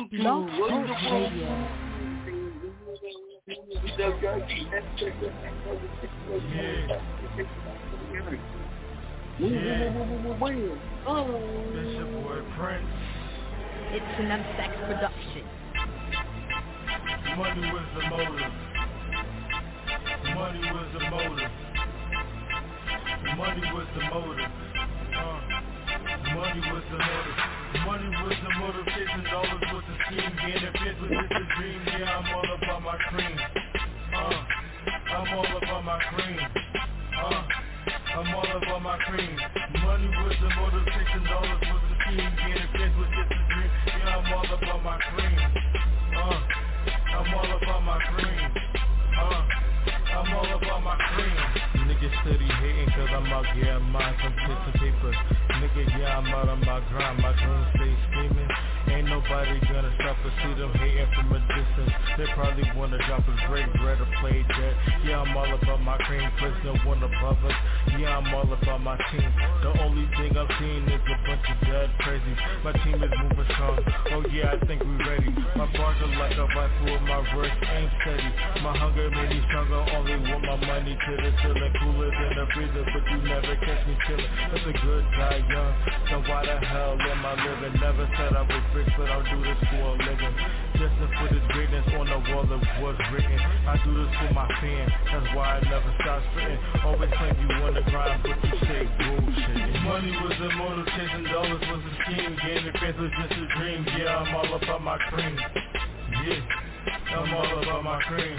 Blog Talk Radio. It's your boy Prince. It's an Unsex production. Money was the motive. Money was the motive. Money was the motive. Money was the motive. Money was the motivation. Dollars was the scheme. Gaining fans was just a dream. Yeah, I'm all about my cream. I'm all about my cream. I'm all about my cream. Money was the motivation. Dollars was the scheme. Gaining fans was just a dream. Yeah, I'm all about my cream. I'm all about my cream. I'm all about my cream. Niggas steady hating cause I'm out getting mine from piss and paper. Nigga, yeah, I'm out on my grind. My dreams stay screaming. Ain't nobody gonna stop us. See them hating from a distance. They probably wanna drop us break bread or play dead. Yeah, I'm all about my cream. Cause no one above us. Yeah, I'm all about my team. The only thing I'm seeing is a bunch of dead crazy. My team is moving strong. Oh yeah, I think we ready. My bars are like a rifle. My verse ain't steady. My hunger made me stronger. Only want my money to the ceiling. Cooler than a freezer, but you never catch me chillin'. That's a good guy, young. So why the hell am I living? Never said I was rich, but I'll do this for a living. Just to put this greatness on the wall that was written. I do this for my fans. That's why I never stop spitting. Always claim you on the grind, but you say bullshit. Money was the motive, chasing dollars was a scheme. Gaining fans was just a dream. Yeah, I'm all about my cream. Yeah, I'm all about my cream.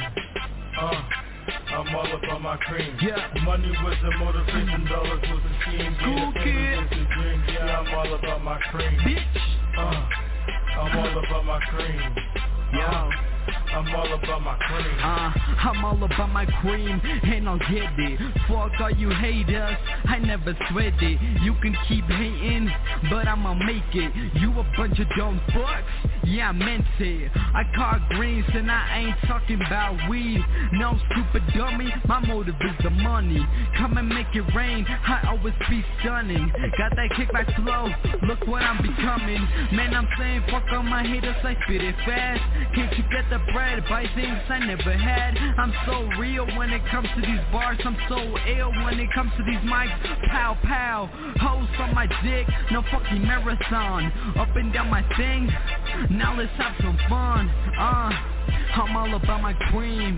I'm all about my cream. Yeah, money was the motivation, dollars was the scheme. Cool kid. Yeah, I'm all about my cream. Bitch. I'm all about my cream. Yo. I'm all about my cream. I'm all about my cream, and I'll get it. Fuck all you haters, I never sweat it. You can keep hating, but I'ma make it. You a bunch of dumb fucks, yeah I meant it. I caught greens and I ain't talking about weed. No stupid dummy, my motive is the money. Come and make it rain, I always be stunning. Got that kickback flow, look what I'm becoming. Man, I'm saying fuck all my haters, I spit it fast. Can't you get the bread, buy things I never had. I'm so real when it comes to these bars. I'm so ill when it comes to these mics. Pow pow, hoes on my dick. No fucking marathon. Up and down my thing. Now let's have some fun. I'm all about my cream.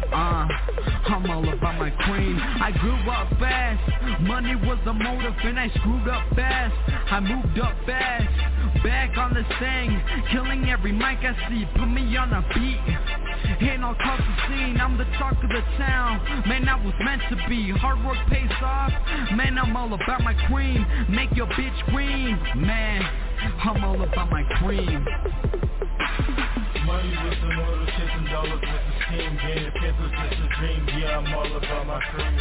I'm all about my cream. I grew up fast. Money was the motive and I screwed up fast. I moved up fast. Back on the thing. Killing every mic I see. Put me on a beat. And I'll cause the scene. I'm the talk of the town. Man, I was meant to be. Hard work pays off. Man, I'm all about my cream. Make your bitch cream. Man, I'm all about my cream. Money was the motive, chasing dollars with the scheme. Gaining fans was just a dream. Yeah, I'm all about my cream.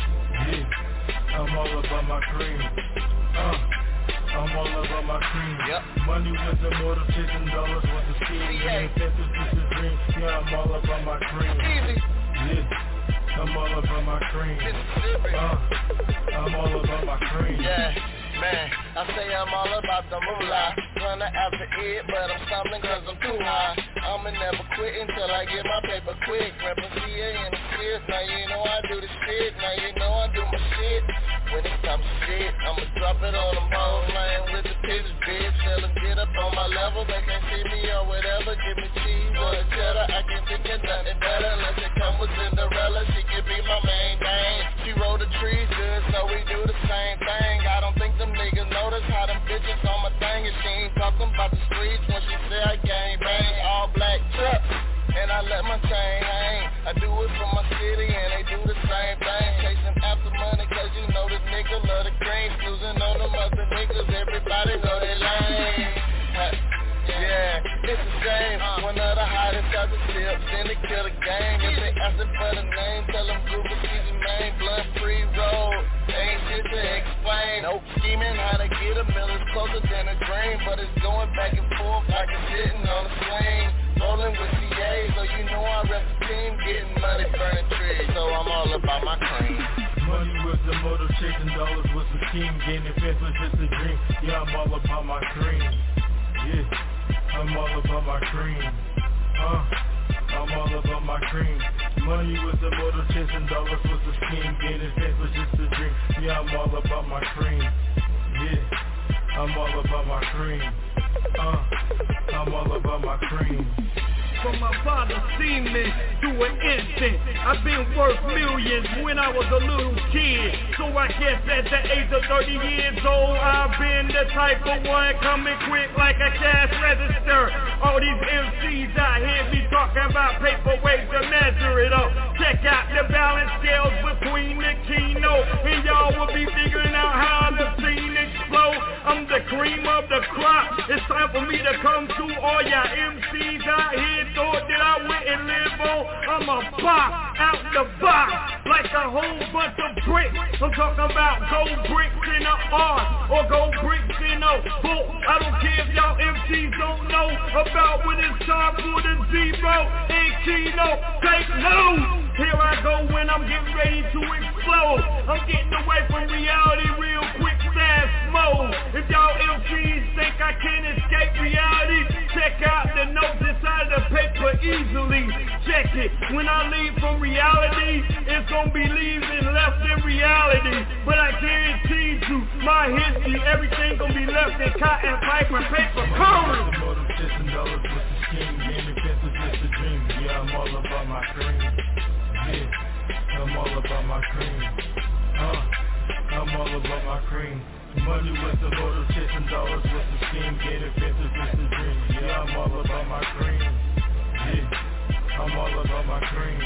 Yeah, I'm all about my cream. I'm all about my cream. Yep. Money was the motive, chasing dollars with the scheme. Gaining fans was just a dream. Yeah, I'm all about my cream. Yeah, I'm all about my cream. I'm all about my cream. Yeah. Man, I say I'm all about the moolah. Running after it, but I'm stumbling cause I'm too high. I'ma never quit until I get my paper quick. Reppin' CA in the fist, now you know I do the shit. Now you know I do my shit. When it's time to shit, I'ma drop it on them hoes. Laying with the pitch, bitch. Tell them get up on my level. They can't see me or whatever. Give me cheese or a cheddar. I can't think of nothing better unless it come with Cinderella. She can be my main thing. She roll the trees good, so we do the same thing. I don't think them niggas notice how them bitches on my thing. And she ain't talking about the streets when she say I gang bang. All black trucks, and I let my chain hang. I do it for my city and they do the same thing. Chasing after money cause you know the nigga love the green. Snoozing on them other niggas, everybody know they lame. Yeah, it's a shame. One of the hottest out the tips, then they kill the game. If they asking for the name, tell them Google Easy Main, blunt free road. Ain't shit to explain. No scheming how to get a mill is closer than a dream, but it's going back and forth like it's sitting on a swing. Rolling with CA, so you know I rep the team, getting money, burning trees. So I'm all about my cream. Money was the motive, chasing dollars was the scheme. Gaining fans was just a dream. Yeah, I'm all about my cream. Yeah. I'm all about my cream. I'm all about my cream. Money was the motive, chasing dollars was the scheme. Gaining fame was just a dream. Yeah, I'm all about my cream. Yeah, I'm all about my cream. I'm all about my cream. From my father seen me through an instant. I've been worth millions when I was a little kid. So I guess at the age of 30 years old, I've been the type of one coming quick like a cash register. All these MCs out here be talking about paper ways to measure it up. Check out the balance scales between the Kino, and y'all will be figuring out how the scene explode. I'm the cream of the crop. It's time for me to come to all y'all MCs out here. Thought that I went and live on. I'm a pop out the box like a whole bunch of bricks. I'm talking about gold bricks in a R or gold bricks in a book. I don't care if y'all MCs don't know about when it's time for the zero and Kino. Take note. Here I go when I'm getting ready to explode. I'm getting away from reality real quick, fast mode. If y'all MCs think I can't escape reality, check out the notes inside the paper easily. Check it. When I leave from reality, it's gonna be leaving left in reality. But I guarantee you, my history, everything gonna be left in cotton, fiber, paper, current. $10 with the scheme, game against is just a dream. Yeah, I'm all about my cream. Yeah, I'm all about my cream. I'm all about my cream. Money was the motive, chasing dollars was the scheme. Getting fence is just a dream. Yeah, I'm all about my cream. Yeah, I'm all about my cream.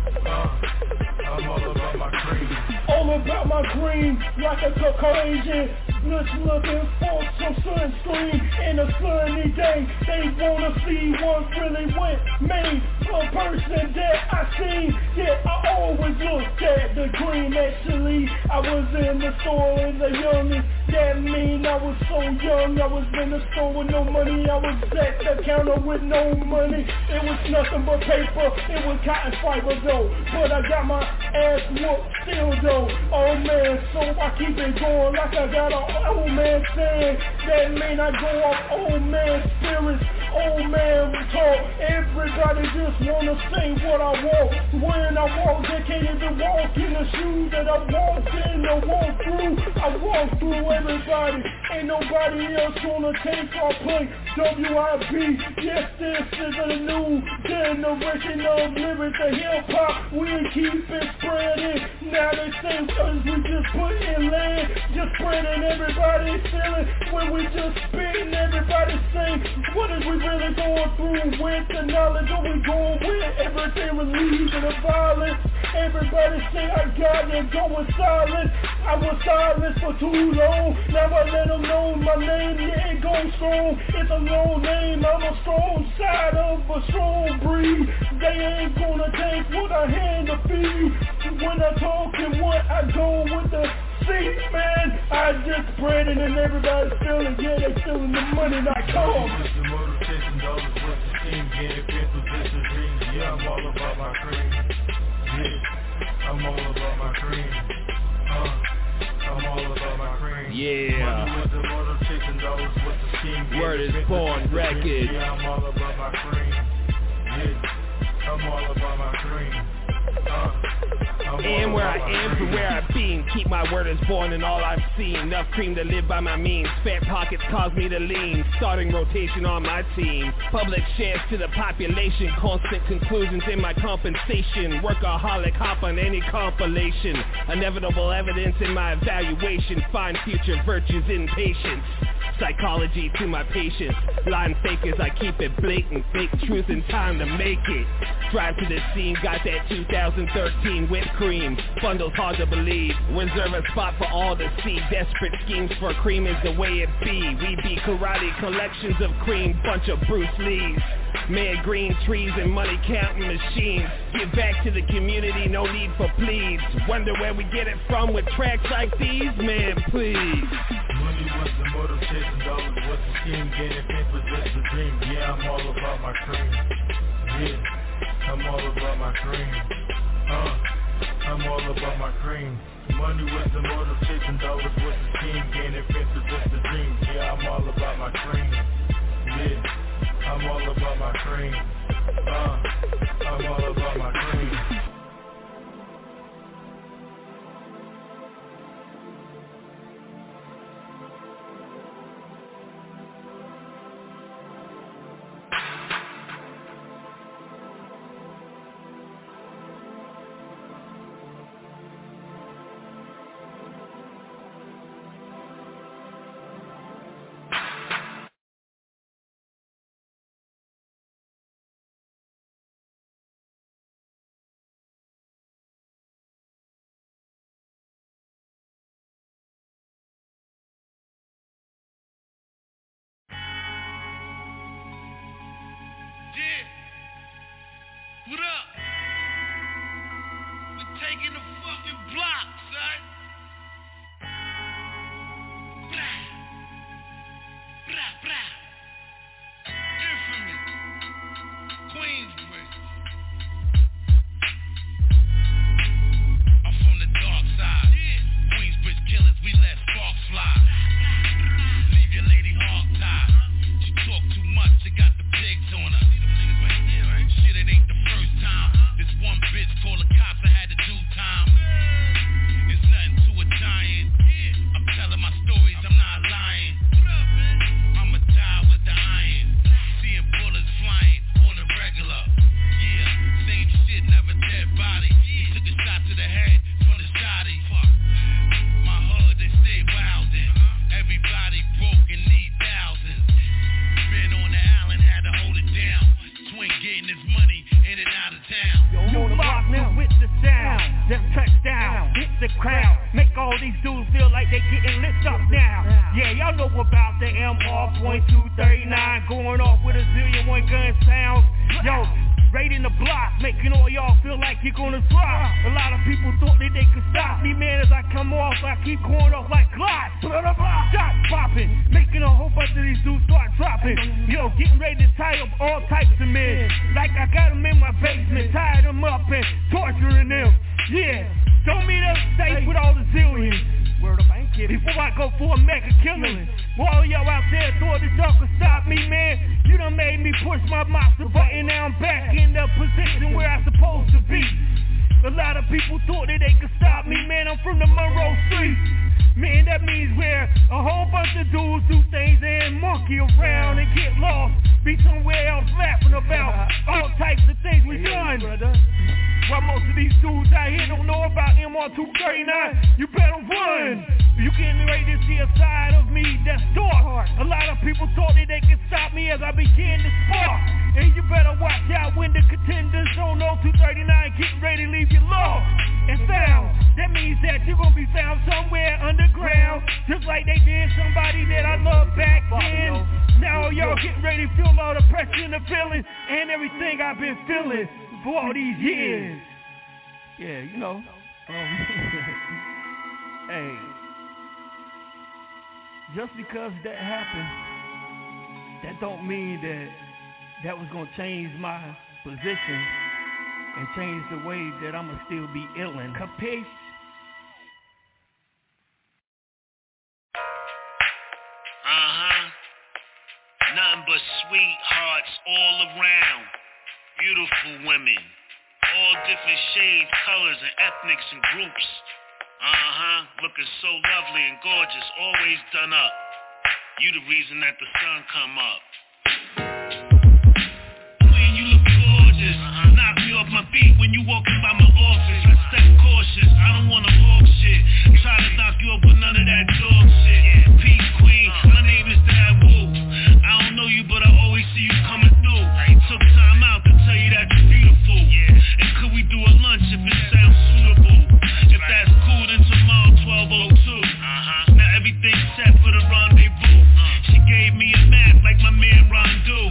I'm all about my cream. All about my cream, like a Caucasian. Just looking for some sunscreen in a sunny day. They wanna see what really went me. A person that I seen, yeah, I always looked at the cream. Actually, I was in the store as a youngin'. That mean I was so young. I was in the store with no money. I was at the counter with no money. It was nothing but paper. It was cotton fiber though. But I got my ass whooped still though. Oh man, so I keep it going like I got a old man saying. That mean I go off old man spirits, old man talk. Everybody just wanna say what I want. When I walk, they can't even walk in the shoes that I walked in or walk through. I walk through everybody. Ain't nobody else gonna take our place. WIB, yes, this is a new generation of lyrics and hip-hop. We keep it spreading. Now they say we just put in land, just spreading, everybody feeling. When we just spitting, everybody sing. What is we really going through with the knowledge? Are we going with everything relieving the violence? Everybody say I got it going silent. I was silent for too long. Now I let them know my name, yeah, it goes strong. It's a long name, I'm a strong side of a strong breed. They ain't gonna take what I hand to feed. When I talk and what I go with the seat, man, I just spread it and everybody's feeling, yeah, they feeling the money not come. Just the motivation, dollars with the scheme, getting fence with just a dream. Yeah, I'm all about my cream. Yeah, I'm all about my cream. I'm all about my cream. Yeah. Money with the motive, chasing dollars with the scheme. Word is born record. Yeah, I'm all about my cream. Yeah, I'm all about my cream. And where I am from where I've been. Keep my word as born and all I've seen. Enough cream to live by my means. Fat pockets cause me to lean. Starting rotation on my team. Public shares to the population. Constant conclusions in my compensation. Workaholic hop on any compilation. Inevitable evidence in my evaluation. Find future virtues in patience. Psychology to my patience. Lying fakers, I keep it blatant. Fake truth in time to make it. Drive to the scene, got that 2013 whipped cream. Bundles hard to believe. Reserve a spot for all to see. Desperate schemes for cream is the way it be. We be karate collections of cream. Bunch of Bruce Lees. Man, green trees and money counting machines. Give back to the community, no need for pleas. Wonder where we get it from with tracks like these? Man, please. Money was the motive, chasing dollars was the scheme. Getting fence was just a dream. Yeah, I'm all about my cream. Yeah, I'm all about my cream. I'm all about my cream. Money was the motive, chasing dollars was the scheme. Getting fence was just a dream. Yeah, I'm all about my cream. Yeah. I'm all about my cream. I'm all about my cream. What up? We're taking the fucking block, son. Blah. Blah, blah. Infamous. Queensbridge. I'm from the dark side. Queensbridge killers, we let sparks fly. Leave your lady hog-tied. She talk too much, she got the pigs on her. Shit, it ain't the first time. This one bitch called the cops, I had to do time. It's nothing to a giant. I'm telling my stories, I'm not lying. I'ma die with the iron. Seeing bullets flying on the regular. Yeah, same shit, never dead body. He took a shot to the head from the shotty. My hood, they stay wildin'. Everybody broke and need thousands. Been on the island, had to hold it down. Twin getting his money in and out of town. You locked me with the sound. Just touchdown, hit the crowd. Make all these dudes feel like they getting lit up now. Yeah, y'all know about the MR.239 going off with a zillion one gun sounds. Yo, raiding the block, making all y'all feel like you're gonna drop. A lot of people thought that they could stop me, man. As I come off, I keep going off like Glocks. Shot popping, making a whole bunch of these dudes start dropping. Yo, getting ready to tie up all types of men. Like I got them in my basement, tied them up and torturing them. Yeah, show me them safe with all the zillions. Word up, I ain't kidding. Before I go for a mega killing, all y'all out there thought that y'all could stop me, man. You done made me push my monster button. Now I'm back in the position where I'm supposed to be. A lot of people thought that they could stop me, man. I'm from the Monroe Street. Man, that means where a whole bunch of dudes do things and monkey around and get lost. Be somewhere else laughing about all types of things we done. While most of these dudes out here don't know about MR239, you better run. You getting ready to see a side of me that's dark. A lot of people thought that they could stop me as I began to spark. And you better watch out when the contenders on 239 getting ready to leave you lost and found. That means that you're gonna be found somewhere underground, just like they did somebody that I loved back then. Now y'all getting ready to feel all the pressure and the feeling and everything I've been feeling for all these years. Yeah, you know. Hey, just because that happened, that don't mean that that was gonna change my position and change the way that I'ma still be illin'. Capiche? Nothing but sweethearts all around. Beautiful women. All different shades, colors, and ethnics and groups. Looking so lovely and gorgeous, always done up. You the reason that the sun come up. Queen, you look gorgeous. Knock me off my feet when you walking by my office. I stay cautious, I don't wanna hawk shit. Try to knock you up with none of that dog shit. Peace, queen, my name is Dad Wu. I don't know you, but I always see you coming through. Took time out to tell you that you're beautiful. And could we do a lunch if it sounds suitable? If that's cool, then tomorrow 12:02. Now everything's set for the rendezvous. She gave me a map like my man Rondu.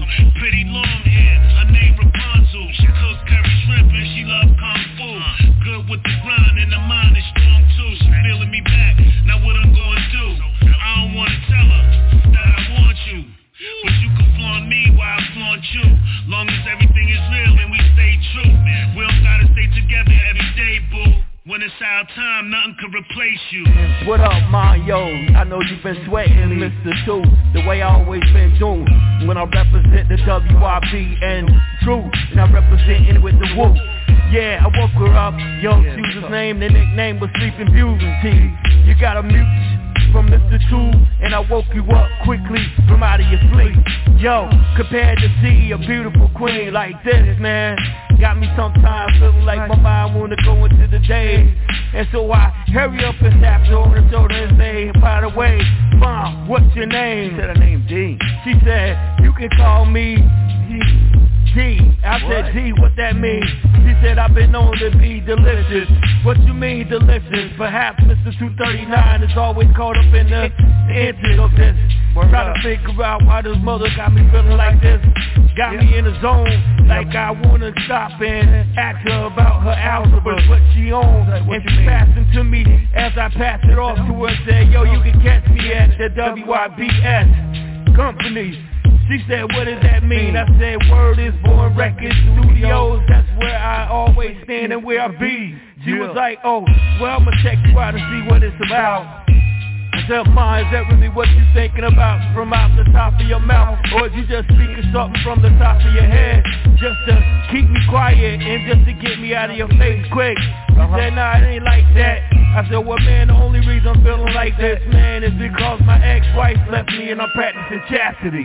time, nothing could replace you. What up, Mario? I know you've been sweating, Mr. 2, the way I always been doing. When I represent the WIB and True, and I representing with the Woo. Yeah, I woke her up, yo, she was his name, the nickname was Sleeping Beauty. You got a mute from Mr. 2, and I woke you up quickly from out of your sleep. Yo, compared to see a beautiful queen like this, man, got me sometimes feeling like my mind wanna go into the day. And so I hurry up and tap her on the shoulder and say, by the way, Mom, what's your name? She said her name D. She said, you can call me D. I said, D, what that mean? She said, I've been known to be delicious. What you mean delicious? Perhaps Mr. 239 is always caught up in the intent of this. Trying to figure out why this mother got me feeling like this. Got me in the zone, like I wanna stop and ask her about her algebra, what she owns. And she passed it to me as I passed it off to her. Said, yo, you can catch me at the WIBS company. She said, what does that mean? I said, word is Born Records Studios. That's where I always stand and where I be. She was like, oh, well, I'ma check you out and see what it's about. I said, Ma, is that really what you thinking about from out the top of your mouth? Or is you just speaking something from the top of your head just to keep me quiet and just to get me out of your face quick? She said, nah, it ain't like that. I said, well, man, the only reason I'm feeling like this, man, is because my ex-wife left me and I'm practicing chastity.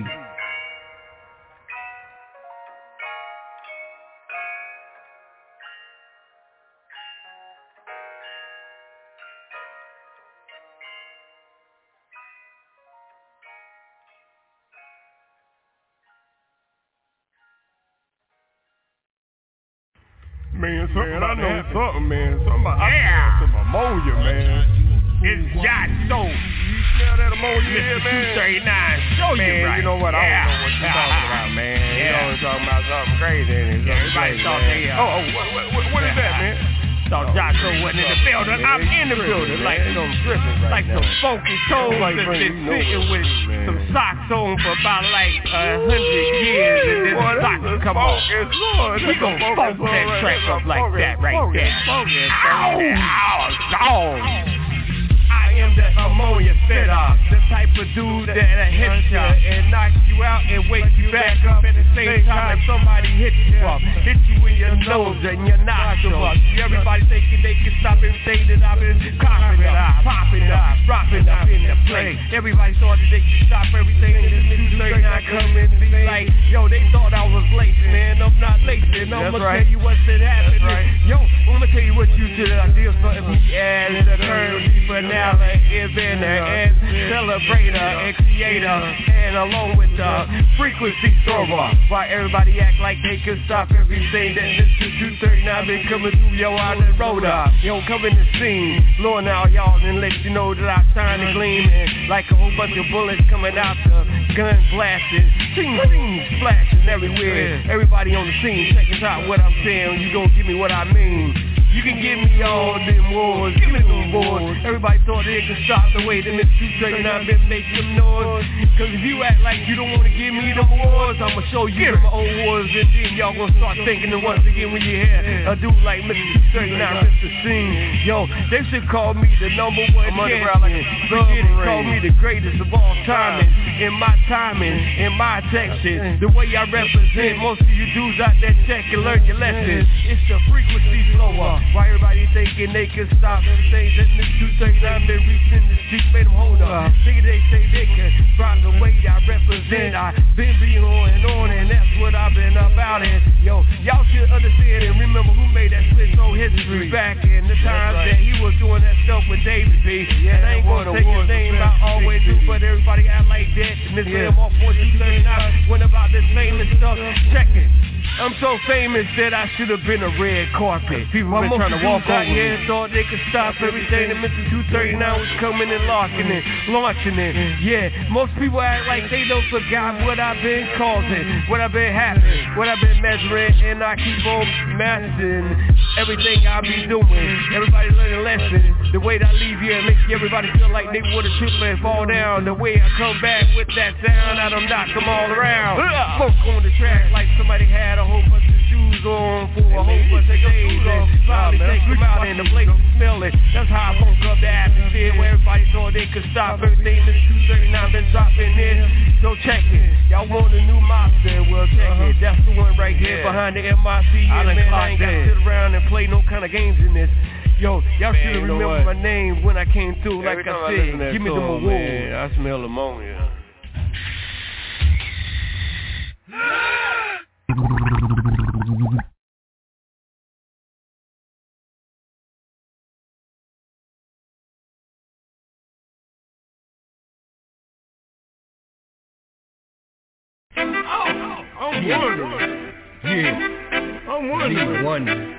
Man, something I know something, man. Somebody, I some ammonia, man. It's Jotso. You smell that ammonia here, man? 239. Show man, you right. You know what? I don't know what you're talking about, man. You know we're talking about something crazy. Everybody thought they what is that, man? Thought Jotso wasn't in the building. I'm in the building, like some funky toes that's been sitting with some socks on for about like 100 years, and then the socks come off. We gon' funk that track up like that right there. Ow! I am the ammonia setter, the type of dude that'll hit ya and knock you out and wake you back up at the same time somebody hit you up. Hit you in your nose and your nostrils. Everybody thinking they can stop everything that I've been coughing up, popping up, dropping up in the play. Everybody thought that they could stop everything and this nigga 39 come and be like, yo, they thought I was lacing, man. I'm not lacing. I'm gonna tell you what's been happening. Yo, I'm gonna tell you what you did. I did something as a currency finale. Is in there and celebrator, expiator, and along with the frequency thrower. Why everybody act like they can stop everything that Mr. 239 been coming through your out the road up. Yo, come in the scene, blowing out y'all and let you know that I shine and gleam and like a whole bunch of bullets coming out the gun blasting, sing flashing everywhere. Everybody on the scene, check us out what I'm saying. You gon' give me what I mean. You can give me all them wars, give me them wars. Everybody thought they could stop the way that Mr. 239 been making them noise. Cause if you act like you don't wanna give me them wars, I'ma show you them old wars. And then y'all gonna start thinking them once again when you hear a dude like Mr. 239, Mr. Scene. Yo, they should call me the number one champion. Forget it, call me the greatest of all time. In my timing, in my section, the way I represent, most of you dudes out there check and learn your lessons. It's the frequency slower. Why everybody thinking they can stop everything that Mr. 239 been reaching the street, made them hold up. Thinking they say they can rock the way I represent. I been being on, and that's what I've been about it. Yo, y'all should understand and remember who made that switch on history back in the times that he was doing that stuff with David B. And I ain't gonna say his name, I always do, but everybody act like that. Mr. M off 4239 went about this famous stuff. Check it. I'm so famous that I should have been a red carpet. People been trying to walk out here and thought they could stop everything that Mr. 239 was coming and launching it. Yeah, most people act like they don't forgot what I've been causing, what I've been having, what I've been measuring, and I keep on mastering everything I be doing. Everybody learn a lesson. The way that I leave here makes everybody feel like they would have tripped and fall down. The way I come back with that sound, I done knock them all around. Folk on the track like somebody had a whole bunch of shoes on for a whole bunch of days and finally take them out and the place smell it. That's how I funk up the atmosphere where everybody thought they could stop. First name is 239, been dropping in. So check it. Y'all want a new monster? Well, check it. That's the one right here behind the MIC. I ain't got to sit around and play no kind of games in this. Yo, y'all should have remembered my name when I came through. Like I said, give me them awards. Man, I smell ammonia. I'm wondering. Yeah. I'm wondering.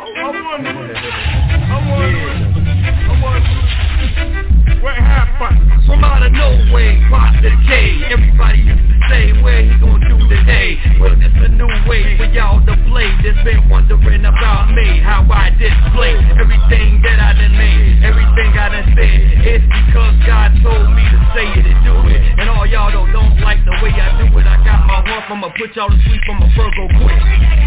What happened? From out of nowhere, pop the K. Everybody used to say, where he gon' do today? Well, this a new way for y'all to play. Just been wondering about me, how I display everything that I done made, everything I done said. It's because God told me to say it and do it. And all y'all don't like the way I do it. I got my heart, I'ma put y'all to sleep, I'ma Virgo quick.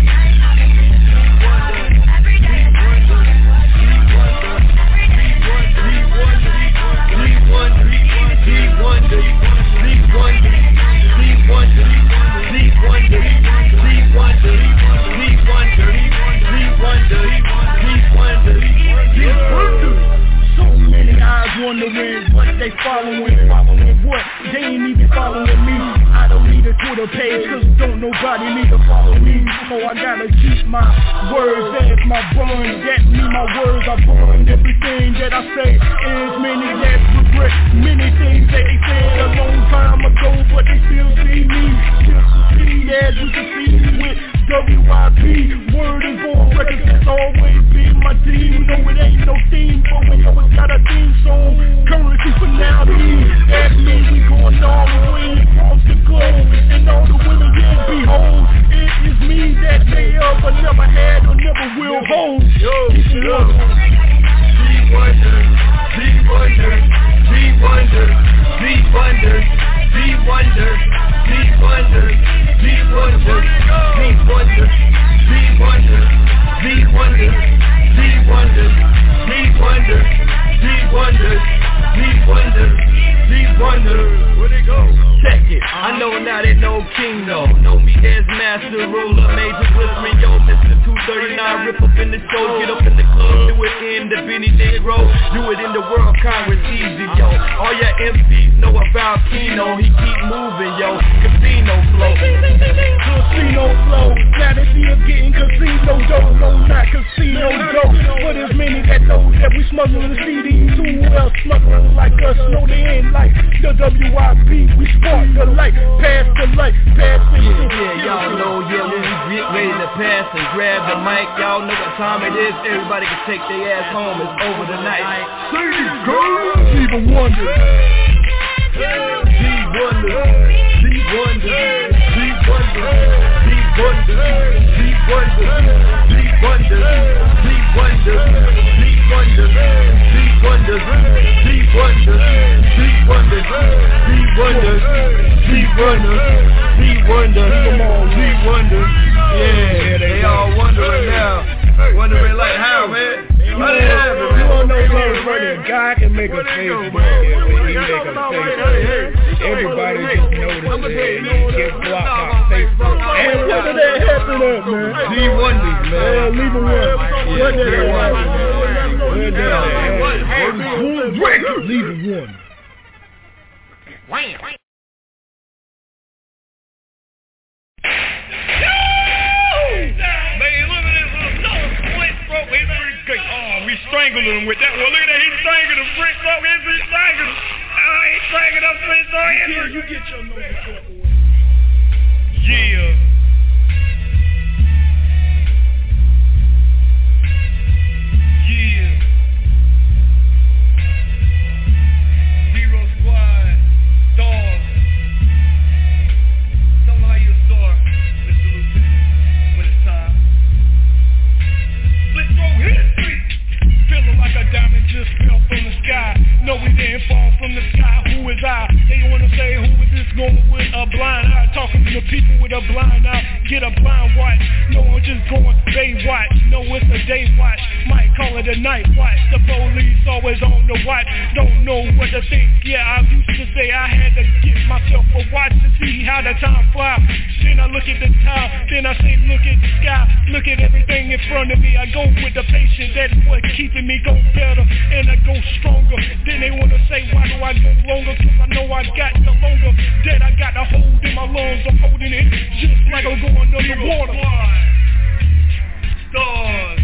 So many eyes wondering what they following what? They ain't even following me. I don't need a Twitter page, cause don't nobody need to follow me. So I gotta keep my words as my bond. That mean my words are born. Everything that I say is many that regret. Many things that they said a long time ago, but they still see me. Just succeed as you can see me with WIP. Word is born records, that's always been my team. No, it ain't no theme, but we always got a theme song. Currency finale. That means we going all the way across the globe. And all the women, yeah, behold, it is me that they ever never had or never will hold. Where'd it go? Check it. I know now they know King though. Know me as Master Ruler, Major Whispering, yo, Mr. 239, rip up in the show, get up in the club, do it in the Benny Negro, do it in the World Congress, easy, yo. All your MCs know about Keno, he keep moving, yo. Casino flow. Casino flow. Now they still getting casino dough, no, not casino dough. But there's many that know that we smuggling the CDs. Who else smuggling like us? No, they ain't like the WIP. We spark the light, pass the light, pass the light. Yeah, y'all know, yeah, when we get ready to pass and grab the mic, y'all know what time it is. Everybody can take their ass home. It's over tonight. Say it, girl. Stevie Wonder. Stevie Wonder. Stevie Wonder. Stevie Wonder. Stevie Wonder. Stevie Wonder. Stevie Wonder. Stevie Wonder. Stevie Wonder. Stevie Wonder. Stevie Wonder. Stevie Wonder. Stevie Wonder. Stevie Wonder. Stevie Wonder. Come on, Stevie Wonder. Yeah, they all wondering now. Wondering like how, man? How did it happen, man? You don't know what God can make a face. Everybody just noticed that he gets blocked by Facebook. And where did that happen at, man? Stevie Wonders, man. Leave it one. Where did that happen? Where did that happen? Leave it one. Wham! Oh, we strangled him with that. Well, look at that. He strangled him. Brick, look, he strangled him. Oh, he strangled him. Yeah, you get your nose. Yeah. Yeah. Zero Squad. Dog. Tell me how you start, Mr. Lieutenant, when it's time. Split throat history. Feeling like a diamond just fell from the sky. No, we didn't fall from the sky. Who is I? They wanna say, who is this going with a blind eye? Talking to people with a blind eye. Get a blind watch. No, I'm just going Baywatch. No, it's a day watch. Might call middle of the night. Watch the police always on the watch. Don't know what to think. Yeah, I used to say I had to give myself a watch to see how the time fly. Then I look at the time, then I say look at the sky. Look at everything in front of me. I go with the patient, that's what's keeping me go better, and I go stronger. Then they wanna say why do I go longer? Cause I know I got the longer that I got a hold in my lungs. I'm holding it just like I'm going underwater. Stars,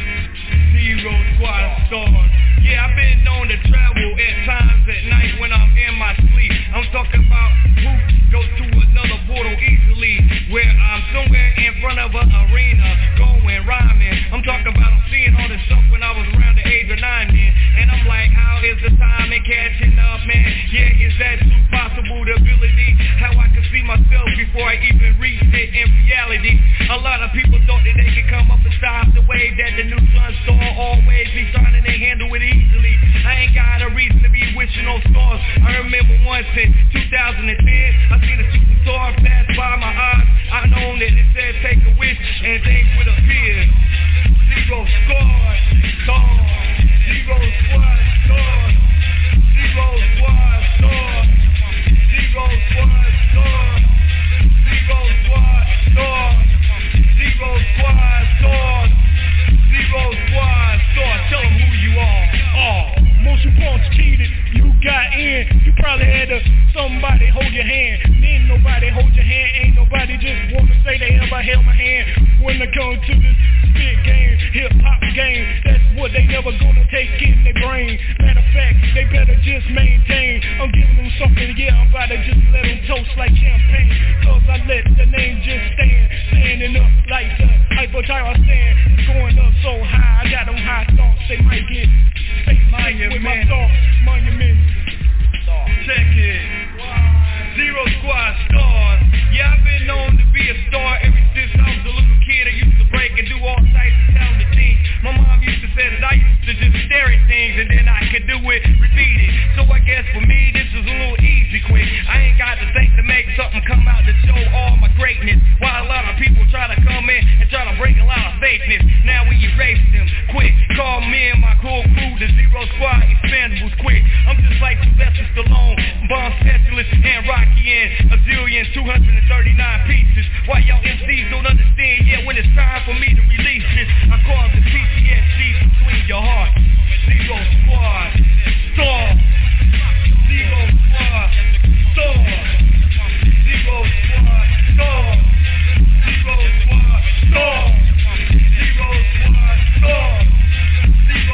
Zero Squad stars. Yeah, I've been known to travel at times at night when I'm in my sleep. I'm talking about who goes to another portal easily, where I'm somewhere in front of an arena going rhyming. I'm talking about I'm seeing all this stuff when I was around the age of 9, man. And I'm like, how is the time and catching up, man? Yeah, is that too possible? The ability, how I can see myself before I even reached it in reality. A lot of people thought that they could come up and stop the way that the neutron star always be trying to handle it easily. I ain't got a reason to be wishing on stars. I remember once in 2010, I seen a shooting star pass by my eyes. I know that it said take a wish and things would appear. Zero Squad stars. Zero Squad stars. Zero Squad stars. Zero Squad stars. Zero Squad stars. Zero Squad stars. Zero Squad stars. Tell them who you are. Motion punch cheated, you got in. You probably had somebody hold your hand. Ain't nobody hold your hand. Ain't nobody just wanna say they ever held my hand. When they come to this spit game, hip hop game, that's what they never gonna take in their brain. Matter of fact, they better just maintain. I'm giving them something, yeah, I'm about to just let them toast like champagne. Cause I let the name just stand, standing up like the hypothyroid stand. It's going up so high, I got them high thoughts, they might get with my thoughts, monument. Check it. Zero Squad stars. Yeah, I've been known to be a star ever since I was a little kid. I used to break and do all types of talented things. My mom used to say that I used to just stare at things and then I could do it, repeat it. So I guess for me this is a little easy quick. I ain't got to think to make something come out to show all my greatness. While a lot of people try to come in and try to break a lot of fakeness. Now we erase them quick. Call me and my cool crew the Zero Squad expandables quick. I'm just like Sylvester Stallone, bomb specialist and Rocky and a zillion 239 pieces. Why y'all MCs don't understand? Yeah, when it's time for me to release this, I call it the PTSD between your heart. Zero Squad star. Zero Squad star. Zero Squad star. Zero Squad star. Zero Squad star. Zero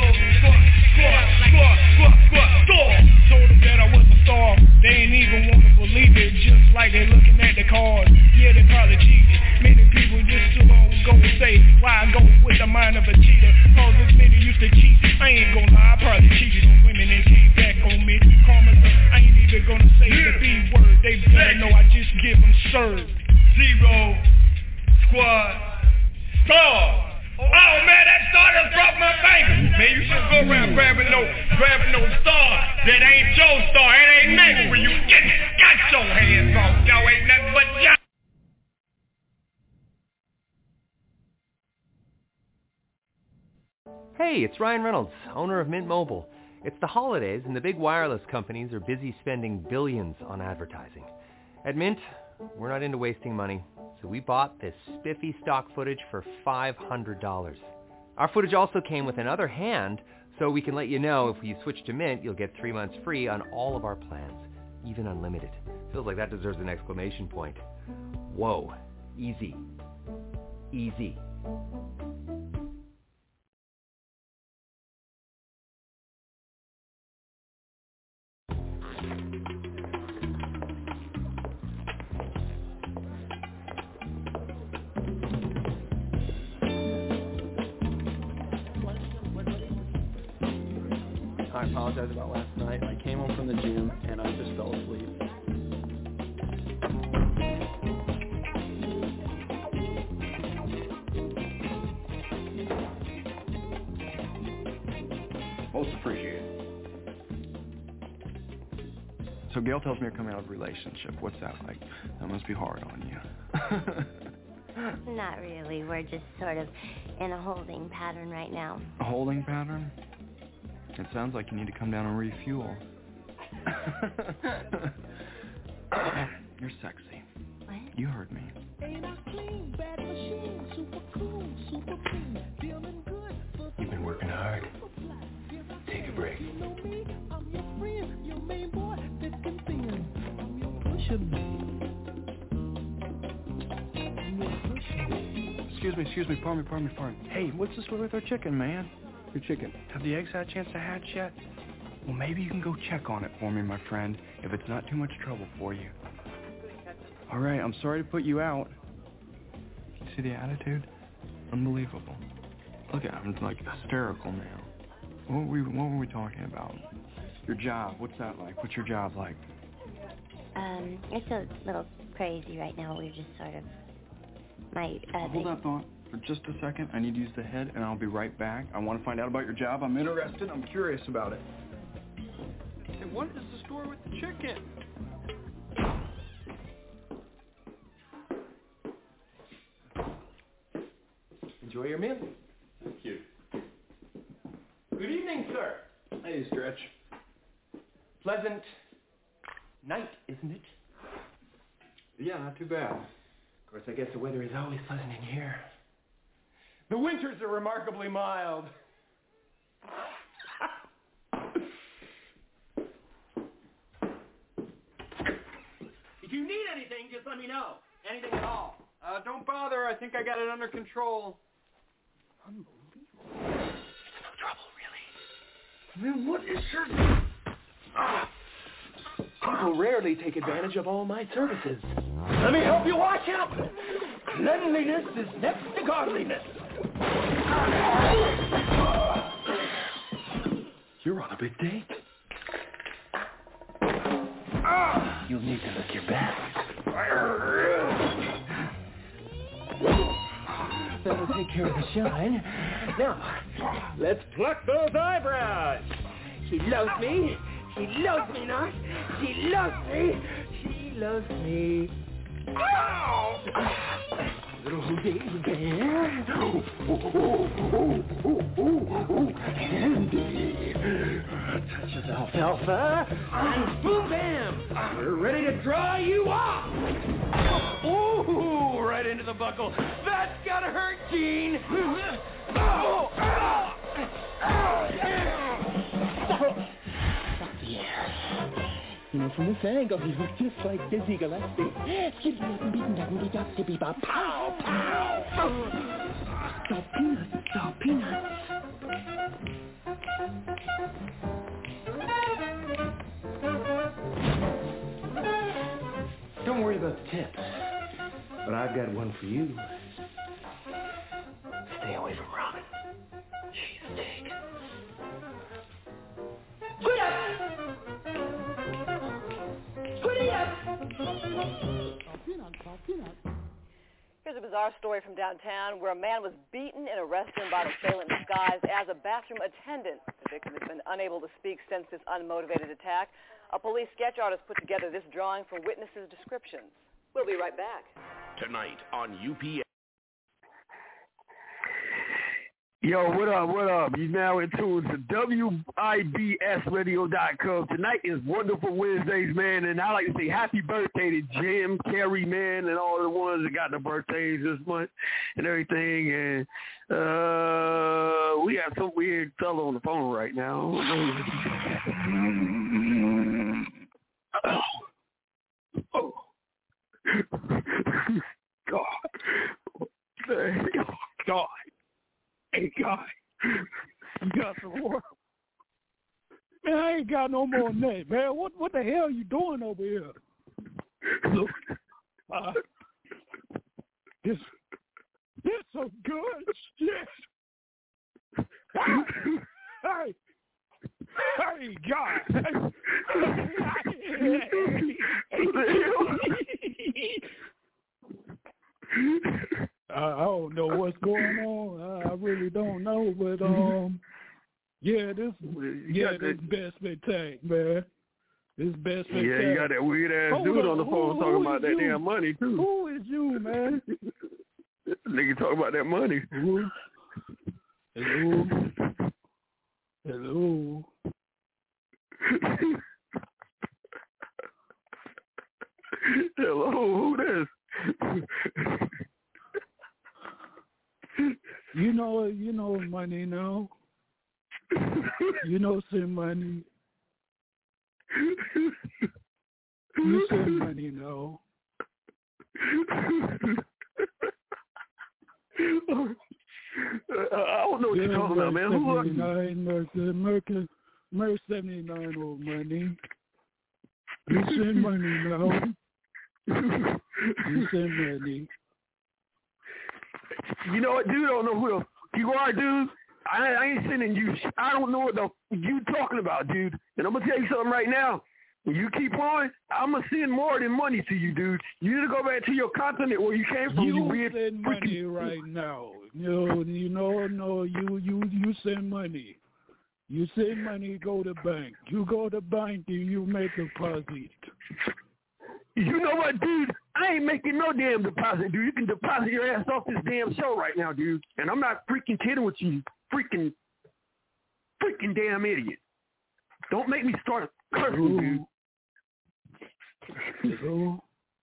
Squad star. Told them that I was a star. They ain't even wanna believe it, just like they looking at the cards. Yeah, they probably cheated. Many people just still on go and say, why I go with the mind of a cheater? Cause as many used to cheat. I ain't gonna lie, I probably cheated on women and came back on me. Karma's up, I ain't even gonna say the B word. They better know I just give them serve. Zero Squad star. Oh man, that star just broke my finger. Man, you should go around grabbing no star that ain't your star. It ain't meant for you. Got your hands off. Y'all ain't nothing but y'all. Hey, it's Ryan Reynolds, owner of Mint Mobile. It's the holidays and the big wireless companies are busy spending billions on advertising. At Mint, we're not into wasting money, so we bought this spiffy stock footage for $500. Our footage also came with another hand, so we can let you know if you switch to Mint, you'll get 3 months free on all of our plans, even unlimited. Feels like that deserves an exclamation point. Whoa, easy. Easy. I apologize about last night. I came home from the gym and I just fell asleep. Most appreciated. So Gail tells me you're coming out of a relationship. What's that like? That must be hard on you. Not really. We're just sort of in a holding pattern right now. A holding pattern? It sounds like you need to come down and refuel. You're sexy. What? You heard me. You've been working hard. Take a break. Excuse me, pardon me. Hey, what's the story with our chicken, man? Your chicken. Have the eggs had a chance to hatch yet? Well, maybe you can go check on it for me, my friend, if it's not too much trouble for you. All right, I'm sorry to put you out. See the attitude? Unbelievable. Look at him, like hysterical now. What were we talking about? Your job, what's that like? What's your job like? It's a little crazy right now. We're just sort of... Hold that thought for just a second. I need to use the head, and I'll be right back. I want to find out about your job. I'm interested. I'm curious about it. Hey, what is the story with the chicken? Enjoy your meal. Thank you. Good evening, sir. Hey, Stretch. Pleasant night, isn't it? Yeah, not too bad. Of course, I guess the weather is always pleasant in here. The winters are remarkably mild. If you need anything, just let me know. Anything at all. Don't bother. I think I got it under control. Unbelievable. No trouble, really. Man, what is your... People rarely take advantage of all my services. Let me help you wash up. Cleanliness is next to godliness. You're on a big date. You'll need to lift your back. That'll take care of the shine. Now, let's pluck those eyebrows. She loves me. She loves me not. She loves me. She loves me. Ow! Little Houdini bear. Candy. Touch of alfalfa. And boom bam. We're ready to draw you off. Ooh, right into the buckle. That's gotta hurt, Gene. Oh, You know, from this angle, he looks just like Dizzy Gillespie. Pow, pow! Salt peanuts. Don't worry about the tips. But I've got one for you. Stay away from Robin. She's a pig. Here's a bizarre story from downtown where a man was beaten in a restroom by an assailant disguised as a bathroom attendant. The victim has been unable to speak since this unmotivated attack. A police sketch artist put together this drawing from witnesses' descriptions. We'll be right back. Tonight on UPN. Yo, what up? You now in tune to WIBSradio.com. Tonight is Wonderful Wednesdays, man, and I like to say happy birthday to Jim, Carrie, man, and all the ones that got their birthdays this month and everything. And we got some weird fellow on the phone right now. Oh. God. God. Hey, God, you got some more? Man, I ain't got no more than that, man. What the hell you doing over here? Look, this some good shit. Hey, God. I don't know what's going on. I really don't know, but this best me tank, man. This best me tank. Yeah, you got that weird ass dude on the phone talking about that damn money too. Who is you, man? Nigga talk about that money. Hello. Hello. Hello, who this? You know money now. You know send money. You send money now. I don't know what you're talking about, man. Who are you? Merc 79 old money. You send money now. You send money. You know what, dude? I don't know who you are, dude. I ain't sending you. I don't know what the you talking about, dude. And I'm gonna tell you something right now. When you keep on, I'm gonna send more than money to you, dude. You need to go back to your continent where you came from. You send money right now. You send money. You send money, go to bank. You go to bank and you make a deposit. You know what, dude? I ain't making no damn deposit, dude. You can deposit your ass off this damn show right now, dude. And I'm not freaking kidding with you, freaking damn idiot. Don't make me start cursing, dude. Hello?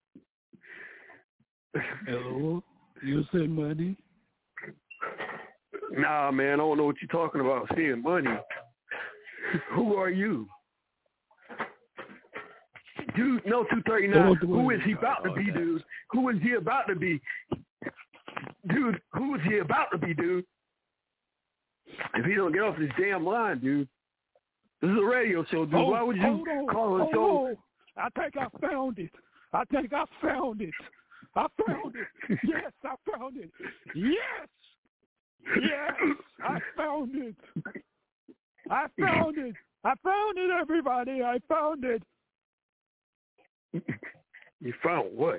Hello? You send money? Nah, man, I don't know what you're talking about, sending money. Who are you? Dude, no 239. Who is he about to be, dude? Who is he about to be? Dude, who is he about to be, dude? If he don't get off this damn line, dude. This is a radio show, dude. Why would you call it so? I think I found it. I found it. Yes, I found it. Yes, I found it. I found it, everybody. I found it. You found what?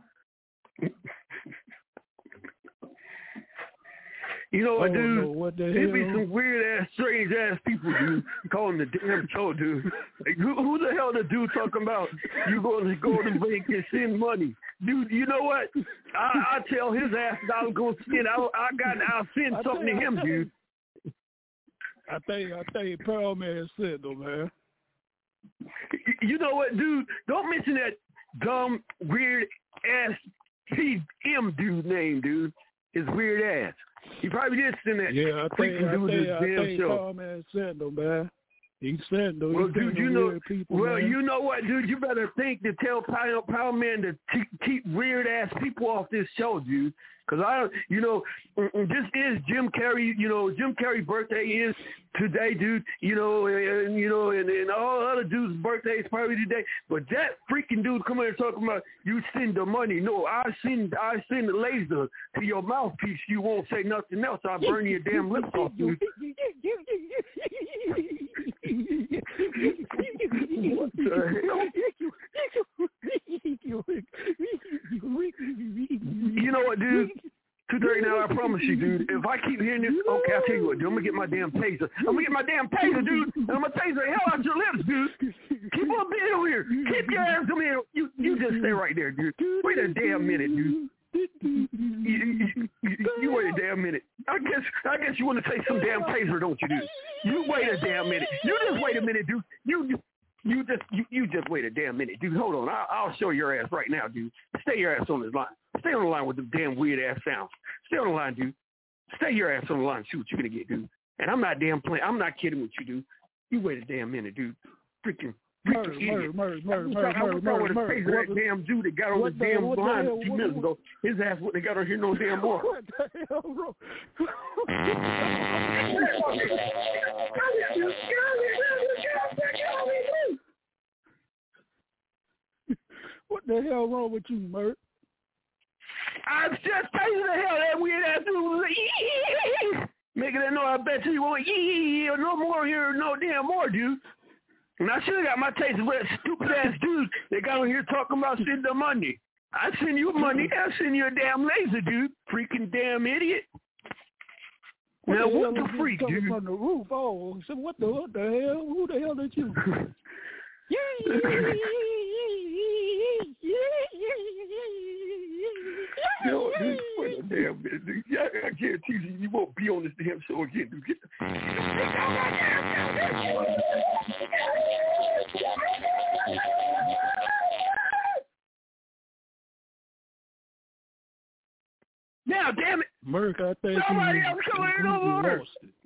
You know what, dude? There be some weird ass, strange ass people, dude, calling the damn show, dude. Like, who the hell the dude talking about? You going to go to the bank and send money, dude? You know what? I tell his ass that I was gonna send. I'll send something to him, dude. I think Pearl Man said though, man. You know what, dude? Don't mention that dumb, weird ass TM dude name, dude. His weird ass. He probably did send that. Yeah, I think Pearl Man said though, man. He said though. Well, dude, you know. People, well, man. You know what, dude? You better think to tell Power Man to keep weird ass people off this show, dude. Because this is Jim Carrey. You know, Jim Carrey's birthday is today, dude. And all other dudes' birthdays probably today. But that freaking dude come here talking about you send the money. No, I send the laser to your mouthpiece. You won't say nothing else. I'll burn your damn lips off, dude. What the hell? You know what, dude? 2:30 now, I promise you, dude. If I keep hearing this, okay, I'll tell you what, dude. I'm going to get my damn taser. I'm going to get my damn taser, dude. And I'm going to taser the hell out your lips, dude. Keep on being over here. Keep your ass over here. You just stay right there, dude. Wait a damn minute, dude. You wait a damn minute. I guess you want to take some damn taser, don't you, dude? You wait a damn minute. You just wait a minute, dude. You just wait a damn minute, dude. Hold on. I'll show your ass right now, dude. Stay your ass on this line. Stay on the line with the damn weird ass sounds. Stay on the line, dude. Stay your ass on the line and see what you're gonna get, dude. And I'm not damn playing. I'm not kidding with you, dude. You wait a damn minute, dude. Freaking idiot. That damn dude that got on the damn line a few minutes ago. His ass wouldn't have got on here no damn more. What the hell, bro? What the hell wrong with you, Mert? I'm just tasing the hell that weird ass dude was like, making that noise. I bet you won't no more here, no damn more, dude. And I should have got my taser with that stupid ass dude that got on here talking about sending the money. I send you money, I send you a damn laser, dude. Freaking damn idiot. Now what the freak, dude? On the roof. Oh, so what the hell? Who the hell did you? Yo, dude, wait a damn minute, dude. I guarantee you won't be on this damn show again, dude. Now, damn it. Merc, I think somebody else coming in over.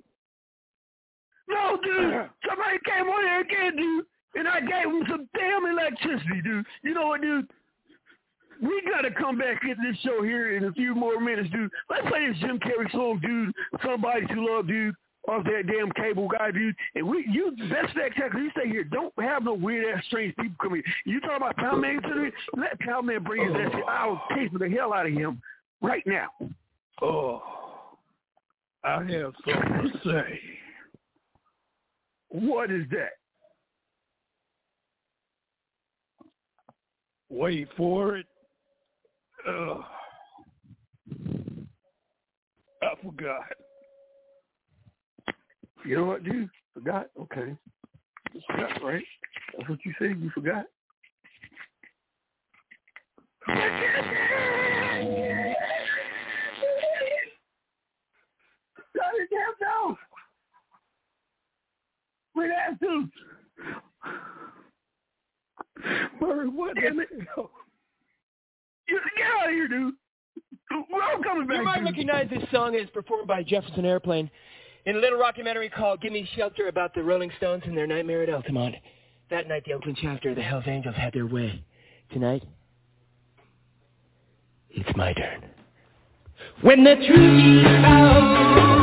No, dude. Somebody came on here again, dude. And I gave him some damn electricity, dude. You know what, dude? We gotta come back into this show here in a few more minutes, dude. Let's play this Jim Carrey song, dude. Somebody to Love, dude. Off that damn cable guy, dude. And that's spectacular. You stay here. Don't have no weird ass strange people come in. You talking about Pound Man today? Let Pound Man bring his ass. I'll taste the hell out of him right now. Oh, I have something to say. What is that? Wait for it. I forgot. You know what, dude? Forgot? Okay. You forgot, right? That's what you said? You forgot? Shut it down, no! Where that dude? Murray, what damn it? Get out of here, dude. I'm coming back. You might recognize this song as performed by Jefferson Airplane in a little rockumentary called Give Me Shelter about the Rolling Stones and their nightmare at Altamont. That night, the Oakland chapter of the Hells Angels had their way. Tonight, it's my turn. When the truth is out.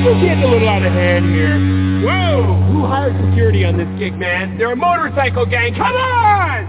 We're getting a little out of hand here. Whoa! Who hired security on this gig, man? They're a motorcycle gang. Come on!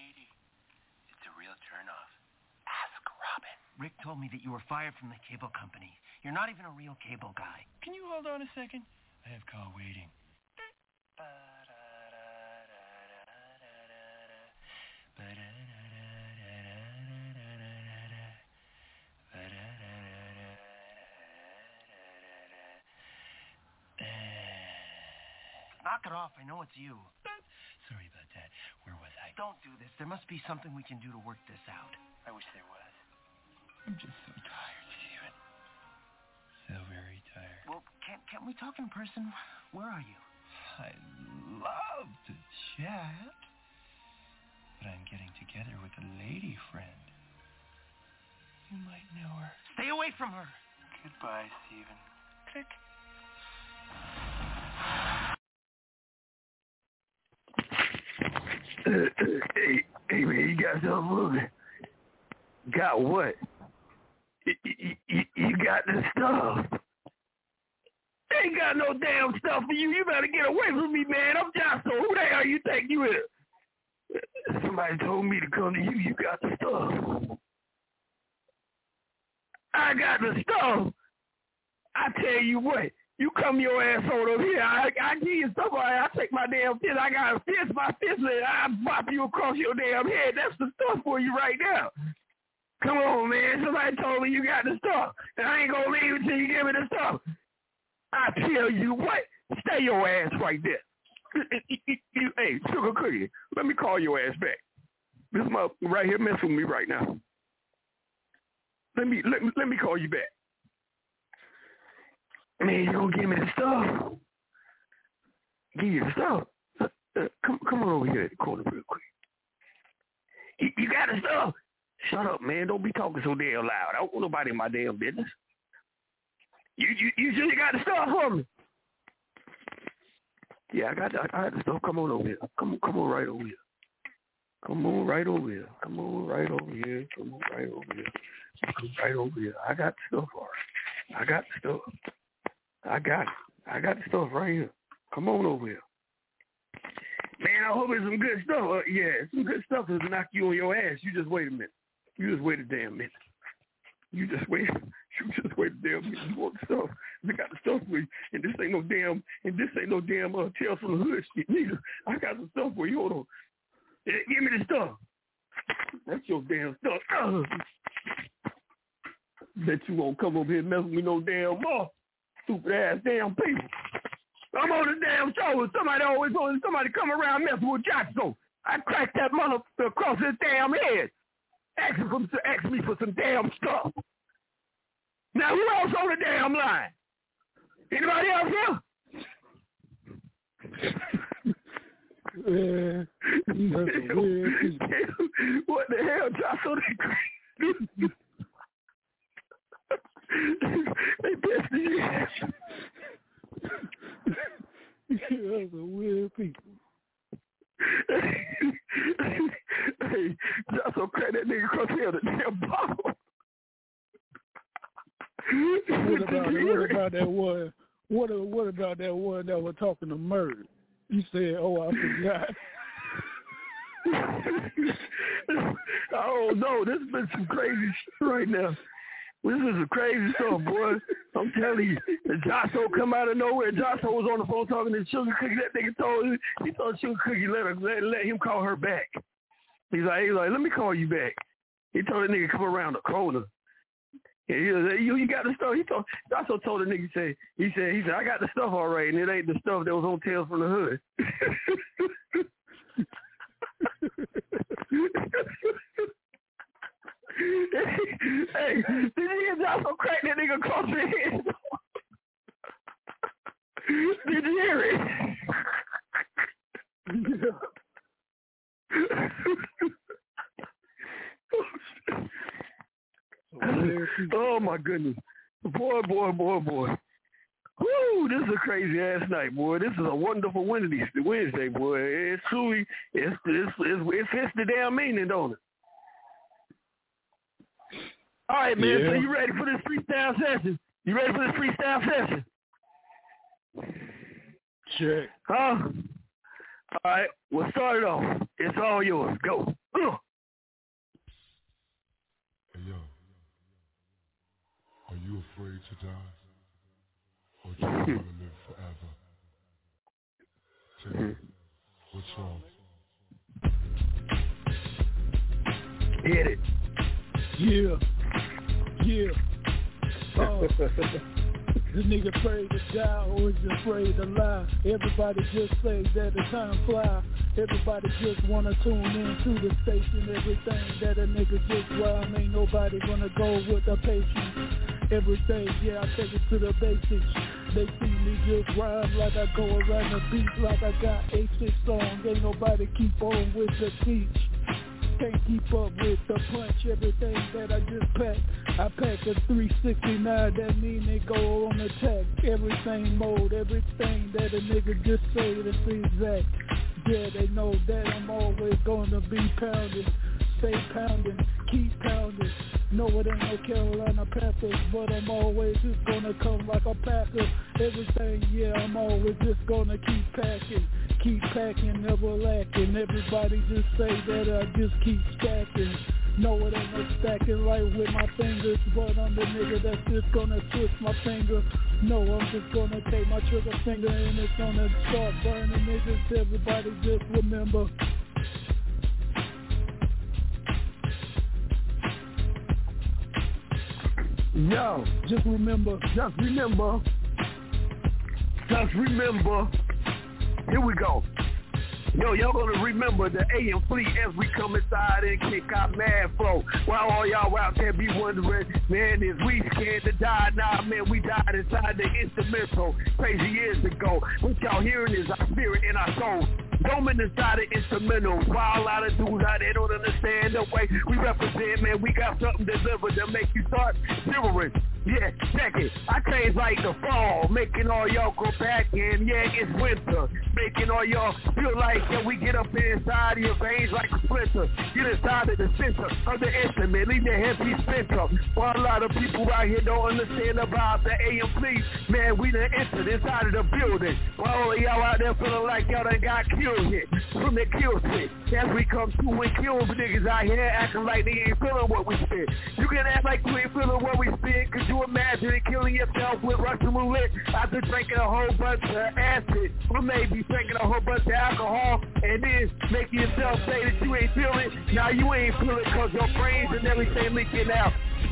lady. It's a real turnoff. Ask Robin. Rick told me that you were fired from the cable company. You're not even a real cable guy. Can you hold on a second? I have call waiting. Knock it off. I know it's you. Sorry about that. Where was I? Don't do this. There must be something we can do to work this out. I wish there was. I'm just so tired, Steven. So very tired. Well, can't we talk in person? Where are you? I love to chat, but I'm getting together with a lady friend. You might know her. Stay away from her. Goodbye, Steven. Click. Hey, man, you got something moving? Got what? You got the stuff. Ain't got no damn stuff for you. You better get away from me, man. I'm Josto. Who the hell you think you is? Somebody told me to come to you. You got the stuff. I got the stuff. I tell you what. You come your ass over here. I give you stuff. I take my damn fist. I got a fist. My fist, and I bop you across your damn head. That's the stuff for you right now. Come on, man. Somebody told me you got the stuff. And I ain't going to leave until you give me the stuff. I tell you what. Stay your ass right there. Hey, Sugar Cookie, let me call your ass back. This mother right here messing with me right now. Let me call you back. Man, you gonna give me the stuff? Give you the stuff? Come on over here at the corner real quick. You got the stuff? Shut up, man. Don't be talking so damn loud. I don't want nobody in my damn business. You sure you got the stuff for me? Yeah, I got the stuff. Come on over here. Come on right over here. Come on right over here. Come on right over here. Come on right over here. Come right over here. I got the stuff, all right. I got the stuff. I got it. I got the stuff right here. Come on over here. Man, I hope it's some good stuff. Yeah, some good stuff to knock you on your ass. You just wait a minute. You just wait a damn minute. You just wait a damn minute. You want the stuff. We got the stuff for you. And this ain't no damn Tales from the Hood shit neither. I got the stuff for you. Hold on. Give me the stuff. That's your damn stuff. Bet you won't come over here and mess with me no damn more. Stupid ass damn people. I'm on the damn show. Somebody come around messing with Josto. I cracked that mother across his damn head. Ask me for some damn stuff. Now who else on the damn line? Anybody else here? What the hell, Josto? They pissed you. Those are weird people. Hey, Josto cracked that nigga across the head with a damn bottle. What about that one? What about that one that was talking to murder? You said, "Oh, I forgot." I don't know. This has been some crazy shit right now. This is some crazy stuff, boy. I'm telling you. Josto come out of nowhere. Josto was on the phone talking to Sugar Cookie. That nigga told Sugar Cookie let him call her back. He's like, let me call you back. He told the nigga come around the corner. And he was like, you got the stuff. Josto told the nigga, he said, I got the stuff all right, and it ain't the stuff that was on Tales from the Hood. Hey, did you hear Josto crack that nigga across the head? Did you hear it? Oh my goodness. Boy. Woo, this is a crazy ass night, boy. This is a wonderful Wednesday, boy. It's truly, it fits the damn meaning, don't it? All right, man. Yeah. So you ready for this freestyle session? Check. Huh? All right, we'll start it off. It's all yours. Go. Hey, yo. Are you afraid to die? Or do you want to live forever? Tell me, what's wrong? Hit it. Yeah. The nigga afraid to die or is afraid to lie. Everybody just say that the time fly. Everybody just wanna tune in to the station. Everything that a nigga just rhyme. Ain't nobody gonna go with the patience. Everything, yeah, I take it to the basics. They see me just rhyme like I go around the beat like I got 8-6 songs. Ain't nobody keep on with the speech. Can't keep up with the punch, everything that I just pack. I pack a 369, that mean they go on attack. Everything mode, everything that a nigga just say, that's exact. Yeah, they know that I'm always gonna be pounding. Stay pounding, keep pounding. No, it ain't no Carolina Panthers, but I'm always just gonna come like a Packer. Everything, yeah, I'm always just gonna keep packing, never lacking. Everybody just say that I just keep stacking. No, it ain't no stacking right with my fingers, but I'm the nigga that's just gonna twist my finger. No, I'm just gonna take my trigger finger and it's gonna start burning niggas. Everybody just remember. Yo, just remember. Here we go. Yo, y'all gonna remember the AM Fleet as we come inside and kick our mad flow. While all y'all out there be wondering, man, is we scared to die? Nah, man, we died inside the instrumental crazy years ago. What y'all hearing is our spirit and our soul. Doming inside the instrumental. While a lot of dudes out there don't understand the way we represent, man, we got something delivered to make you start shivering. Yeah, check it. I changed like the fall, making all y'all go back in. Yeah, it's winter, making all y'all feel like we get up inside of your veins like a splinter. Get inside of the center of the instrument, leave your headpiece spent up. While a lot of people out here don't understand about the AM Fleet, man, we done entered inside of the building. While all y'all out there feeling like y'all done got killed here from the kill shit. As we come through and kill niggas out here acting like they ain't feeling what we spit. You can act like you ain't feeling what we spit, cause you imagine killing yourself with Russian roulette after drinking a whole bunch of acid, or maybe drinking a whole bunch of alcohol, and then making yourself say that you ain't feeling. Now you ain't feeling cause your brains and everything leaking out.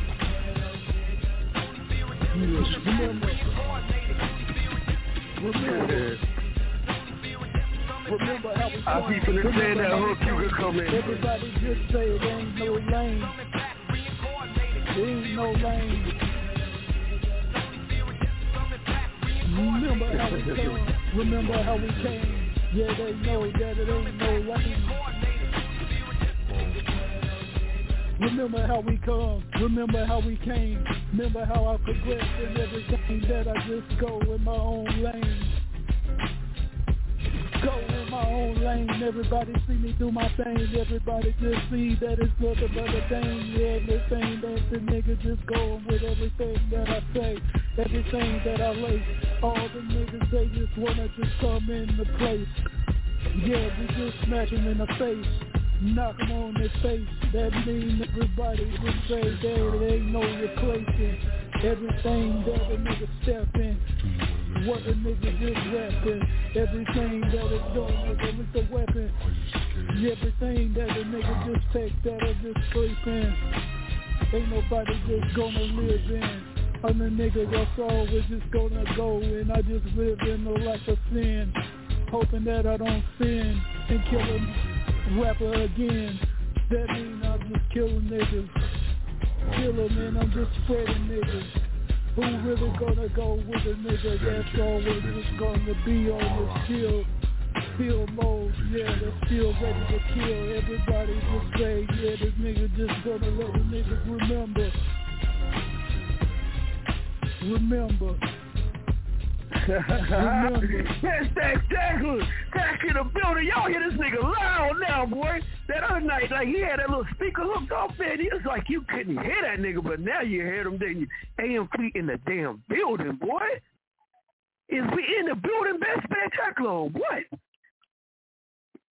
Remember how we I keep saying that hook, you can come in. Everybody just say it ain't no lane. There ain't no lane. Remember how we came. Remember how we came. Yeah, they know that it ain't no lane. Remember how we come. Remember how we came. Remember how I progressed in everything that I just go in my own lane. Go in my own lane, everybody see me do my thing. Everybody just see that it's nothing but a thing. Yeah, everything that the nigga just going with everything that I say, everything that I lay. All the niggas, they just wanna just come into place. Yeah, we just smash them in the face, knock them on their face. That mean everybody just say that it ain't no replacing everything that a nigga step in. What a nigga just rapping, everything that is done with a weapon. Everything that a nigga just take that I just sleep in. Ain't nobody just gonna live in. I'm the nigga that's always just gonna go, and I just live in no life of sin, hoping that I don't sin and kill a rapper again. That mean I'm just killing niggas, killing and I'm just spreading niggas. Who really gonna go with a nigga that's always just gonna be on the kill mode? Yeah, that's still ready to kill. Everybody just say, yeah, this nigga just gonna let the niggas remember. Hashtag back in the building. Y'all hear this nigga loud now, boy. That other night, like he had that little speaker hooked off there. It was like you couldn't hear that nigga, but now you hear him. Then AM Fleet in the damn building, boy. Is we in the building? Best spectacular. What?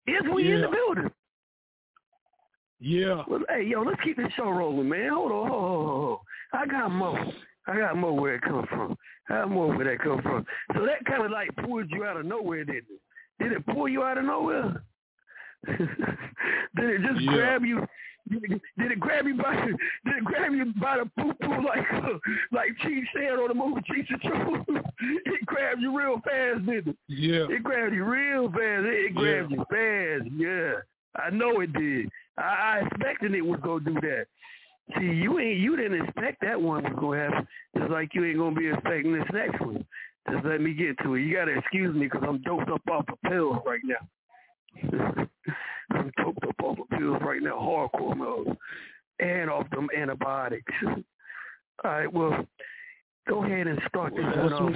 Is we in the building? Yeah. Well, hey, yo, let's keep this show rolling, man. Hold on. I got more where it comes from. So that kind of like pulled you out of nowhere, didn't it? Did it pull you out of nowhere? Did it just grab you? Did it grab you by the poo-poo like Chief said on the movie Chief of Truth? It grabbed you real fast, didn't it? Yeah. It grabbed you real fast. It grabbed you fast. Yeah. I know it did. I expected it was gonna do that. See, you didn't expect that one was gonna happen. Just like you ain't gonna be expecting this next one. Just let me get to it. You gotta excuse me because I'm doped up off the pills right now. I'm doped up off the pills right now, hardcore mode, and off them antibiotics. All right, well, go ahead and start this one off.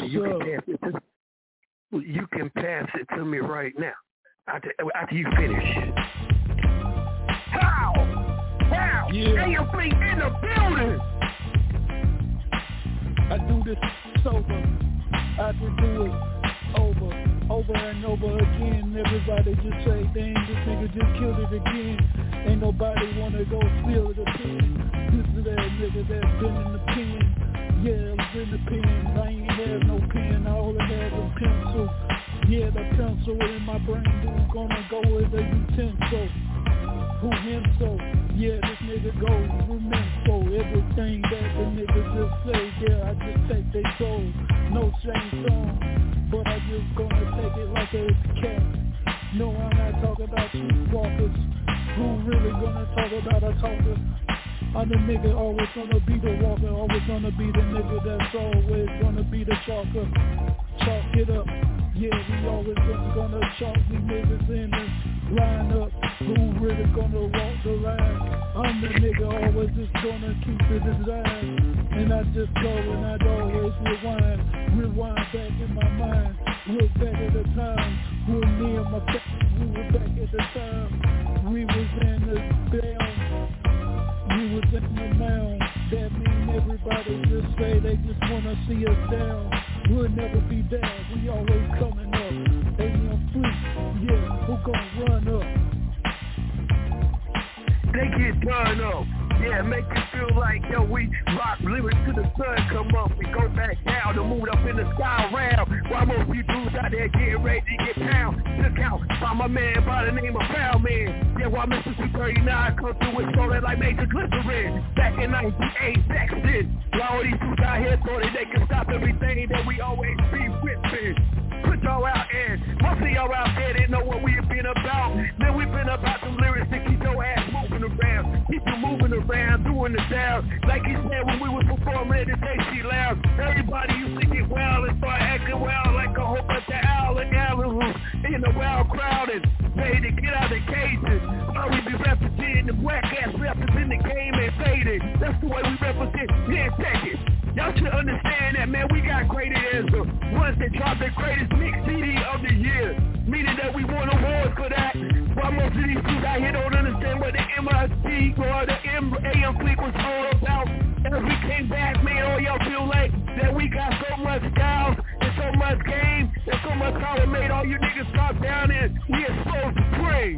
You can pass it to me right now after you finish. How? Yeah. Hey, I'm in the building. I do this sober. I can do it over and over again. Everybody just say, dang, this nigga just killed it again. Ain't nobody wanna go spill the pen. This is that nigga that's been in the pen. Yeah, I was in the pen. I ain't had no pen. I only had a pencil. Yeah, the pencil in my brain is gonna go with a utensil. Who him so? Yeah, this nigga goes remember everything that the nigga just say. Yeah, I just take they soul. No shame song, but I just gonna take it like it's a cat. No, I'm not talking about streetwalkers. Who really gonna talk about a talker? I'm the nigga always gonna be the walker, always gonna be the nigga that's always gonna be the chalker. Chalk it up. Yeah, we always gonna chalk these niggas in the line up. Who really gonna walk the line? I'm the nigga always just gonna keep the design. And I just go and I'd always rewind back in my mind. Look back at the time when me and my friends, we were back at the time. We was in the down, we was in the mound. That mean everybody just say they just wanna see us down. We'll never be down, we always coming up. AM free, yeah, who gon' run up? They get done up. Yeah, make it feel like, yo, we rock lyrics to the sun come up. We go back down to move up in the sky round. While most you dudes out there getting ready to get pound. Took out by my man by the name of Pound Man. Yeah, while Mr. 239 comes through with soda like Major Glycerin. Back in 98, Sexton. While all these dudes out here thought that they can stop everything that we always be whipping. Put y'all out there. Most of y'all out there didn't know what we have been about. Man, we've been about some lyrics to keep your ass moving around. Keep you moving around, doing the sound. Like he said when we was performing at the Tasty Lounge. Everybody used to get wild and start acting wild like a whole bunch of owl and allihoos in the wild crowd and ready to get out of the cages. While we be representing the black ass representing the game and faded. That's the way we represent. Yeah, take it. Y'all should understand that, man, we got graded as the ones that dropped the greatest mix CD of the year. Meaning that we won awards for that. While most of these dudes out here don't understand what the MIT or the AM Fleet was all about. As we came back, man, all y'all feel like that we got so much styles and so much game and so much power made all you niggas drop down and we exposed the prey.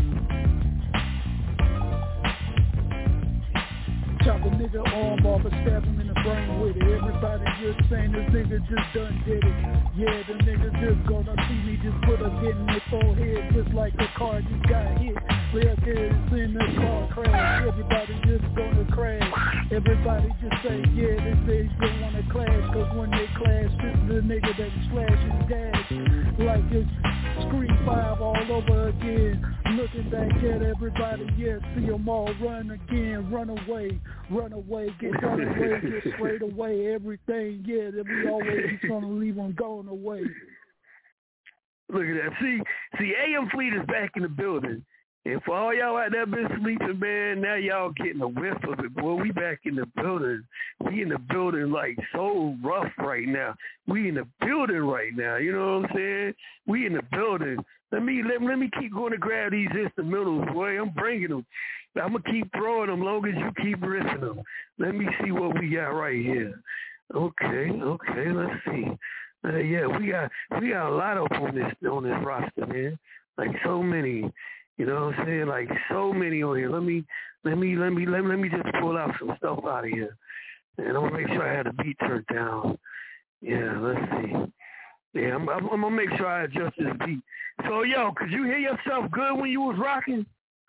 Chop a nigga arm off and stab him in the brain with it. Everybody just saying this nigga just done did it. Yeah, the nigga just gonna see me just put a hit in their forehead just like a car just got hit. Well, it's in the car crash. Everybody just gonna crash. Everybody just say, yeah, this nigga gonna wanna clash. Cause when they clash, this is the nigga that slash and dash. Like it's Scream 5 all over again. Looking back at everybody, yeah, see them all run again, run away, get done away, get straight away, everything, yeah, that we always trying to leave them going away. Look at that. See, AM Fleet is back in the building. And for all y'all out there been sleeping, man, now y'all getting a whiff of it. Boy, we back in the building. We in the building like so rough right now. We in the building right now, you know what I'm saying? We in the building. Let me keep going to grab these instrumentals, boy. I'm bringing them. I'm going to keep throwing them long as you keep riffing them. Let me see what we got right here. Okay, let's see. Yeah, we got a lot up on this roster, man. Like so many, you know what I'm saying? Like so many on here. Let me just pull out some stuff out of here. And I'm gonna make sure I had the beat turned down. Yeah, let's see. Yeah, I'm gonna make sure I adjust this beat. So yo, could you hear yourself good when you was rocking?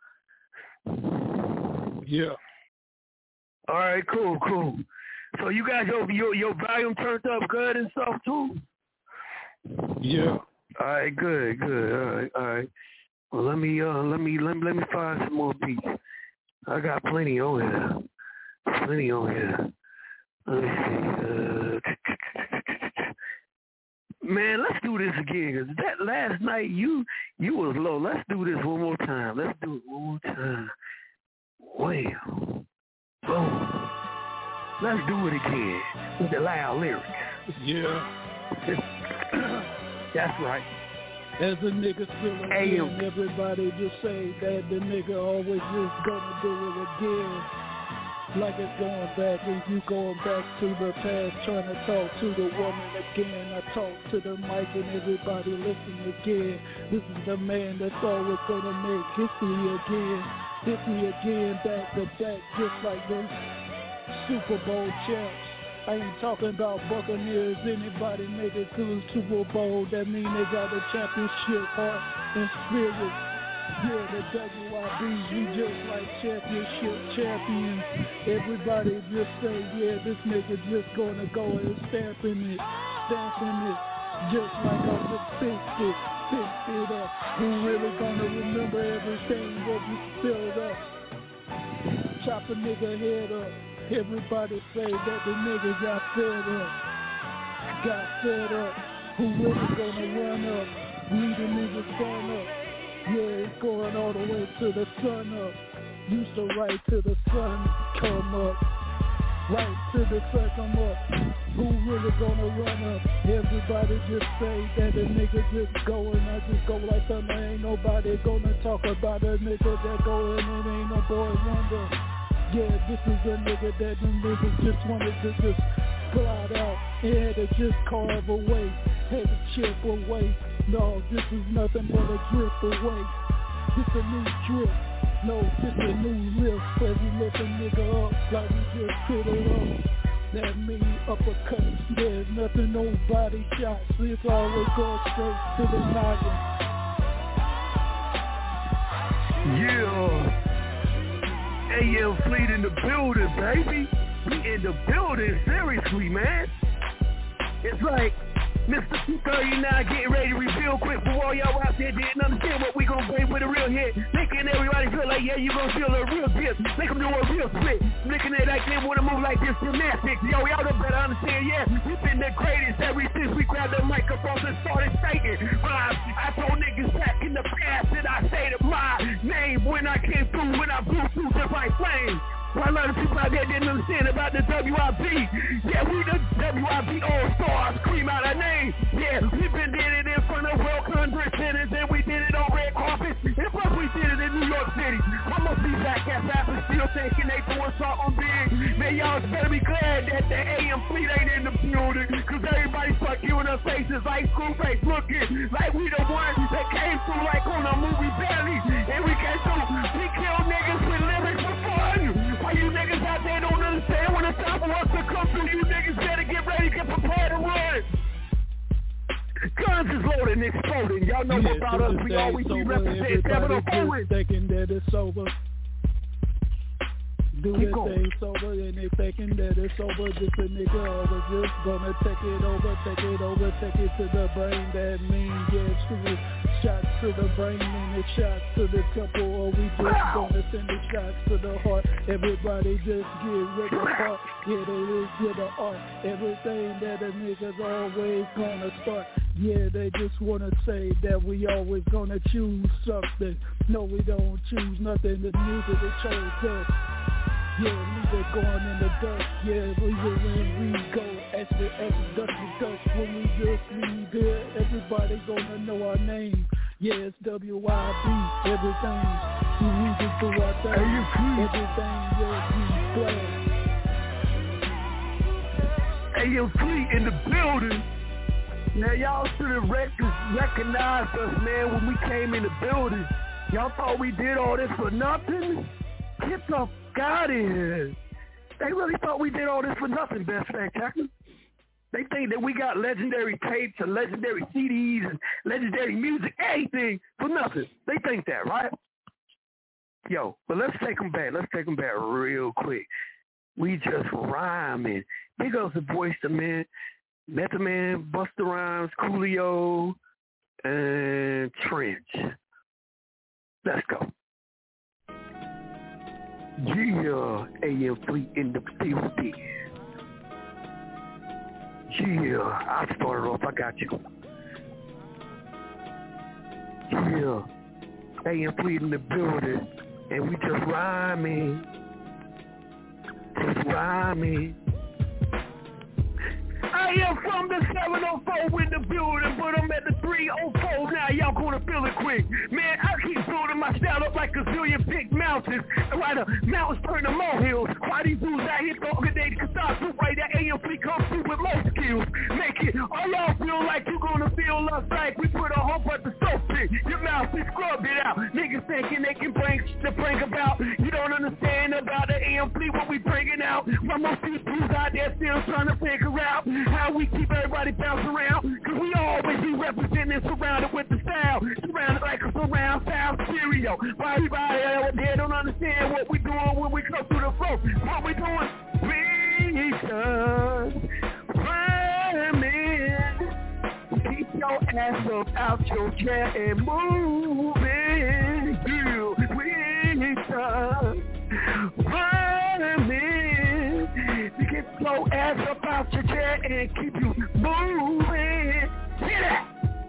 Yeah. All right, cool. So you got your volume turned up good and stuff too? Yeah. All right, good. All right. Well, let me find some more beats. I got plenty on here. Let me see. Man, let's do this again. Cause that last night you was low. Let's do this one more time. Well, boom. Let's do it again with the loud lyrics. Yeah. That's right. As a nigga still again, everybody just say that the nigga always just gonna do it again. Like it's going back and you going back to the past, trying to talk to the woman again. I talk to the mic and everybody listen again. This is the man that's always gonna make history again, back to back, just like the Super Bowl champs. I ain't talking about Buccaneers. Anybody make it to the Super Bowl, that mean they got a championship heart and spirit. Yeah, the WIB, we just like championship champions. Everybody just say, yeah, this nigga just gonna go and stamping it. Just like I'm the fix it up. Who really gonna remember everything what we filled up? Chop a nigga head up. Everybody say that the nigga got fed up. Who really gonna run up? Lead the nigga sun up. Yeah, it's going all the way to the sun up. Used to right to the sun come up. Right to the sun come up. Who really gonna run up? Everybody just say that the nigga just going. I just go like something. Ain't nobody gonna talk about a nigga that going and ain't no boy wonder. Yeah, this is a nigga that the niggas just wanted to just glide out and had to just carve away, had to chip away. No, this is nothing but a drip away. This a new drip. No, this a new lift. As we lift a nigga up like we just put it up. That mean uppercuts. There's nothing, no body shots. It's always going straight to the noggin. Yeah. AM Fleet in the building, baby. We in the building, seriously, man. It's like Mr. 239 getting ready to reveal quick for all y'all out there didn't understand what we gonna bring with a real hit. Making everybody feel like, yeah, you gonna feel a real gift. Make them do a real split. Making it like they wanna move like this gymnastics. Yo, y'all don't better understand, yeah. We've been the greatest ever since we grabbed the microphone and started stating rhymes. I told niggas back in the past that I stated my name when I came through, when I blew through just like flames. Well, a lot of people out there didn't understand about the WIB. Yeah, we the WIB All-Stars, scream out our name. Yeah, we been did it in front of well-conjured sinners, and we did it on red carpets, and plus we did it in New York City. I'ma be back at rappers still thinking they doing something big. Man, y'all better be glad that the AM Fleet ain't in the building, cause everybody start giving us faces like Screwface looking like we the ones that came through like on a movie Belly, and we came through, we killed niggas with lyrics for fun. Why you niggas out there don't understand when it's time for us to come through? You niggas better get ready, get prepared to run. Guns is loaded and exploding. Y'all know about us. We always be representing 704. Thinking that it's over. Do this thing sober and they thinking that it's over. Just a nigga over, just gonna take it to the brain. That means yeah, shots to the brain and it shots to the temple, or we just gonna send the shots to the heart. Everybody just get rid of heart. Yeah, they is with the art. Everything that the niggas always gonna start. Yeah, they just wanna say that we always gonna choose something. No, we don't choose nothing. The music that chose us. Yeah, leave it going in the dust. Yeah, we will when we go. As the dust when we just leave there. Everybody gonna know our name. Yeah, it's WIB. Everything. We just do our thing. Everything, yeah, we glad. AM Fleet in the building. Now y'all should have recognized us, man, when we came in the building. Y'all thought we did all this for nothing? Get the f*** out of here. They really thought we did all this for nothing, Best Fact Checker. They think that we got legendary tapes and legendary CDs and legendary music, anything for nothing. They think that, right? Yo, but let's take them back. Let's take them back real quick. We just rhyming. Big ups to Boyz II Men, Method Man, Busta Rhymes, Coolio, and Trench. Let's go. Yeah, AM Fleet in the building. Yeah, I started off. I got you. Yeah, AM Fleet in the building, and we just rhyming. Just rhyming. I am from the 704 in the building, but I'm at the 304 now. Y'all gonna feel it quick. Man, I keep building my style up like a zillion big mountains. Why the mountains turn to molehills. Why these dudes out here talking they can stop to right that AM Fleet comes through with low skills. Make it all y'all feel like you gonna feel us like we put a whole bunch of soap in your mouth. We scrub it out. Niggas thinking they can bring the bring about. You don't understand about the AM Fleet, what we bringing out. While most these dudes out there still trying to figure out how we keep everybody bouncing around. Cause we always be representing surrounded with the style. Surrounded like a surround sound stereo. Why everybody out there don't understand what we doing when we come through the floor. What we doing? We just rhyming. Keep your ass up out your chair and moving. Yeah, we just rhyming. You get your ass up out your chair and keep you moving. Hear that?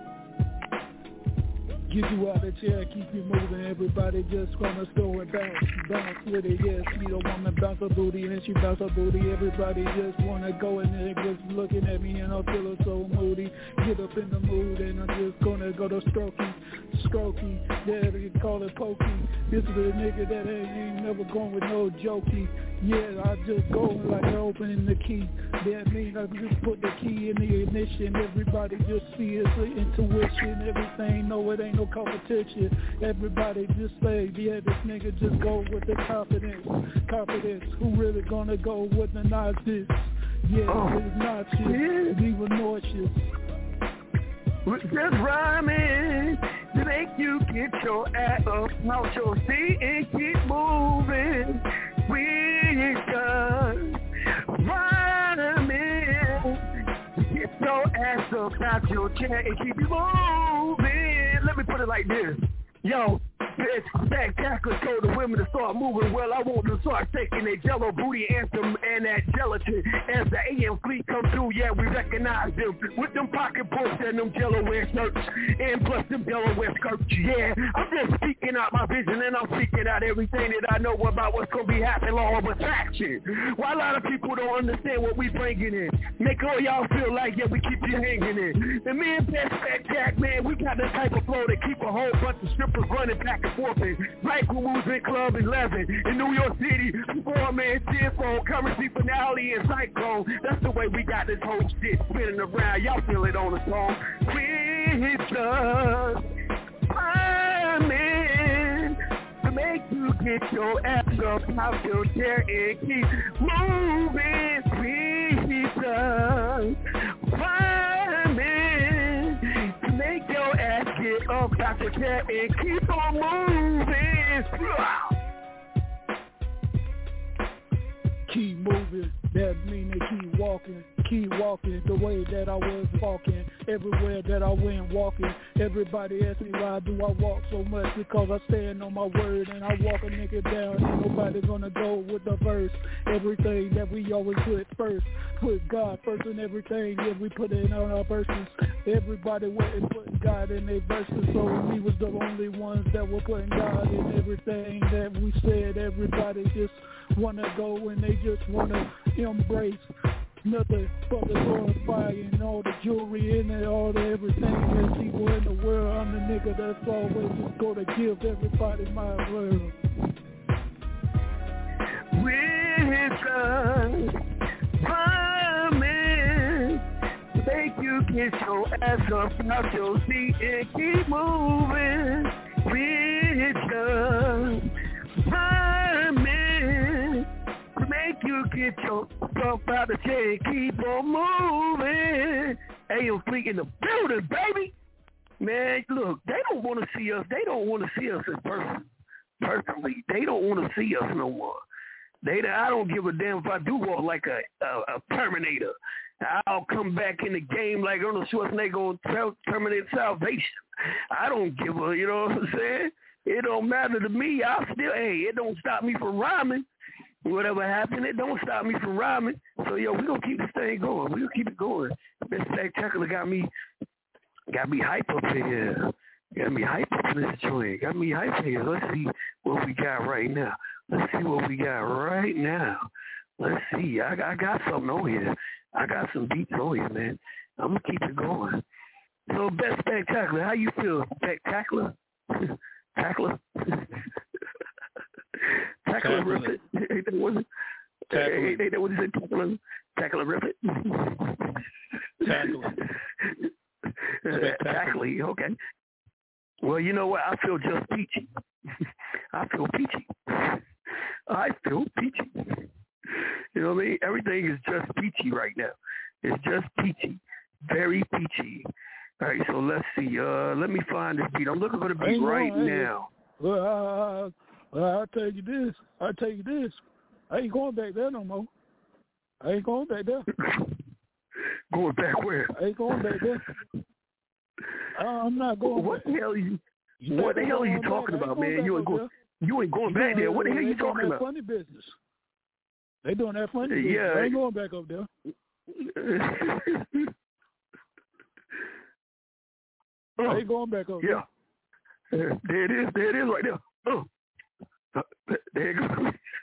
Get you out of the chair, keep you moving. Everybody just gonna go and bounce with it. Yes, you don't wanna bounce her booty and she bounce her booty. Everybody just wanna go in there, just looking at me and I'm feeling so moody. Get up in the mood and I'm just gonna go to strokey. Yeah, they call it pokey. This is a nigga that ain't never going with no jokey. Yeah, I just go like opening the key. That means I just put the key in the ignition. Everybody just see it's the intuition. Everything, no, it ain't no competition. Everybody just say, yeah, this nigga just go with the confidence. Who really gonna go with the nauseous? Yeah, it's not shit. Even nauseous. Just rhyming to make you get your ass up out your seat and keep moving. We just rhyming to get your ass up out your chair and keep you moving. Let me put it like this. Yo, it's spectacular, told the women to start moving. Well, I want them to start taking their jello booty anthem and that gelatin. As the AM Fleet come through, yeah, we recognize them with them pocket books and them Delaware shirts and plus them Delaware skirts. Yeah, I'm just speaking out my vision and I'm speaking out everything that I know about what's going to be happening, law of attraction. Why a lot of people don't understand what we bringing in. Make all y'all feel like, yeah, we keep you hanging in. And me and Best Fact Jack, man, we got the type of flow that keep a whole bunch of strippers running back and forth. Like who moves in Club 11 in New York City, Performance, Cheerful, Currency Finale, and Cyclone. That's the way we got this whole shit spinning around. Y'all feel it on the song. We just rhyming to make you get your ass up out your chair and keep moving. We just rhyming to make your ass get up out your chair and keep on moving. Keep moving, that mean they keep walking the way that I was walking. Everywhere that I went walking, everybody asked me why do I walk so much, because I stand on my word and I walk a nigga down. Ain't nobody gonna go with the verse. Everything that we always put first, put God first in everything. Yeah, we put it on our verses. Everybody went and put God in their verses, so we was the only ones that were putting God in everything that we said. Everybody just wanna go and they just wanna embrace nothing but the Lord fire and all the jewelry in it, all the everything that people in the world. I'm the nigga that's always just gonna give everybody my word. With us, rhyming, make you Get your ass up out your seat and keep moving. Richard Prime make you get yourself out the chair and keep on moving. Hey, yo, Fleet in the building, baby. Man, look, they don't want to see us. They don't want to see us in person. Personally, they don't want to see us no more. I don't give a damn if I do walk like a Terminator. I'll come back in the game like Arnold Schwarzenegger on Terminator Salvation. I don't give a, you know what I'm saying? It don't matter to me. It don't stop me from rhyming. Whatever happened, it don't stop me from rhyming. So, yo, we're going to keep this thing going. We're going to keep it going. This Spectacular got me hype up here. Got me hype up in this joint. Got me hype here. Let's see what we got right now. Let's see. I got something on here. I got some beats on here, man. I'm going to keep it going. So, Best Spectacular, how you feel? Spectacular? Tackler? Tackler rip it. Ain't that what it said? Tackler rip it. Tackler, okay. Well, you know what? I feel just peachy. I feel peachy. You know what I mean? Everything is just peachy right now. It's just peachy. Very peachy. All right, so let's see. Let me find this beat. I'm looking for the beat now. Well, I'll tell you this. I ain't going back there no more. I ain't going back there. Going back where? I ain't going back there. I'm not going What back. The hell are you talking about, man? You ain't going back there. What the hell are you talking about? Funny business. They doing that funny business. Yeah. I ain't going back up there. I ain't going back up there. Yeah. There it is right there. There you go.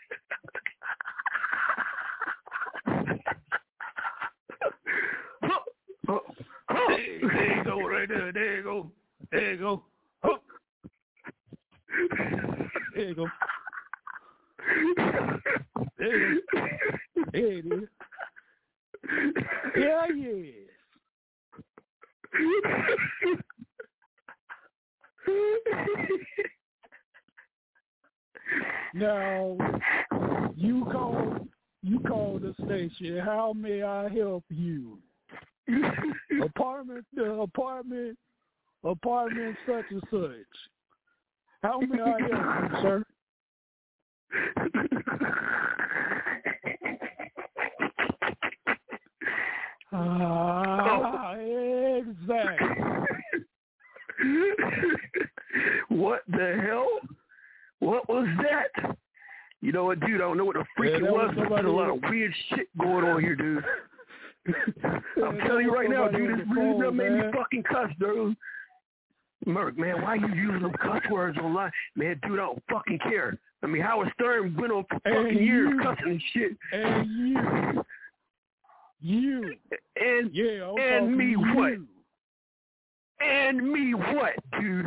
There you go, right there. There you go. There you go. There you go. There it is. Yeah, yes. Now, you call the station. How may I help you? Apartment such and such. How may I help you, sir? Exactly. What the hell? What was that? You know what, dude? I don't know what the freak it was. There's a lot of weird shit going on here, dude. I'm telling you right now, dude, this really done made me fucking cuss, dude. Merc, man, why you using them cuss words online? Man, dude, I don't fucking care. I mean, Howard Stern went on for fucking years cussing and shit. And you. And me what? And me what, dude?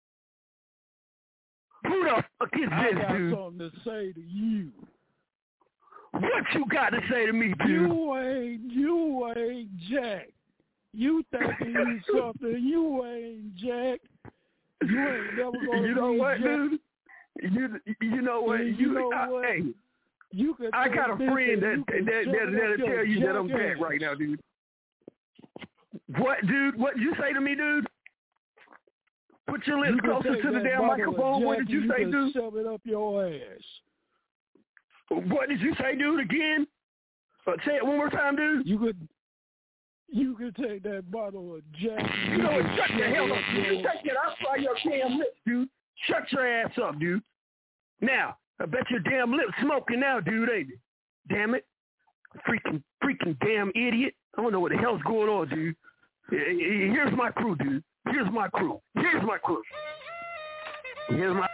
Who the fuck is this, dude? I got something to say to you. What you got to say to me, dude? You ain't Jack. You thinking you something. You ain't Jack. You ain't never gonna be You know what, Jack. dude? You know what? Hey, I got a friend that'll tell you that I'm Jack right now, dude. What, dude? What did you say to me, dude? Put your lips closer to the damn microphone. What did you say, dude? Shove it up your ass. What did you say, dude, again? Say it one more time, dude. You could take that bottle of Jack. You know what? Shut the hell up, dude. I'll fry your damn lips, dude. Shut your ass up, dude. Now, I bet your damn lips smoking now, dude, ain't it? Damn it. Freaking damn idiot. I don't know what the hell's going on, dude. Here's my crew, dude. Here's my crew. Here's my crew, yeah.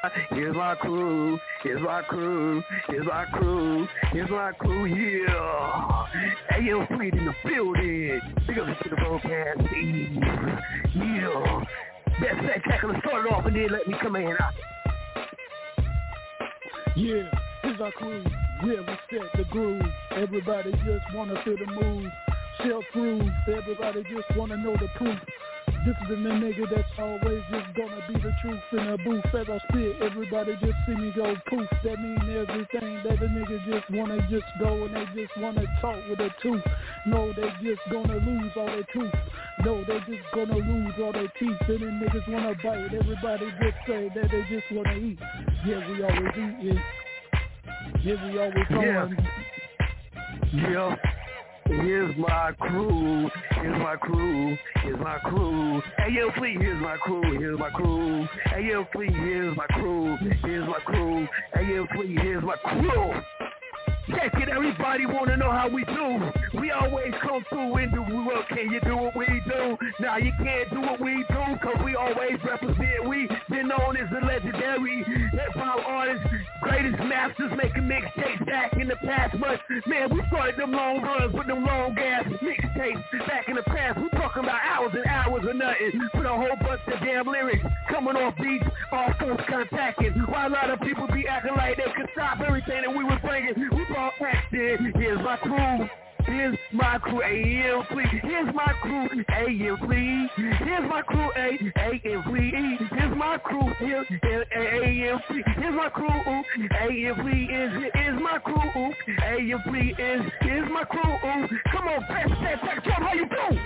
Hey, yo, Fleet in the building. Big up to the broadcast team. Yeah. Best Spectacular started off and then let me come in. Yeah, here's our crew. We'll respect the groove. Everybody just wanna feel the move. self-proof. Everybody just wanna know the proof. This is the nigga that's always just gonna be the truth in the booth. As I spit, everybody just see me go poof. That mean everything that the nigga just wanna just go and they just wanna talk with a tooth. No, they just gonna lose all their tooth. No, they just gonna lose all their teeth. And then niggas wanna bite. Everybody just say that they just wanna eat. Yeah, we always eat. Yeah, we always on. Yeah. Here's my crew, here's my crew, here's my crew. Hey yo, please, here's my crew, here's my crew. Hey yo, please, here's my crew, here's my crew. Hey yo, please, here's my crew. Check it, everybody wanna know how we do. We always come through and do what can you do what we do? Nah, you can't do what we do, cause we always represent. We been known as the legendary hip-hop artists, greatest masters making mixtapes back in the past. But man, we started them long runs with them long ass mixtapes back in the past. We talking about hours and hours of nothing, with a whole bunch of damn lyrics coming off beats, all force contacting. While a lot of people be acting like they could stop everything that we was bringing, we brought action. Here's my crew. Here's my crew, A.M. Fleet. Here's my crew, A.M. Fleet. Here's my crew, A.M. Fleet. Here's my crew, A.M. Fleet. Here's my crew, A.M. Fleet is my crew, A.M. Fleet is my crew. Come on, pass that back to how you do.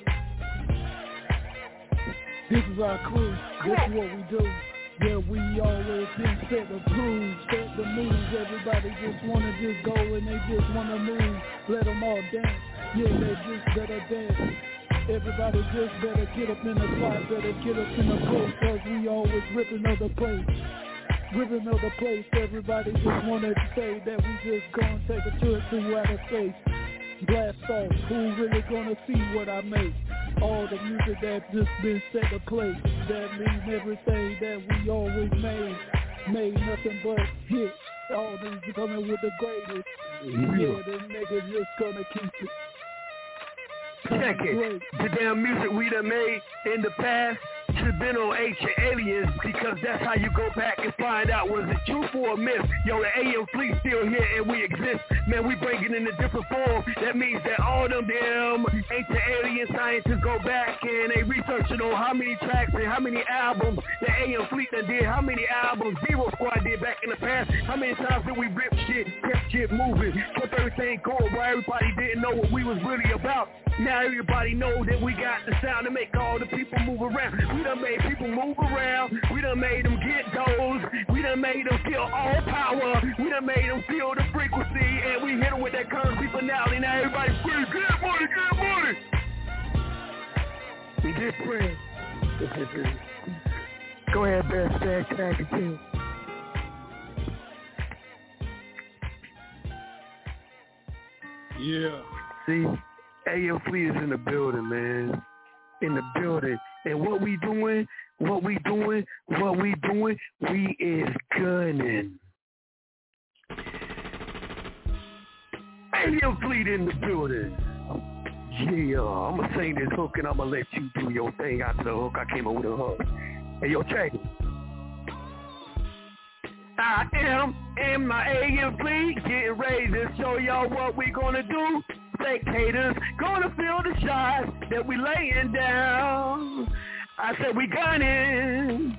This is our crew. This is what we do. Yeah, we always been set the grooves, set the moves. Everybody just wanna just go and they just wanna move. Let them all dance. Yeah, they just better dance. Everybody just better get up in the spot, better get up in the place, cause we always ripping other place. Ripping other place. Everybody just wanna say that we just gonna take a trip to outer space. Blast off, who really gonna see what I make? All the music that just been set to play. That means everything that we always made nothing but hits. All these coming with the greatest. Yeah, the niggas just gonna keep it. Check it. The damn music we done made in the past should been on Ancient Aliens, because that's how you go back and find out was it truth or a myth. Yo, the A.M. Fleet still here and we exist. Man, we bring it in a different form. That means that all them damn ancient alien scientists go back and they researching on how many tracks and how many albums the A.M. Fleet done did, how many albums Zero Squad did back in the past, how many times did we rip shit, kept shit moving, kept everything going where everybody didn't know what we was really about. Now everybody know that we got the sound to make all the people move around. We done made people move around. We done made them get those. We done made them feel all power. We done made them feel the frequency. And we hit them with that currency finale. Now everybody scream, get money, get money. We get friends. Go ahead, best tag it too. Yeah. See? A.M. Fleet is in the building, man. In the building. And what we doing, we is gunning. A.M. Fleet in the building. Yeah, I'm going to sing this hook and I'm going to let you do your thing after the hook. I came up with a hook. Hey, yo, check it. I am in my A.M. Fleet, getting ready to show y'all what we gonna do. Spectators gonna feel the shots that we laying down. I said we gunning.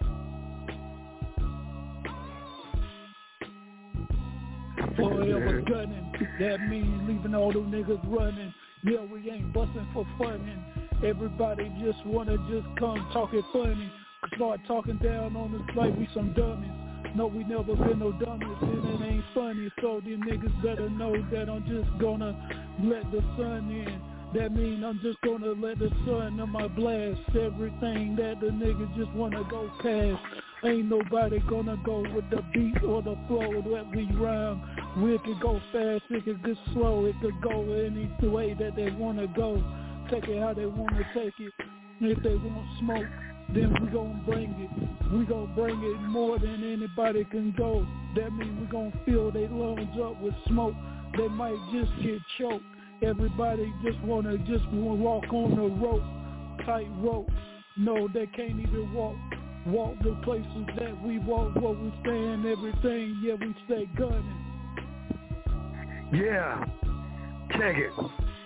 Forever gunning. That means leaving all them niggas running. Yeah, we ain't busting for funnin'. Everybody just wanna just come talking funny. Start talking down on us like we some dummies. No, we never been no dummies, and it ain't funny. So these niggas better know that I'm just gonna let the sun in. That mean I'm just gonna let the sun in my blast. Everything that the niggas just wanna go past. Ain't nobody gonna go with the beat or the flow that we rhyme. We can go fast, it can get slow, it could go any way that they wanna go. Take it how they wanna take it. If they want smoke, then we gon' bring it. We gon' bring it more than anybody can go. That means we gon' fill their lungs up with smoke. They might just get choked. Everybody just wanna walk on the rope, tight rope. No, they can't even walk the places that we walk, what we stand, everything. Yeah, we stay gunning. Yeah, check it.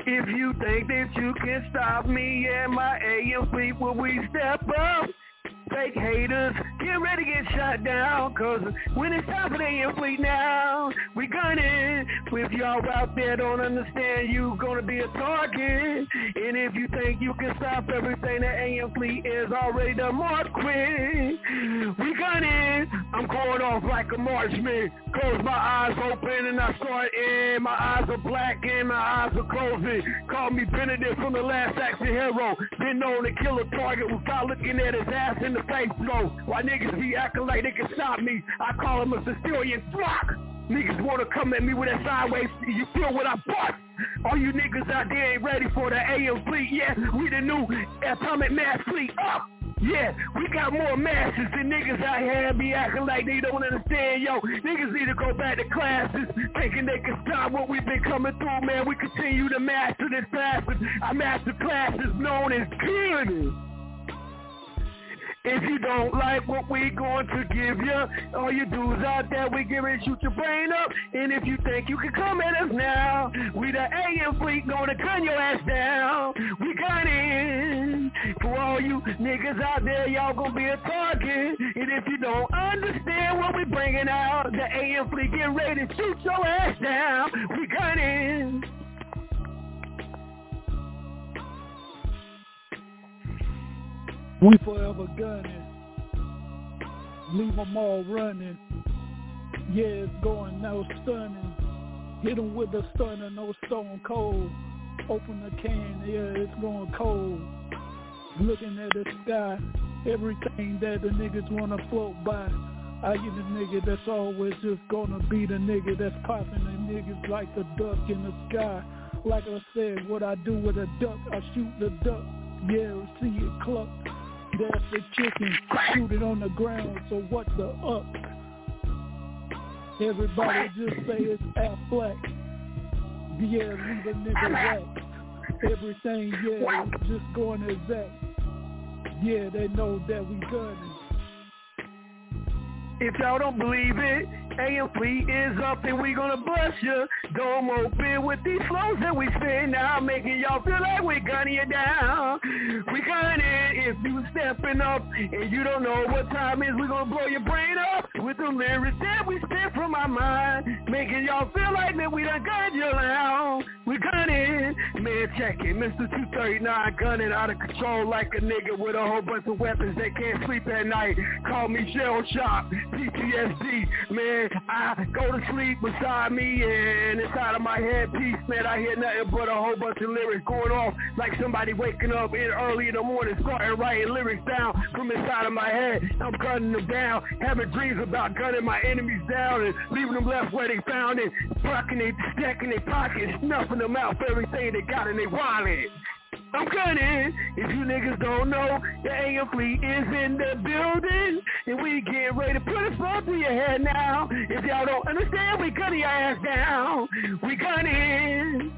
If you think that you can stop me and my AM fleet when we step up, fake haters, get ready to get shot down, cause when it's time for the AM fleet now, we gunning. If y'all out there don't understand, you gonna be a target. And if you think you can stop everything, the AM fleet is already done marked quick. We gunning. I'm going off like a marksman. Close my eyes open and I start in. My eyes are black and my eyes are closing. Call me Benedict from The Last Action Hero. Been known to kill a target without looking at his ass in the face, though. Why niggas be acting like they can stop me? I call him a Sicilian flock. Niggas wanna come at me with that sideways, you feel what I bust. All you niggas out there ain't ready for the AM fleet. Yeah, we the new atomic mass fleet up. Yeah, we got more masses than niggas out here be acting like they don't understand. Yo, niggas need to go back to classes, thinking they can stop what we've been coming through, man. We continue to master this classes. Our master class is known as good. If you don't like what we going to give you, all you dudes out there, we get ready to shoot your brain up. And if you think you can come at us now, we the AM fleet gonna gun your ass down. We got in. For all you niggas out there, y'all gonna be a target. And if you don't understand what we bringing out, the AM fleet get ready to shoot your ass down. We got in. We forever gunning, leave them all running. Yeah, it's going no stunning. Hit them with the stunner, no stone cold. Open the can, yeah, it's going cold. Looking at the sky, everything that the niggas wanna float by. I get the nigga that's always just gonna be the nigga that's popping the niggas like a duck in the sky. Like I said, what I do with a duck, I shoot the duck. Yeah, see it cluck. That's the chicken, shoot it on the ground, so what the up? Everybody just say it's Aflac. Yeah, leave a nigga whack. Everything, yeah, it's just going as that. Yeah, they know that we gunning. If y'all don't believe it, AM fleet is up and we gonna bust ya. Dome open with these flows that we spin now, making y'all feel like we gunning you down. We gunning. If you stepping up and you don't know what time is, we gonna blow your brain up with the lyrics that we spit from our mind, making y'all feel like that we done gunned you down. We gunning. Man, check it. Mr. 239 gunning out of control like a nigga with a whole bunch of weapons that can't sleep at night. Call me shell shock, PTSD. Man, I go to sleep beside me and inside of my head piece, man, I hear nothing but a whole bunch of lyrics going off like somebody waking up early in the morning, starting writing lyrics down from inside of my head. I'm gunning them down, having dreams about gunning my enemies down and leaving them left where they found it, stacking their pockets, snuffing them out for everything they got in their wallet. I'm gunning. If you niggas don't know, the AM fleet is in the building, and we get ready to put a phone to your head now. If y'all don't understand, we gunning your ass down. We gunning.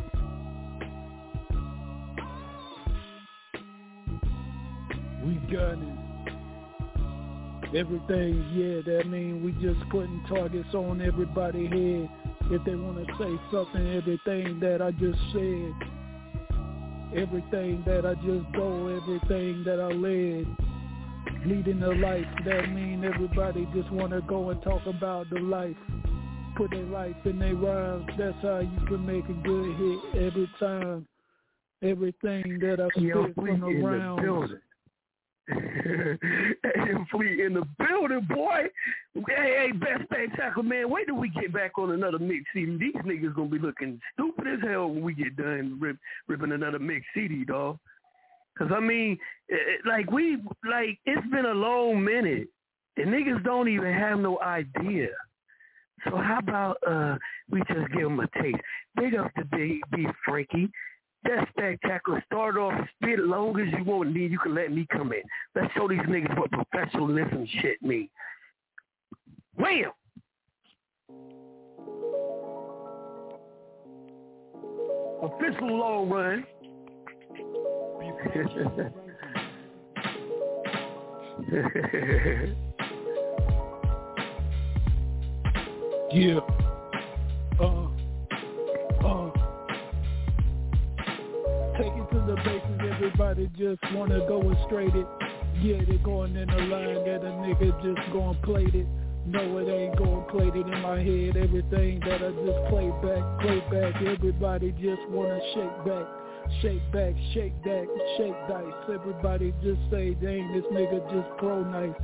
We gunning. Everything, yeah, that mean we just putting targets on everybody's head. If they want to say something, everything that I just said. Everything that I just go, everything that I led, leading the life, that mean everybody just want to go and talk about the life, put their life in their rhymes. That's how you can make a good hit every time. Everything that I spit from the rounds. AM fleet in the building, boy. Hey, Best Spectacular, man, wait till we get back on another mix CD. These niggas gonna be looking stupid as hell when we get done ripping another mix CD, dog. Cause I mean, it's been a long minute, and niggas don't even have no idea. So how about we just give them a taste? Big up to B Frankie. That's Spectacular. Start off, spit as long as you want, and then you can let me come in. Let's show these niggas what professionalism shit means. Wham! Official long run. Yeah. Take it to the bases, everybody just wanna go and straight it. Yeah, they going in the line that a nigga just gon' plate it. No, it ain't gon' plate it in my head. Everything that I just play back. Everybody just wanna shake back, shake that, shake dice. Everybody just say, dang, this nigga just pro-life,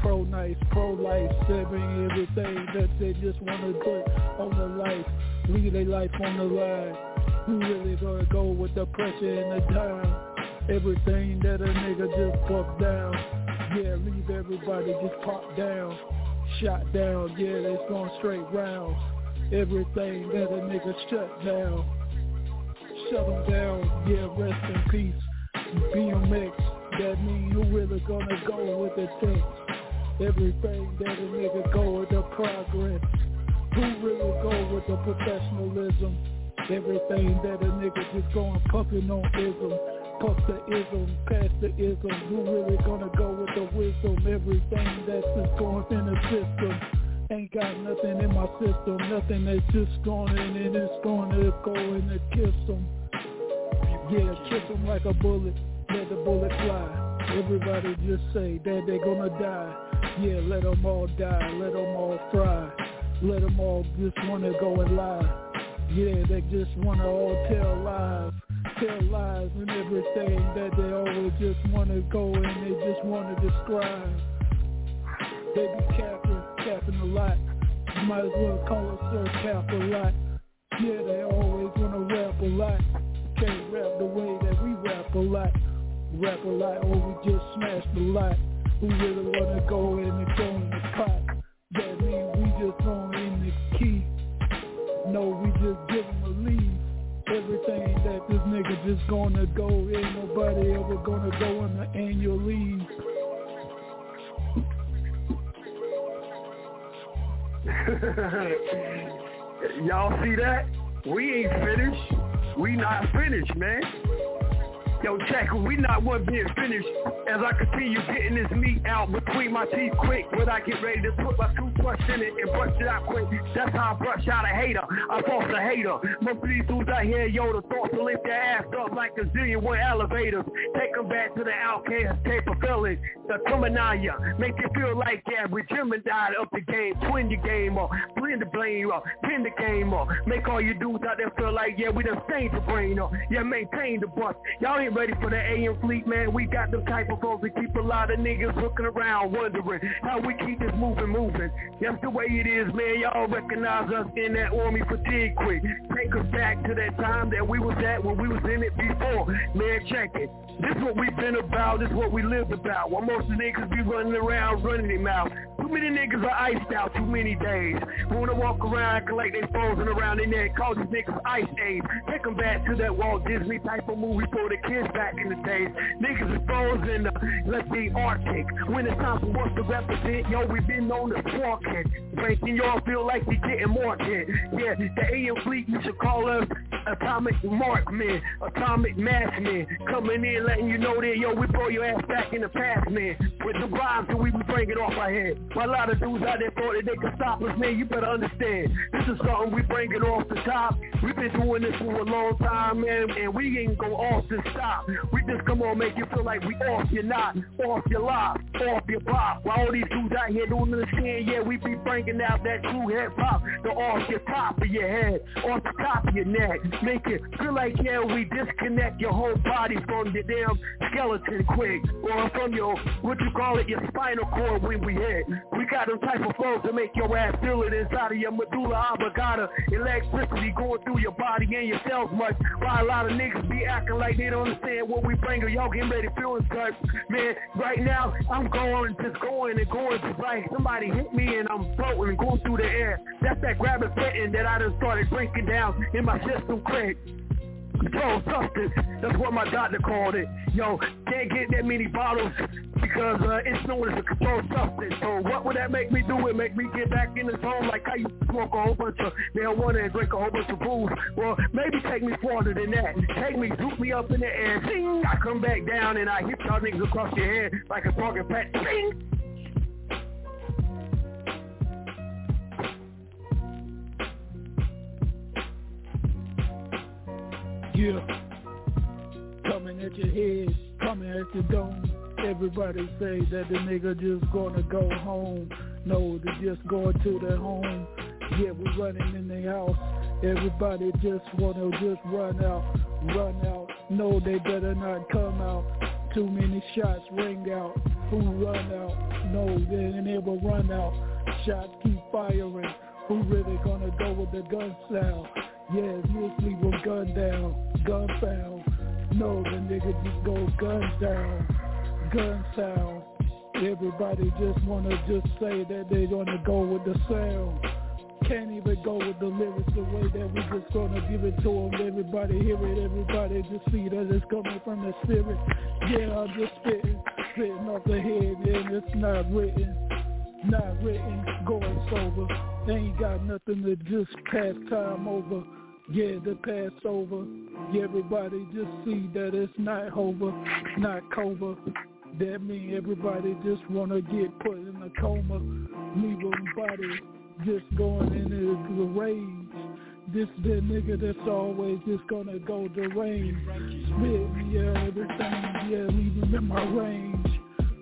serving everything that they just wanna put on the life, leave their life on the line. Who really gonna go with the pressure and the dime? Everything that a nigga just fuck down. Yeah, leave everybody just pop down. Shot down, yeah, it's going straight round. Everything that a nigga shut down. Shut them down, yeah, rest in peace. BMX, that mean who really gonna go with the text? Everything that a nigga go with the progress. Who really go with the professionalism? Everything that a nigga just going puffing on ism. Puff the ism, pass the ism. Who really gonna go with the wisdom? Everything that's just going in the system. Ain't got nothing in my system. Nothing that's just going in and it's going to go in and kiss them. Yeah, kiss them like a bullet. Let the bullet fly. Everybody just say that they gonna die. Yeah, let them all die. Let them all fry. Let them all just wanna go and lie. Yeah, they just wanna all tell lies and everything that they always just wanna go and they just wanna describe. They be capping a lot. You might as well call us Sir Cap a lot. Yeah, they always wanna rap a lot. Can't rap the way that we rap a lot. Rap a lot or we just smash a lot. We really wanna go in and go in the pot. That means we just going in the key. No, we just give them a lead. Everything that this nigga just gonna go, ain't nobody ever gonna go on the annual leave. Y'all see that? We ain't finished. We not finished, man. Yo, check it, we not one being finished. As I continue getting this meat out between my teeth quick, when I get ready to put my toothbrush in it and brush it out quick. That's how I brush out a hater. I force a hater. Most of these dudes out here, yo, the thoughts to lift their ass up like a zillion one elevators. Take them back to the outcast capability, the criminalia. Make it feel like, yeah, we Gemini up the game, twin the game up, blend the blame up, pin the game up. Make all you dudes out there feel like, yeah, we done stained the brain up. Yeah, maintain the bust. Y'all ain't ready for the AM fleet, man. We got them type of folks that keep a lot of niggas looking around wondering how we keep this moving. That's the way it is, man. Y'all recognize us in that army fatigue quick. Take us back to that time that we was at when we was in it before. Man, check it. This is what we've been about. This is what we lived about. While most of the niggas be running around running their mouth. Too many niggas are iced out too many days. Wanna walk around acting like they frozen around their neck. Call these niggas ice age. Take them back to that Walt Disney type of movie for the kids back in the days. Niggas is frozen, let's be Arctic. When it's time for us to represent, yo, we been on the sparking. Making y'all feel like we getting market. Yeah, the AM fleet, you should call us Atomic Markmen, Atomic Massmen. Coming in, letting you know that, yo, we throw your ass back in the past, man. With the rhymes that we be bringing off our head. A lot of dudes out there thought that they could stop us, man. You better understand. This is something we bringing off the top. We've been doing this for a long time, man, and we ain't go off to stop. We just come on, make you feel like we off your knot, off your lock, off your pop. While all these dudes out here don't understand, yeah, we be bringing out that true hip hop, the off your top of your head, off the top of your neck. Make it feel like, yeah, we disconnect your whole body from your damn skeleton quick, or from your, what you call it, your spinal cord when we hit. We got them type of flows to make your ass feel it inside of your medulla oblongata. Electricity going through your body and your cells much. Why a lot of niggas be acting like they don't understand what we bring. Y'all getting ready to feel touch. Man, right now, I'm going, just like somebody hit me and I'm floating and going through the air. That's that gravitation that I done started breaking down in my system quick. Controlled substance, that's what my doctor called it. Yo, can't get that many bottles because it's known as a controlled substance. So what would that make me do? It make me get back in the zone like I used to smoke a whole bunch of marijuana and drink a whole bunch of booze. Well, maybe take me farther than that. Take me, zoop me up in the air, zing, I come back down and I hit y'all niggas across your head like a talking pet, zing. Yeah. coming at your head, coming at your dome. Everybody say that the nigga just gonna go home. No, they just going to their home. Yeah, we running in the house. Everybody just wanna just run out. No, they better not come out. Too many shots ring out. Who run out? No, they never run out. Shots keep firing. Who really gonna go with the gun sound? Yeah, usually with gun down, gun found. No, the nigga just go guns down, gun sound. Everybody just wanna just say that they gonna go with the sound. Can't even go with the lyrics the way that we just gonna give it to them. Everybody hear it, everybody just see that it's coming from the spirit. Yeah, I'm just spitting off the head, and it's not written, going sober. They ain't got nothing to just pass time over. Yeah, the Passover. Yeah, everybody just see that it's not over, not cova. That mean everybody just wanna get put in a coma. Leave them body just going into the rage. This the nigga that's always just gonna go deranged. Spit, yeah, everything, yeah, leave him in my range.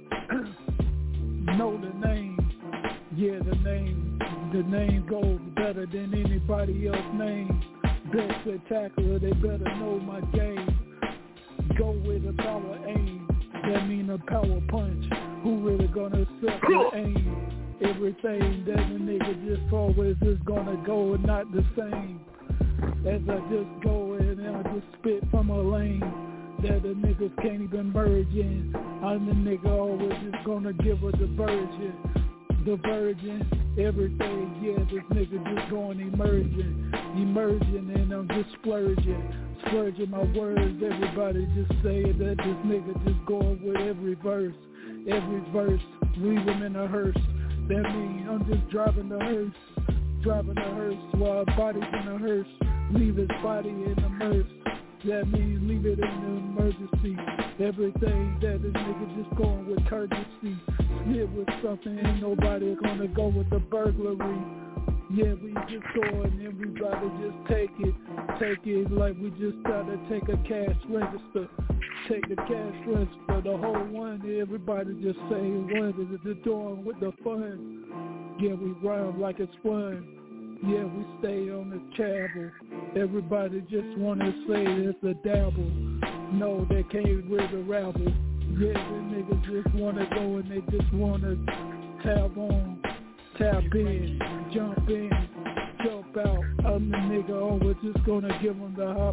Know the name, yeah, the name goes better than anybody else's name. Best spectacular, they better know my game. Go with a power aim, that mean a power punch. Who really gonna set the aim? Everything that the nigga just always is gonna go and not the same. As I just go in and I just spit from a lane that the niggas can't even merge in. I'm the nigga always just gonna give a diversion. The virgin, everything, yeah, this nigga just going emerging, and I'm just splurging my words. Everybody just saying that this nigga just going with every verse, leave him in a hearse. That means I'm just driving the hearse while body's in a hearse, leave his body in the hearse. That means leave it in the emergency. Everything that this nigga just going with courtesy. Hit with something, ain't nobody gonna go with the burglary. Yeah, we just go and everybody just take it like we just gotta take a cash register. Take the cash register, the whole one, everybody just say one is the doing with the fun. Yeah, we rhyme like it's fun. Yeah, we stay on the travel. Everybody just wanna say it's a dabble. No, they can't really rabble. Yeah, the niggas just wanna go and they just wanna tap in, jump out. I'm the nigga always just gonna give them the hop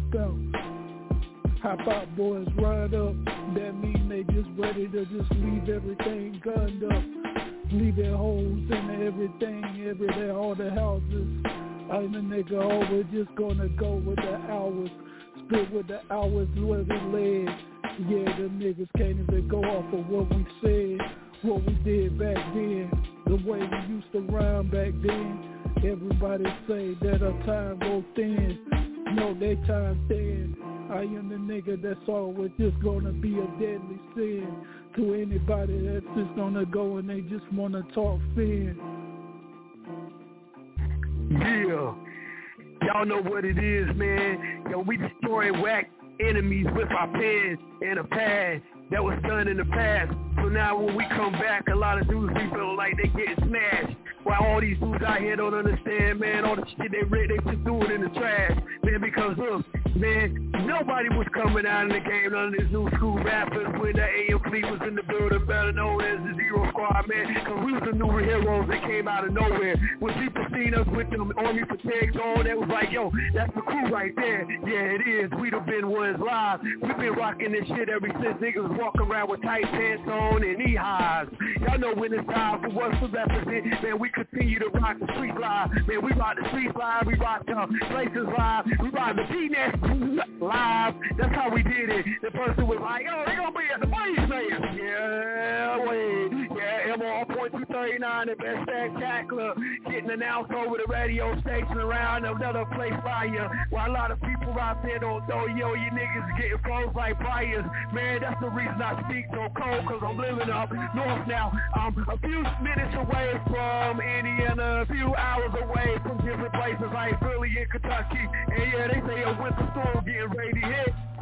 out, boys, ride up. That mean they just ready to just leave everything gunned up. Leaving holes in everything, everywhere, all the houses. I'm the nigga always just gonna go with the hours. Spit with the hours where they led. Yeah, the niggas can't even go off of what we said, what we did back then, the way we used to rhyme back then. Everybody say that our time go thin. No, they time thin. I am the nigga that's always just gonna be a deadly sin to anybody that's just gonna go and they just wanna talk fin. Yeah. Y'all know what it is, man. Yo, we destroying whack enemies with our pen and a pad that was done in the past. So now when we come back, a lot of dudes be feeling like they getting smashed. While all these dudes out here don't understand, man, all the shit they read, they just threw it in the trash. Man, because look, man, nobody was coming out in the game, none of these new school rappers when the AM Fleet was in the building, better known as the Zero Squad, man. Cause we was the new heroes that came out of nowhere. When people seen us with them Army fatigues on, they was like, yo, that's the crew right there. Yeah, it is. We the been ones live. We've been rocking this shit ever since niggas was walking around with tight pants on and knee highs. Y'all know when it's time for us to represent, man, we continue to rock the street live. Man, we rock the streets live, we rock the places live, we rock the P-Nest live. That's how we did it. The person was like, yo, they gonna be at the Blaze Players. Yeah, wait. Yeah, MR.239, the best spectacular. Getting announced over the radio station around another place fire. While a lot of people out there don't know, yo, you niggas getting froze like briars. Man, that's the reason I speak so cold, cause I'm living up north now. I'm a few minutes away from Indiana, a few hours away from different places like Philly and Kentucky. And yeah, they say a winter storm getting ready to hit.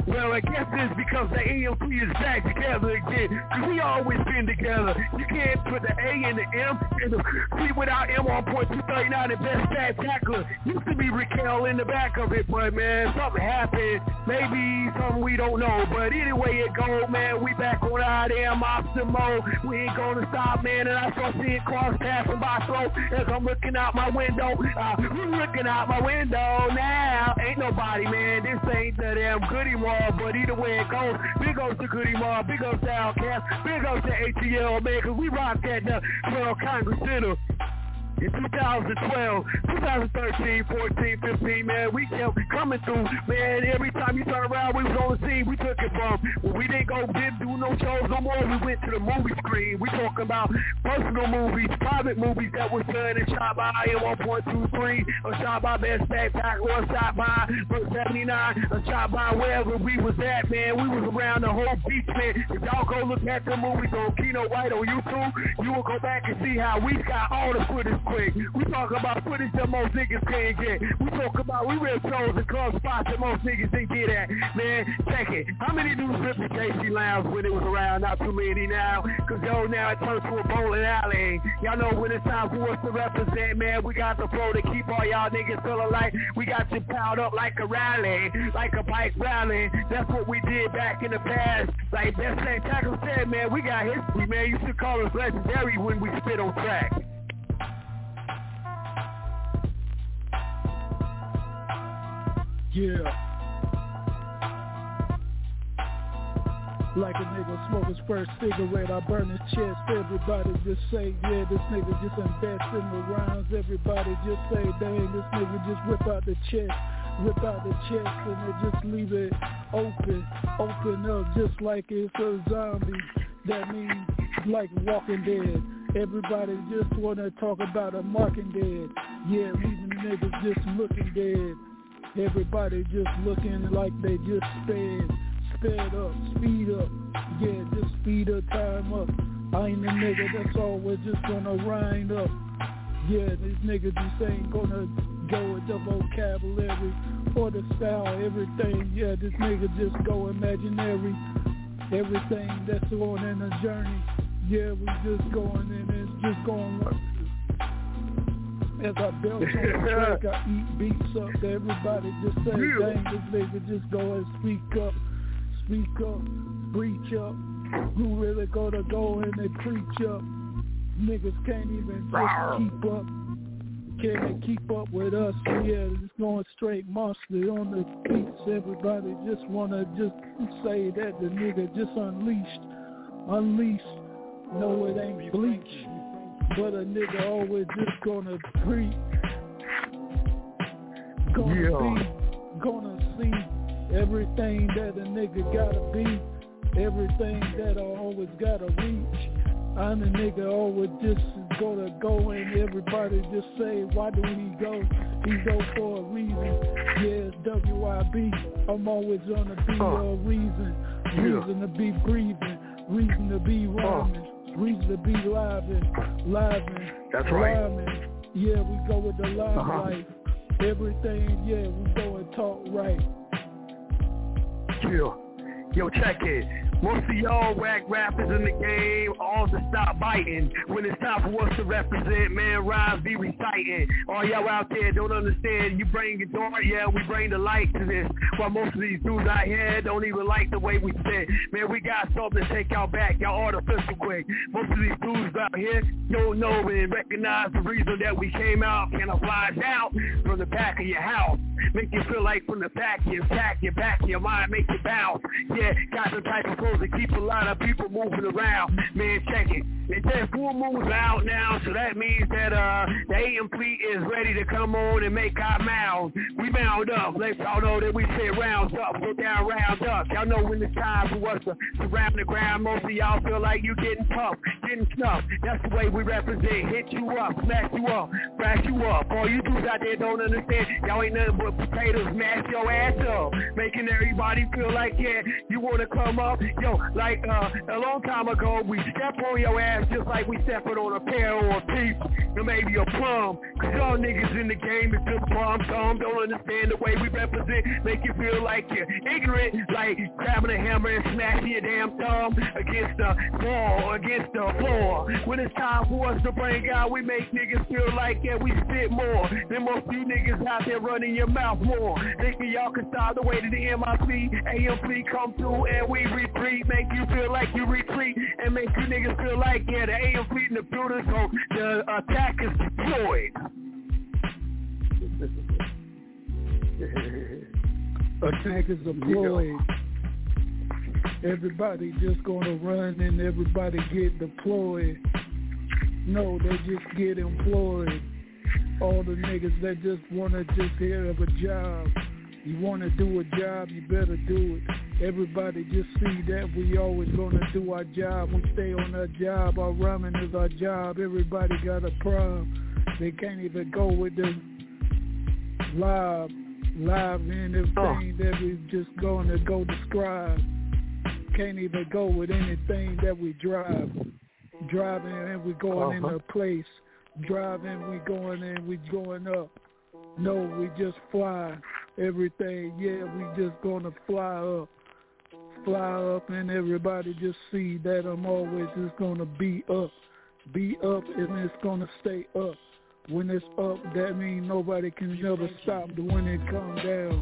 Well, I guess it's because the AMP is back together again. Cause we always been together. You can't put the A and the M and the C without M on point 239 and best spectacular. Used to be Raquel in the back of it, but man, something happened. Maybe something we don't know. But anyway it go, man, we back on our damn option mode. We ain't gonna stop, man, and I start seeing cars passing by slow as I'm looking out my window. Looking out my window now. Ain't nobody, man. This ain't the damn Goody Mob, but either way it goes, big ups to Goody Mob, big ups to Outkast, big ups to ATL, man, cause we rocked at the Congress Center. In 2012, 2013, 14, 15, man, we kept coming through, man. Every time you turn around, we was on the scene. We took it from when we didn't do no shows no more. We went to the movie screen. We talking about personal movies, private movies that was done and shot by M1.23, or shot by Best Spectacular, or shot by 79, or shot by wherever we was at, man. We was around the whole beach, man. If y'all go look at the movies on Kino White on YouTube, you will go back and see how we got all the footage quick. We talk about footage that most niggas can't get. We talk about we real shows and club spots that most niggas didn't get at. Man, check it. How many dudes ripped the KC Lounge when it was around? Not too many now. Cause yo, now it turns to a bowling alley. Y'all know when it's time for us to represent, man. We got the flow to keep all y'all niggas feeling like we got you piled up like a rally, like a bike rally. That's what we did back in the past. Like Best Spectacular said, man, we got history, man. You should call us legendary when we spit on track. Yeah. Like a nigga smoke his first cigarette, I burn his chest. Everybody just say, yeah, this nigga just invest in the rounds. Everybody just say, dang, this nigga just whip out the chest, and they just leave it open up just like it's a zombie. That means like Walking Dead. Everybody just wanna talk about a Marking Dead. Yeah, leaving niggas just looking dead. Everybody just looking like they just speed up. Yeah, just speed the time up. I ain't a nigga that's always just gonna wind up. Yeah, these niggas just ain't gonna go with the vocabulary or the style, everything. Yeah, this nigga just go imaginary. Everything that's on in a journey. Yeah, we just going in and it's just going work. As I belt on the track, I eat beats up. Everybody just say, dang, this nigga just go and speak up, preach up. Who really gonna go in and preach up? Niggas can't even just keep up. Can't keep up with us. Yeah, just going straight monster on the beats. Everybody just wanna just say that the nigga just unleashed. No, it ain't bleach. But a nigga always just gonna preach. Gonna see everything that a nigga gotta be, everything that I always gotta reach. I'm a nigga always just gonna go and everybody just say, why do he go? He go for a reason. Yeah, it's WIB. I'm always gonna be a reason to be breathing, reason to be rhyming. Reason to be livin'. That's right. Rhyming. Yeah, we go with the limelight. Everything, yeah, we go and talk right. Yo, check it. Most of y'all whack rappers in the game all to stop biting. When it's time for us to represent, man, rhymes be reciting. All y'all out there don't understand. You bring the dark, yeah, we bring the light to this. While most of these dudes out here don't even like the way we spit. Man, we got something to take y'all back. Y'all artificial quick. Most of these dudes out here don't know and recognize the reason that we came out. Camouflage out from the back of your house. Make you feel like from the back, you attack your back, your mind make you bounce. Yeah, got the type of clothes to keep a lot of people moving around. Man, check it. It says full moon's out now, so that means that the AM fleet is ready to come on and make our mounds. We mound up. Let y'all know that we say rounds up, go down, round up. Y'all know when it's time for us to surround the ground. Most of y'all feel like you getting tough, getting snuffed. That's the way we represent. Hit you up, smash you up, crash you up. All you dudes out there don't understand. Y'all ain't nothing but potatoes, smash your ass up, making everybody feel like, yeah, you want to come up. Yo, like a long time ago, we step on your ass just like we stepping on a pear or a peach or maybe a plum. Cause y'all niggas in the game is just plum, dumb, don't understand And the way we represent make you feel like you're ignorant, like grabbing a hammer and smashing your damn thumb against the wall, against the floor. When it's time for us to bring out, we make niggas feel like, yeah, we spit more than most you niggas out there running your mouth more. Thinking y'all can stop the way to the MIC, AMP come through and we retreat, make you feel like you retreat, and make you niggas feel like, yeah, the AM fleet in the building, so the attack is deployed. Attack is deployed. Everybody just gonna run and everybody get deployed. No, they just get employed. All the niggas that just wanna just hear of a job. You wanna do a job, you better do it. Everybody just see that we always gonna do our job. We stay on our job, our rhyming is our job. Everybody got a problem. They can't even go with the live and everything that we just gonna go describe. Can't even go with anything that we drive. Driving and we going in a place. Driving, we going in, we going up. No, we just fly. Everything, yeah, we just gonna fly up. Fly up and everybody just see that I'm always just gonna be up. Be up and it's gonna stay up. When it's up, that means nobody can never stop when it come down.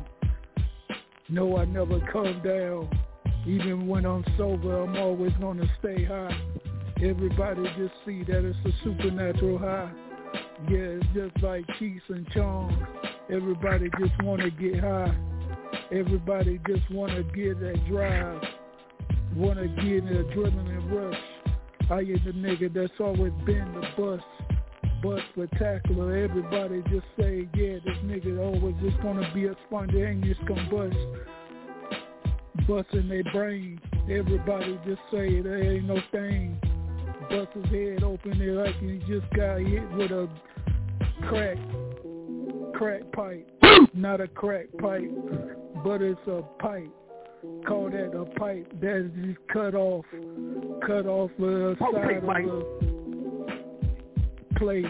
No, I never come down. Even when I'm sober, I'm always gonna stay high. Everybody just see that it's a supernatural high. Yeah, it's just like Cheech and Chong. Everybody just wanna get high. Everybody just wanna get that drive. Wanna get an adrenaline rush. I am the nigga that's always been the bust spectacular. Everybody just say, yeah, this nigga always just gonna be a spontaneous combust. Busting their brain. Everybody just say there ain't no thing. Bust his head open there like he just got hit with a crack pipe. Not a crack pipe, but it's a pipe. Call that a pipe that's just cut off the side of the place,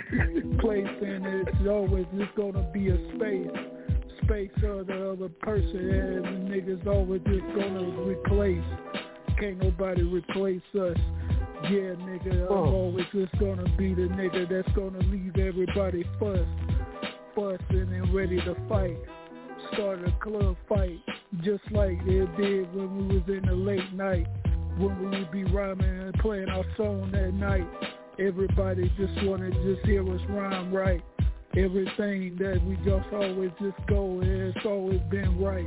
and it's always just gonna be a space of the other person, and the niggas always just gonna replace. Can't nobody replace us. Yeah, nigga, I'm always just gonna be the nigga that's gonna leave everybody fussing and ready to fight. Start a club fight, just like it did when we was in the late night, when we would be rhyming and playing our song that night. Everybody just wanna just hear us rhyme right. Everything that we just always just go, and it's always been right.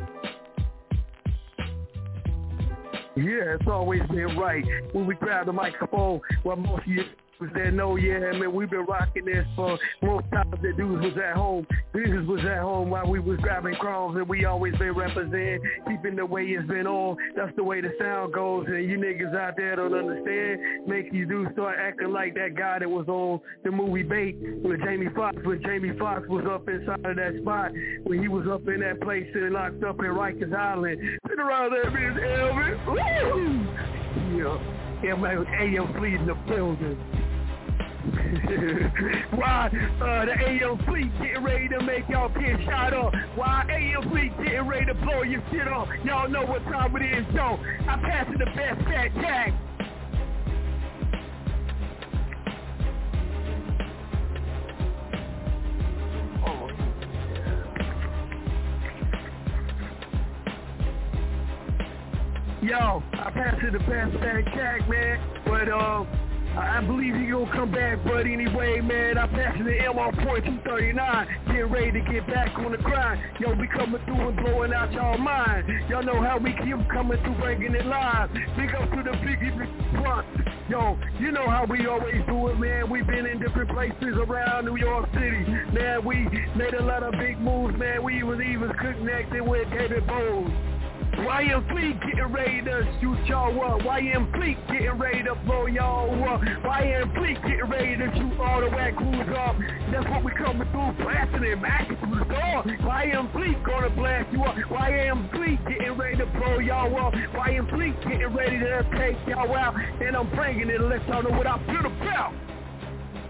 Yeah, it's always been right. When we grab the microphone, well, most of you that know, yeah, man, we've been rocking this for most times the dudes was at home. Jesus was at home while we was grabbing crumbs, and we always been representing, keeping the way it's been on. That's the way the sound goes, and you niggas out there don't understand. Make you do start acting like that guy that was on the movie Bait with Jamie Foxx, when Jamie Foxx was up inside of that spot, when he was up in that place and locked up in Rikers Island. Sit around there, Miss Elvis. Woo! Yeah, AM Fleet in the building. Why the AM Fleet getting ready to make y'all get shot up? Why AM Fleet getting ready to blow your shit off? Y'all know what time it is, yo. I'm passing the best Fat Jack. Yo, I passed it the best Fat Jack, man. But I believe he gonna come back, but anyway, man, I'm passing the MR.239, getting ready to get back on the grind. Yo, we coming through and blowing out y'all mind. Y'all know how we keep coming through, bringing it live. Big up to the Biggie front. Yo, you know how we always do it, man. We've been in different places around New York City. Man, we made a lot of big moves, man. We was even connected with David Bowles. YM Fleet getting ready to shoot y'all up. YM Fleet getting ready to blow y'all up. YM Fleet getting ready to shoot all the whack crews up. That's what we coming through, blasting and mashing through the door. YM Fleet gonna blast you up. YM Fleet getting ready to blow y'all up. YM Fleet getting ready to take y'all out. And I'm bringing it to let y'all know what I'm to the belt.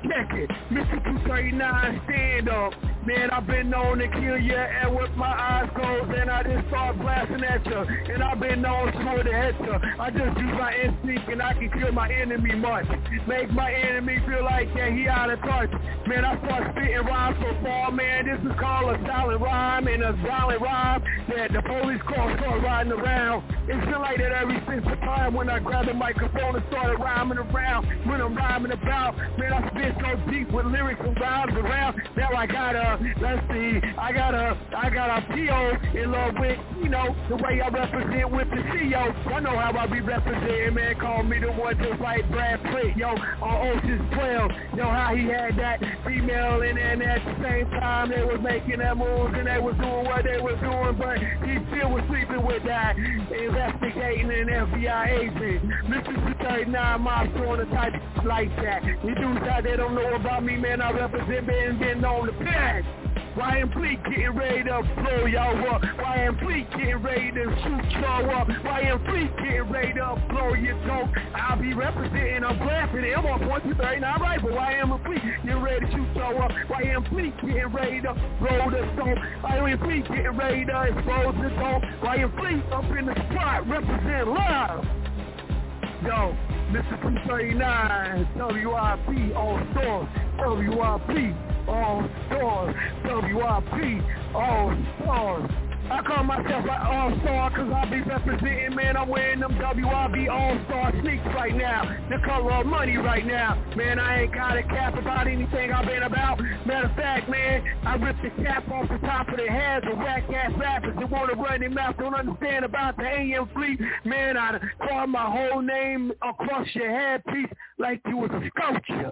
check it. Mr. 239, stand up. Man, I've been known to kill you and with my eyes closed, and I just start blasting at you. And I've been known sure to hit you. I just use my instinct and I can kill my enemy much. Make my enemy feel like, yeah, he out of touch. Man, I start spitting rhymes so far, man. This is called a silent rhyme, and a silent rhyme that the police call start riding around. It's been like that ever since the time when I grabbed the microphone and started rhyming around. When I'm rhyming about, man, I spit so deep with lyrics and rhymes around. Now I got a, let's see, I got a P.O. in love with, you know, the way I represent with the C.O. I know how I be representing, man. Call me the one just like Brad Pitt, yo, on Ocean's 12. Know how he had that female in there, and at the same time they was making that moves and they was doing what they was doing, but he still was sleeping with that, investigating an FBI agent. Mr. 239, my doing the type like that. You dudes out there don't know about me, man. I represent being known to pass. YM Fleet getting ready to blow y'all up. YM Fleet getting ready to shoot y'all up. YM Fleet getting ready to blow your dope. I'll be representing, I'm blasting it. I'm on 1-2-3, right, but YM Fleet getting ready to shoot y'all up. YM Fleet getting ready to blow the dope. YM Fleet getting ready to expose the dope. YM Fleet up in the spot, represent love. Yo, Mr. 239, WIP all stores, WIP all stores, WIP all stores. I call myself an all-star cause I be representing, man. I'm wearing them WIB all-star sneaks right now. The color of money right now. Man, I ain't got a cap about anything I've been about. Matter of fact, man, I ripped the cap off the top of their heads of whack-ass rappers that want to run their mouth, don't understand about the AM Fleet. Man, I carved my whole name across your headpiece like you was a sculpture.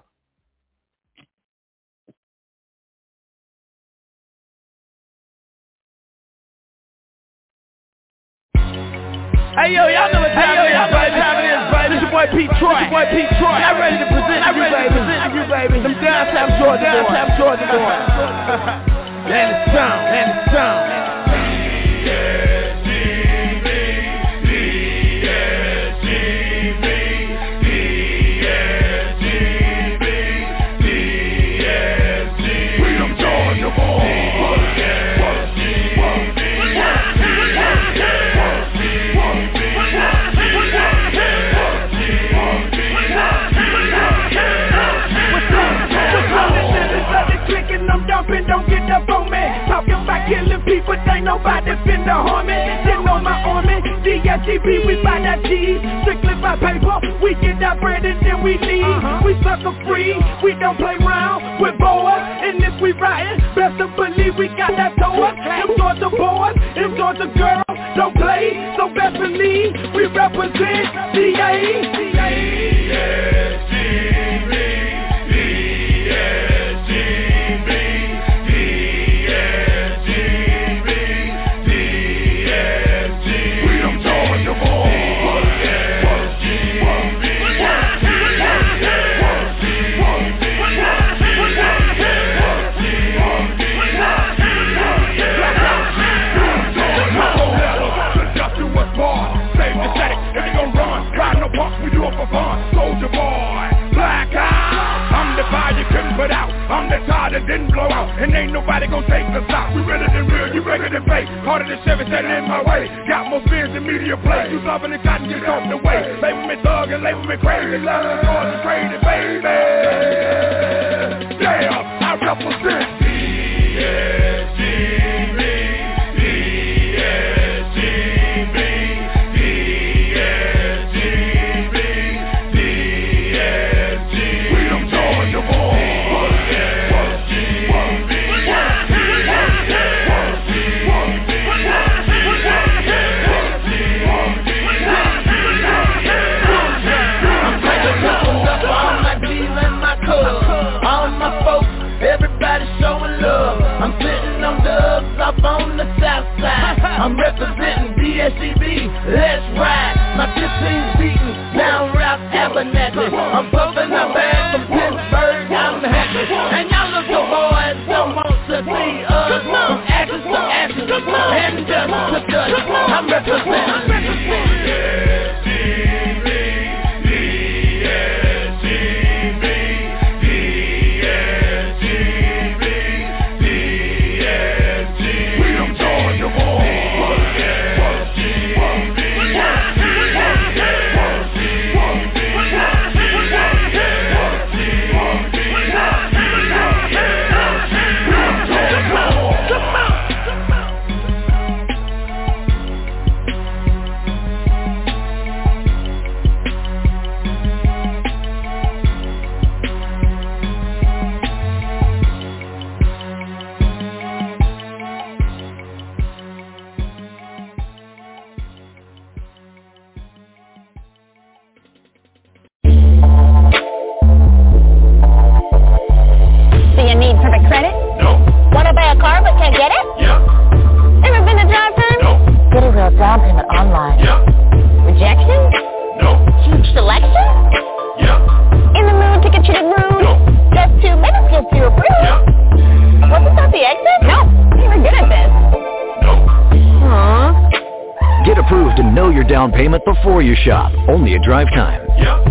Hey yo, y'all know what time it is, baby. It's your boy Pete Troy. I'm ready to present you, baby. Them downtown Georgia boys. And it's town. Don't get up on me. Talking about killing people, ain't nobody finna harm me. Sitting on my army, DSGB, we buy that cheese. Strictly by paper, we get that bread and then we leave. We sucker free, we don't play around with boys. And if we riding, best to believe we got that tower. Them Georgia boys, them Georgia girls, don't play, so best believe we represent DAE. Soldier boy, black eye, I'm the fire you couldn't put out, I'm the tar that didn't blow out, and ain't nobody gonna take us out. We realer than real, you bigger than fake, harder than Chevy standing in my way, got more spins than media play, you loving the cotton just off the way, label me thug and label me crazy, love and cause crazy, baby. Yeah, I represent I'm representing DSGB, let's ride. My 15's beating down Ralph Abernathy. I'm pumping my bag from Pittsburgh, I'm happy. And y'all little boys don't want to see us. From ashes to ashes, and dust to dust. I'm representing DSGB. know your down payment before you shop. Only at Drive Time. Yep. Yeah,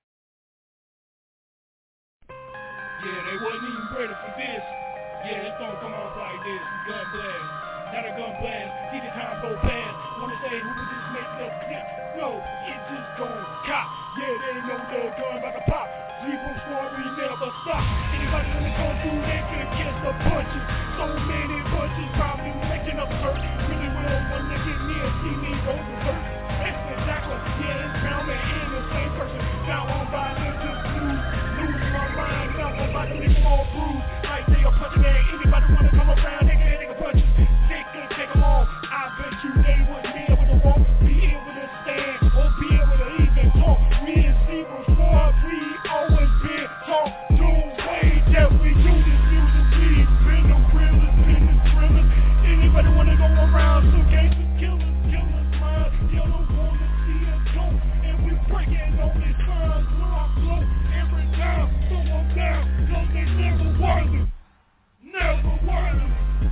they wasn't even ready for this. Yeah, it's gonna come off like this. Gun blast. Not a gun blast. See the time go fast. Wanna say who would just make the flip? No, it just gon' cop. Yeah, they know the gun about to pop. Zero squad, we never stop. Anybody wanna come through, they can catch the punches. So many punches, probably making up hurt. Really will wanna get me and see me go berserk. That's exactly, yeah, it's Brown Man and the same person. Now I'm about to just lose my mind. Now I'm about to leave them all bruised. Like they a punching man. Anybody wanna come around, they can punch you. They can take them all. I bet you they wouldn't be able to walk, be able to stand, or be able to even talk. We in Zero Squad, we always been taught the way that we do this music. We've been the realest, been the thrillers. Anybody wanna go around, some gangsters, killers, minds. You don't wanna see us go, and we breaking all these signs. We're on flow every time, throw them down, cause they never worthy. Never worthy.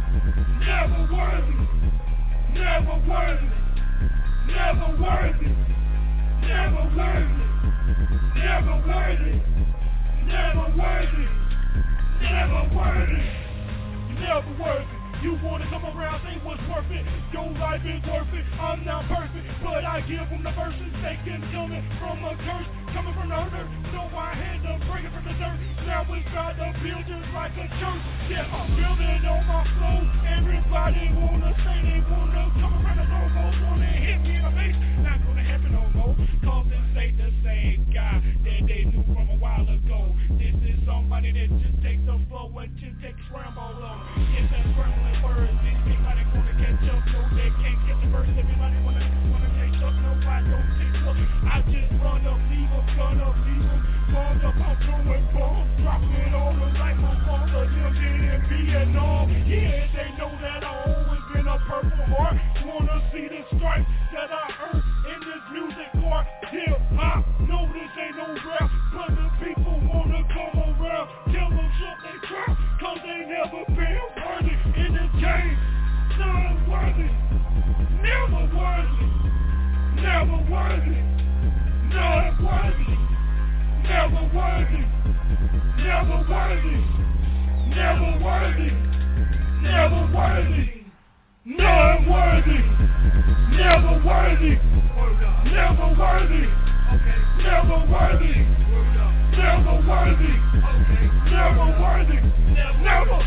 Never worthy. Never worthy. Never worthy. Never worthy. Never worthy. Never worthy. Never worthy. Never worthy. You wanna come around, say what's worth it. Your life is worth it. I'm not perfect, but I give them the verses. They can coming from a curse, coming from the hurt. So I had to break it from the dirt. Now we got to build just like a church. Yeah, I'm building on my flow. Everybody wanna say they wanna come around the door, folks wanna hit me in the face. Not gonna happen no more, cause this ain't the same guy that they knew from a while ago. This is somebody that just takes the flow and just takes scramble on. It's a scrambling words. These people they gonna catch up, no they can't get the verse. Everybody wanna take up, nobody don't take up. I just run up, leave them, gun up, leave them. Bombs up, I'm throwing bombs, dropping it all like my father lived in Vietnam. Yeah, they know that I always been a Purple Heart. Wanna see the stripes that I earned in this music art. Hip hop, no this ain't no rap, but the people wanna come around. Tell them shut they trap, cause they never been worthy in this game. Not worthy, never worthy, never worthy, not worthy, never worthy, never worthy, never worthy, never worthy, not worthy, never worthy, never worthy, never worthy, never worthy, never worthy, never.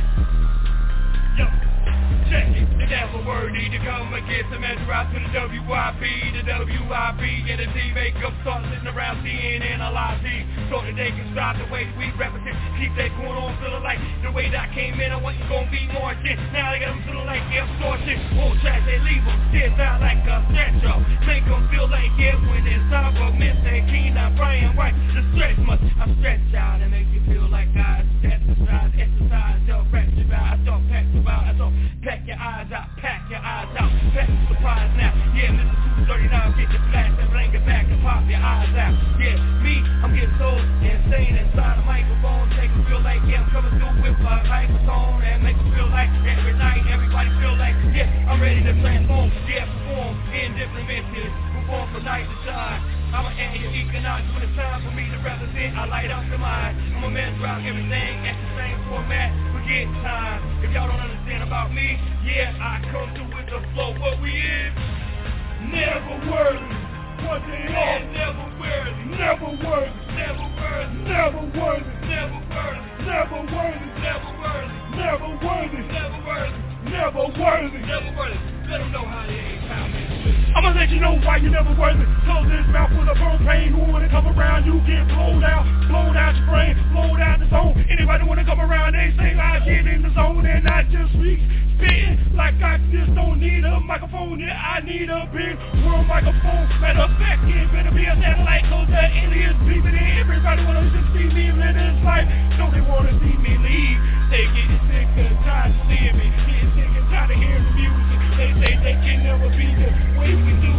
Yo, check it. They never worthy to come and get some answer out to the WIP, the WIP, and the D makeup start sitting around CNN and LIZ, so that they can strive the way we represent. Keep that going on, feeling like the way that I came in, I wasn't gonna be more intense. Now they got them feeling like extortion. Old trash, they leave them still out like a statue. Make them feel like it when it's time for Mr. Keen. I'm Brian White, the stretch much. I stretch out and make you feel like I exercise, don't rap your I don't pack your I don't pack your eyes out, pack your eyes out, pack the surprise now. Yeah, Mr. 239, get your flash and bring it back and pop your eyes out. Yeah, me, I'm getting so insane inside the microphone, make it feel like, yeah, I'm coming through with my microphone and make it feel like every night, everybody feel like, yeah, I'm ready to transform, yeah, perform in different methods, perform from night to shine. I'm an economics when it's time for me to represent. I light up the mind. I'm a man throughout everything at the same format. Forget time. If y'all don't understand about me, yeah, I come through with the flow. What we is? Never worthy. What they are? Never worthy. Never worthy. Never worthy. Never worthy. Never worthy. Never worthy. Never worthy. Never worthy. Never worthy. Never worthy. Never worthy. Let them know how they ain't found me. I'ma let you know why you never worthy. Cause this mouth full of propane. Who wanna come around, you get blown out your brain, blown out the zone. Anybody wanna come around, they say I get in the zone and I just speak, spitting like I just don't need a microphone. Yeah, I need a big world microphone. Matter of fact, it better be a satellite, cause the aliens beeping in. Everybody wanna just see me live this life. No, they wanna see me leave. They getting sick and tired of seeing me, getting sick and tired of hearing the music. They say they can never be the way we do,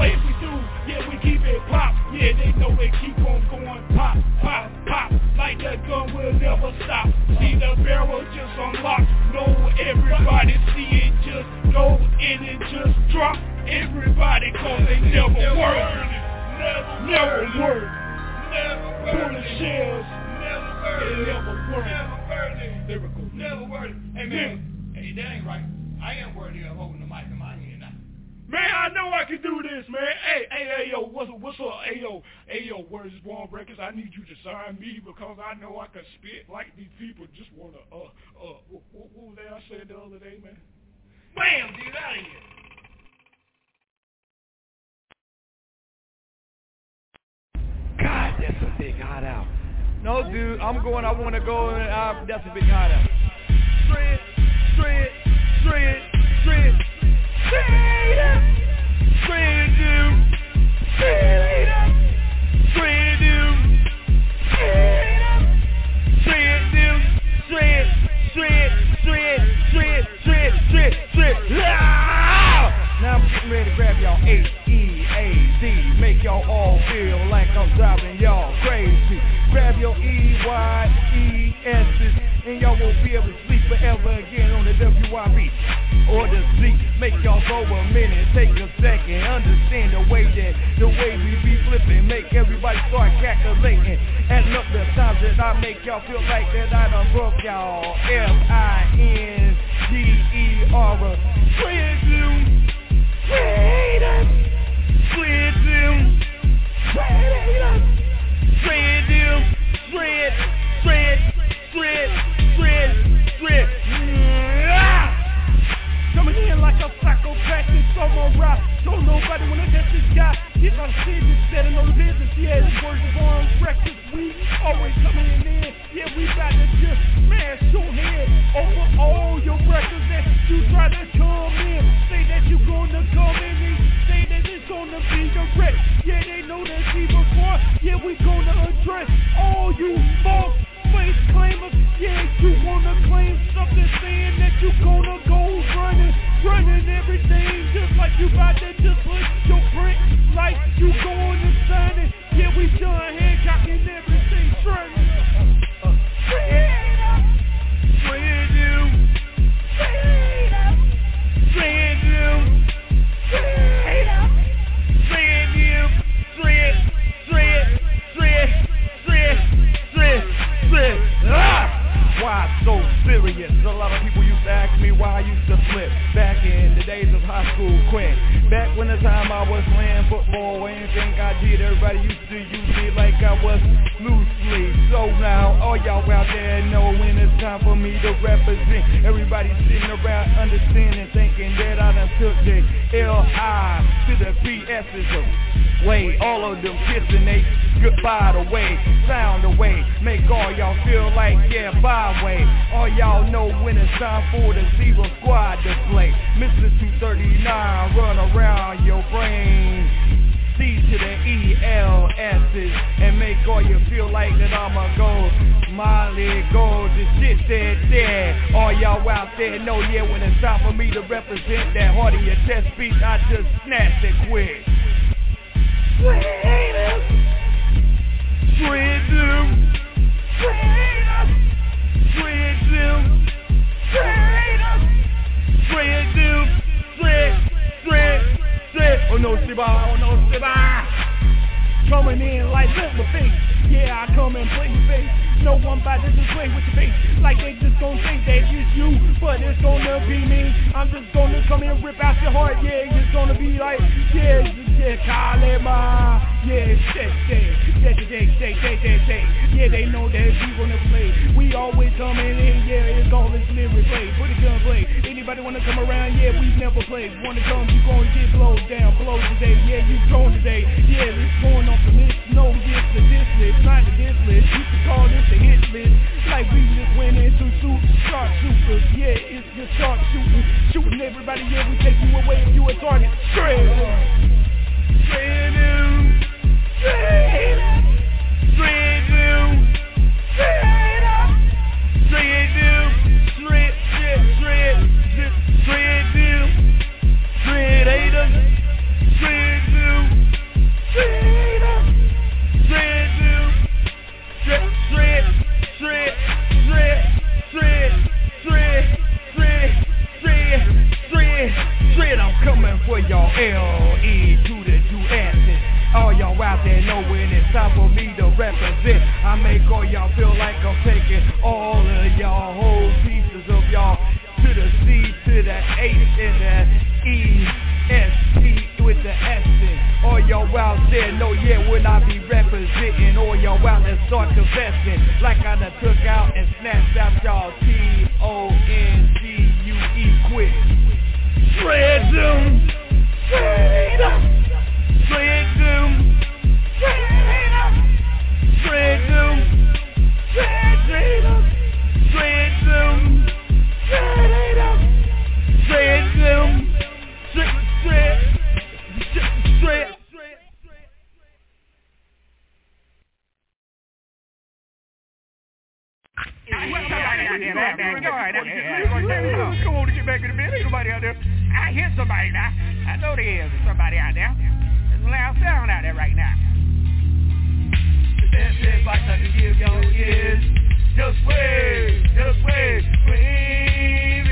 yeah, we keep it pop, yeah, they know they keep on going pop, pop, pop, like the gun will never stop, see the barrel just unlocked, know everybody see it just go in and just drop, Everybody cause they never work. Never work. Bullet shells. Never work. Lyrical. Never work. Hey man, hey, that ain't right. I ain't worthy of holding the mic in my hand now. Man, I know I can do this, man. Hey, yo, what's up? Hey, yo, Words Born Records, I need you to sign me because I know I can spit like these people just want to, what was that I said the other day, man? Bam, dude, out of here. God, that's a big hot out. No, dude, I want to go, and that's a big hot out. Shred. Now I'm getting ready to grab y'all H-E-A-D, make y'all all feel like I'm driving y'all crazy. Grab your E-Y-E-S's, and y'all won't be able to sleep forever again on the WYB or the Z. Make y'all go a minute, take a second, understand the way we be flipping, make everybody start calculating, adding up the times that I make y'all feel like that I done broke y'all. F-I-N-G-E-R, freedom, freedom, freedom, freedom, freedom, shred, shred, shred, shred, shred. Coming in like a psychopath, it's on my rock. Don't nobody wanna touch this guy. He's on stage instead of no business. Yeah, his words on records. We always coming in. Yeah, we got to just smash your head over all your records that you try to come in. Say that you gonna come in and say that it's gonna be the wreck. Yeah, they know that even before. Yeah, we gonna address all you false face claimers. Yeah, you wanna claim something saying that you gonna go running everything just like you about to just put your print like you going to sign it. Yeah, we John Hancock and everything running. Why so serious? A lot of people used to ask me why I used to flip back in the days of high school quit. Back when the time I was playing football, anything I did, everybody used to use me like I was loosely. So now all y'all out there know when it's time for me to represent. Everybody sitting around understanding, thinking that I done took the L-I to the P-S's away. All of them kissing they goodbye the way, sound away, make all y'all feel like yeah, byway. All y'all know when it's time for the Zero Squad to play. Mr. 239 run around your brain. C to the E-L-S's and make all you feel like that I'ma go Molly gold, the shit that all y'all out there know, yeah, when it's time for me to represent that heart of your chest beat, I just snatch it quick. Freedom, freedom, freedom, freedom, freedom, freedom, oh no, Siba. Coming in like little face. Yeah, I come and play your face. No one about to just play with your face. Like they just gon' think that it's you, but it's gonna be me. I'm just gonna come and rip out your heart. Yeah, it's gonna be like, yeah, Kalema. Yeah, yeah, they know that we wanna play. We always coming in, yeah, it's all this lyric play. Put a gun play. Anybody wanna come around? Yeah, we never play. Wanna come, you gonna get blowed down, blow today. Yeah, you gone today. Yeah, it's going off the list. No, this to this list, not to this list. You can call this a hit list. Like we just went into sharpshooters. Yeah, it's just sharpshooting. Shooting everybody, yeah, we take you away if you a target. Straight I'm coming for y'all L-E to the U-S. All y'all out there know when it's time for me to represent. I make all y'all feel like I'm taking all of y'all whole pieces of y'all to the C, to the H, and the E-S-T with the S in. All y'all out there know, yeah, when I be representing, all y'all out there start confessing, like I done took out and snatched out y'all T-O-N-G-U-E quick. Shred them, shred them, shred them, shred them, shred them, shred them, shred them, shred them, shred them, shred, shred. Come on to get back in the bed. Ain't nobody out there. I hear somebody now. I know there is somebody out there. There's a loud sound out there right now. The best advice I can give y'all is just wait, just wait. Wait,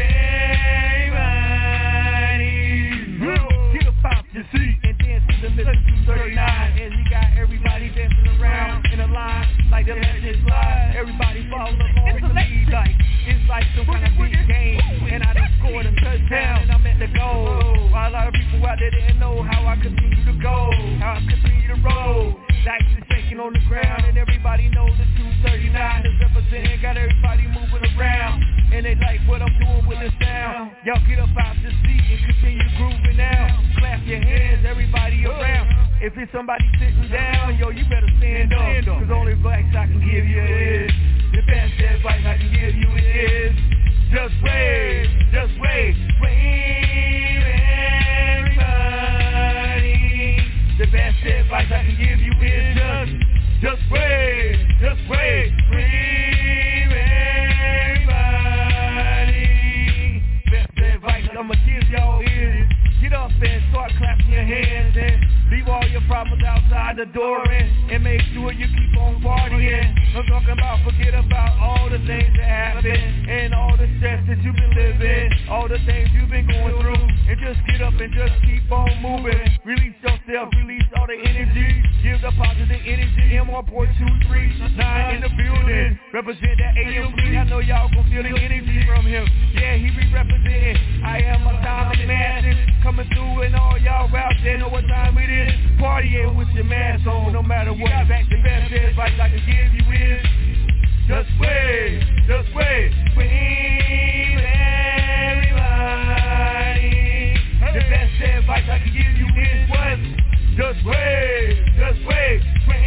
everybody. Get about your seat and dance to the Mr. 239. And he got everybody dancing around in a line like the legend slide. Everybody follow along with the lead like it's like some kind of big game. And I done scored a touchdown and I'm at the goal. While a lot of people out there didn't know how I continue to go, how I continue to roll. Dice is shaking on the ground and everybody knows the 239 is representing. Got everybody moving around and they like what I'm doing with the sound. Y'all get up out the seat and continue grooving now. Clap your hands, everybody around. If it's somebody sitting down, yo, you better stand up. Cause only advice I can give you is, the best advice I can give you is, just wait, just wait, wait, everybody. The best advice I can give you is just wait, just wait, wait, everybody. Best advice I'ma give y'all is, get up and start clapping your hands and leave all your problems outside the door and make sure you keep on partying. I'm talking about forget about all the things that happen and all the stress that you've been living, all the things you've been going through, and just get up and just keep on moving. Release yourself, release all the energy, give the positive energy. MR.239 in the building, represent that AMC. I know y'all gon' feel the energy from him. Yeah, he be representing. I am a time and masses coming through, and all y'all out there know what time it is. Partying with your mask on, no matter what. The best advice I can give you is, just wait, wait, everybody. The best advice I can give you is what? Just wait, wait,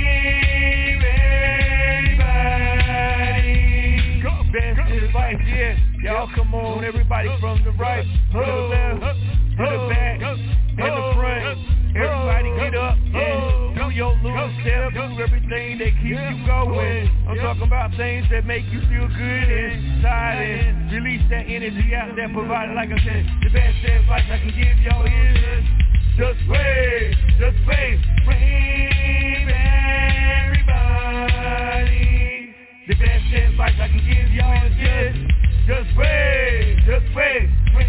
everybody. Best advice, yeah. Y'all come on, everybody from the right to the left, to the back, and the front. Everybody get up and do your little step, do everything that keeps you going. I'm talking about things that make you feel good inside and release that energy out there, provided, like I said, the best advice I can give y'all is, just wait, wait, everybody. The best advice I can give y'all is just wait, wait,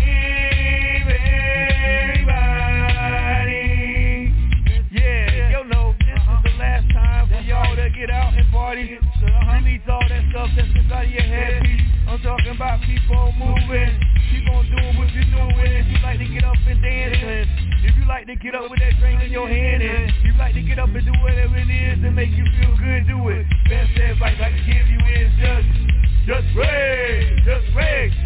everybody. Yeah, you know, this is the last time for y'all to get out and party. Release all that stuff that's inside of your head. I'm talking about keep on moving, keep on doing what you're doing. If you like to get up and dance, if you like to get up with that drink in your hand, and you like to get up and do whatever it is to make you feel good, do it. Best advice I can give you is just wait, everybody.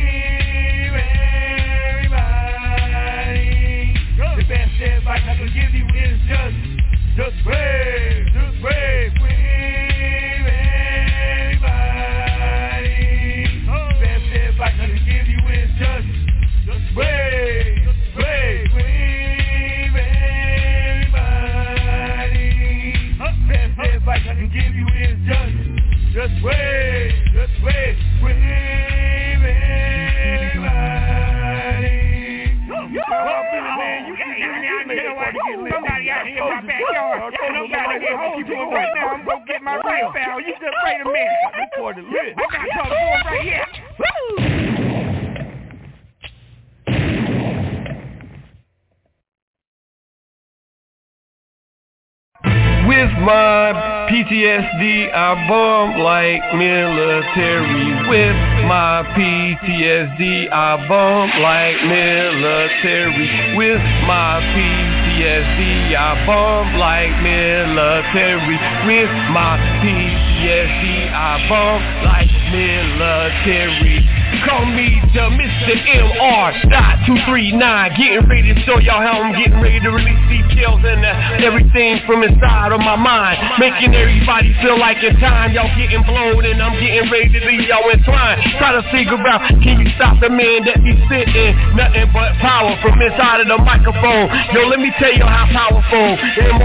The best advice I can give you is just wait, everybody. Best advice I can give you is just wait, everybody. Best advice I can give you is just wait, everybody. Man, you somebody out here in my backyard. Nobody get hold to him right now. I'm gonna get my rifle. You just wait a minute. I got trouble right here. Woo! my PTSD, I bump like military. With my PTSD, I bump like military. With my PTSD, I bump like military. With my PTSD, I bump like military. Call me the Mr. MR.239. Getting ready to show y'all how I'm getting ready to release details and everything from inside of my mind. Making everybody feel like in time y'all getting blown and I'm getting ready to leave y'all entwined. Try to figure out, can you stop the man that be spitting nothing but power from inside of the microphone? Yo, let me tell you how powerful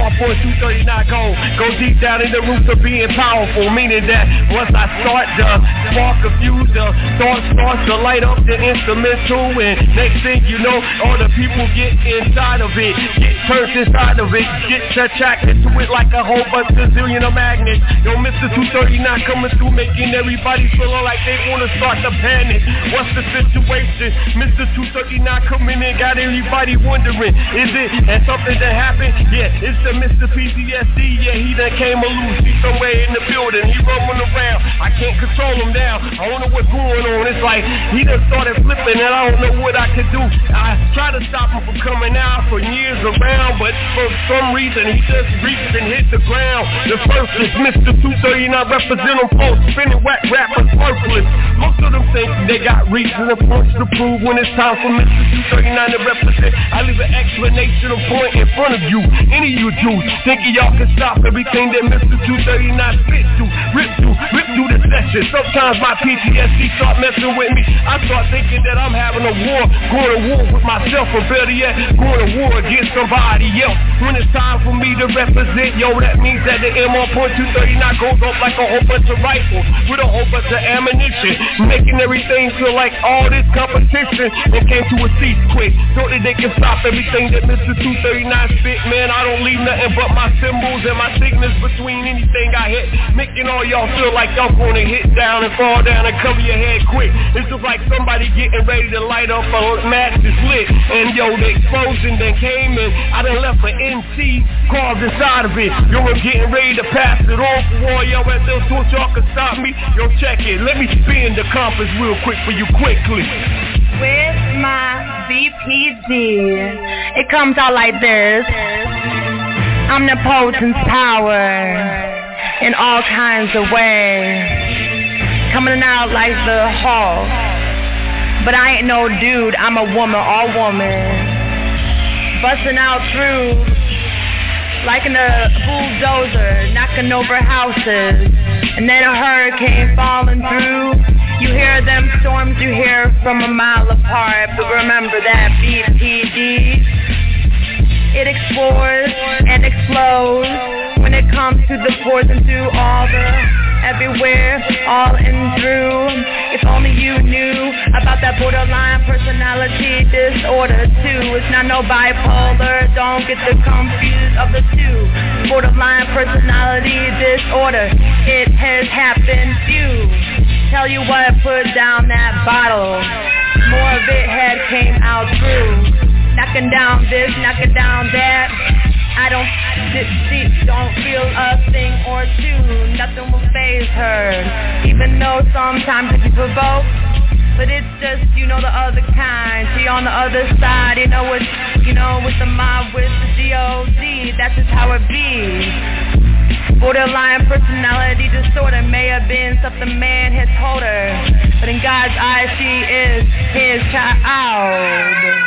MR.239 go deep down in the roots of being powerful. Meaning that once I start to spark a fuse, the thought starts to light up the instrumental, and next thing you know, all the people get inside of it, get turned inside of it, get attracted to it like a whole bunch of zillion of magnets. Yo, Mr. 239 coming through, making everybody feel like they want to start to panic. What's the situation? Mr. 239 coming in, got everybody wondering, is it and something that happened? Yeah, it's the Mr. PTSD. Yeah, he done came loose. He's somewhere in the building. He roaming around. I can't control him now. I don't know what's going on. It's like he done started flipping and I don't know what I could do. I try to stop him from coming out for years around, but for some reason he just reached and hit the ground. The first is Mr. 239, represent them folks, spinning whack rappers worthless. Most of them think they got reason and points to prove when it's time for Mr. 239 to represent. I leave an explanation of point in front of you. Any of you Jews thinking y'all can stop everything that Mr. 239 spit to, rip through the session. Sometimes my PTSD start messing with me. I start thinking that I'm having a war, going to war with myself, or better yet, going to war against somebody else. When it's time for me to represent, yo, that means that the MR.239 goes off like a whole bunch of rifles with a whole bunch of ammunition, making everything feel like all this competition and came to a cease quick, so that they can stop everything that Mr. 239 spit. Man, I don't leave nothing but my symbols and my signals between anything I hit, making all y'all feel like y'all gonna hit down and fall down and cover your head quick. It's just like somebody getting ready to light up a match is lit, and yo, the explosion then came and I done left an NC carved inside of it. Yo, I'm getting ready to pass it on for all y'all at those thought y'all can stop me. Yo, check it, let me spin the compass real quick for you quickly. With my BPD, it comes out like this. Omnipotence power in all kinds of ways, coming out like the Hulk. But I ain't no dude, I'm a woman, all woman, busting out through like in a bulldozer, knocking over houses, and then a hurricane falling through. You hear them storms you hear from a mile apart, but remember that BPD, it explores and explodes when it comes to the pores and through all the everywhere, all and through. If only you knew about that borderline personality disorder too. It's not no bipolar, don't get the confused of the two. Borderline personality disorder, it has happened few. Tell you what, put down that bottle, more of it had came out through. Knocking down this, knocking down that. I don't feel a thing or two. Nothing will faze her, even though sometimes it can provoke. But it's just, you know, the other kind. See, on the other side, you know, with the mob, with the G.O.D. That's just how it be. Borderline personality disorder may have been something man has told her, but in God's eyes, she is his child.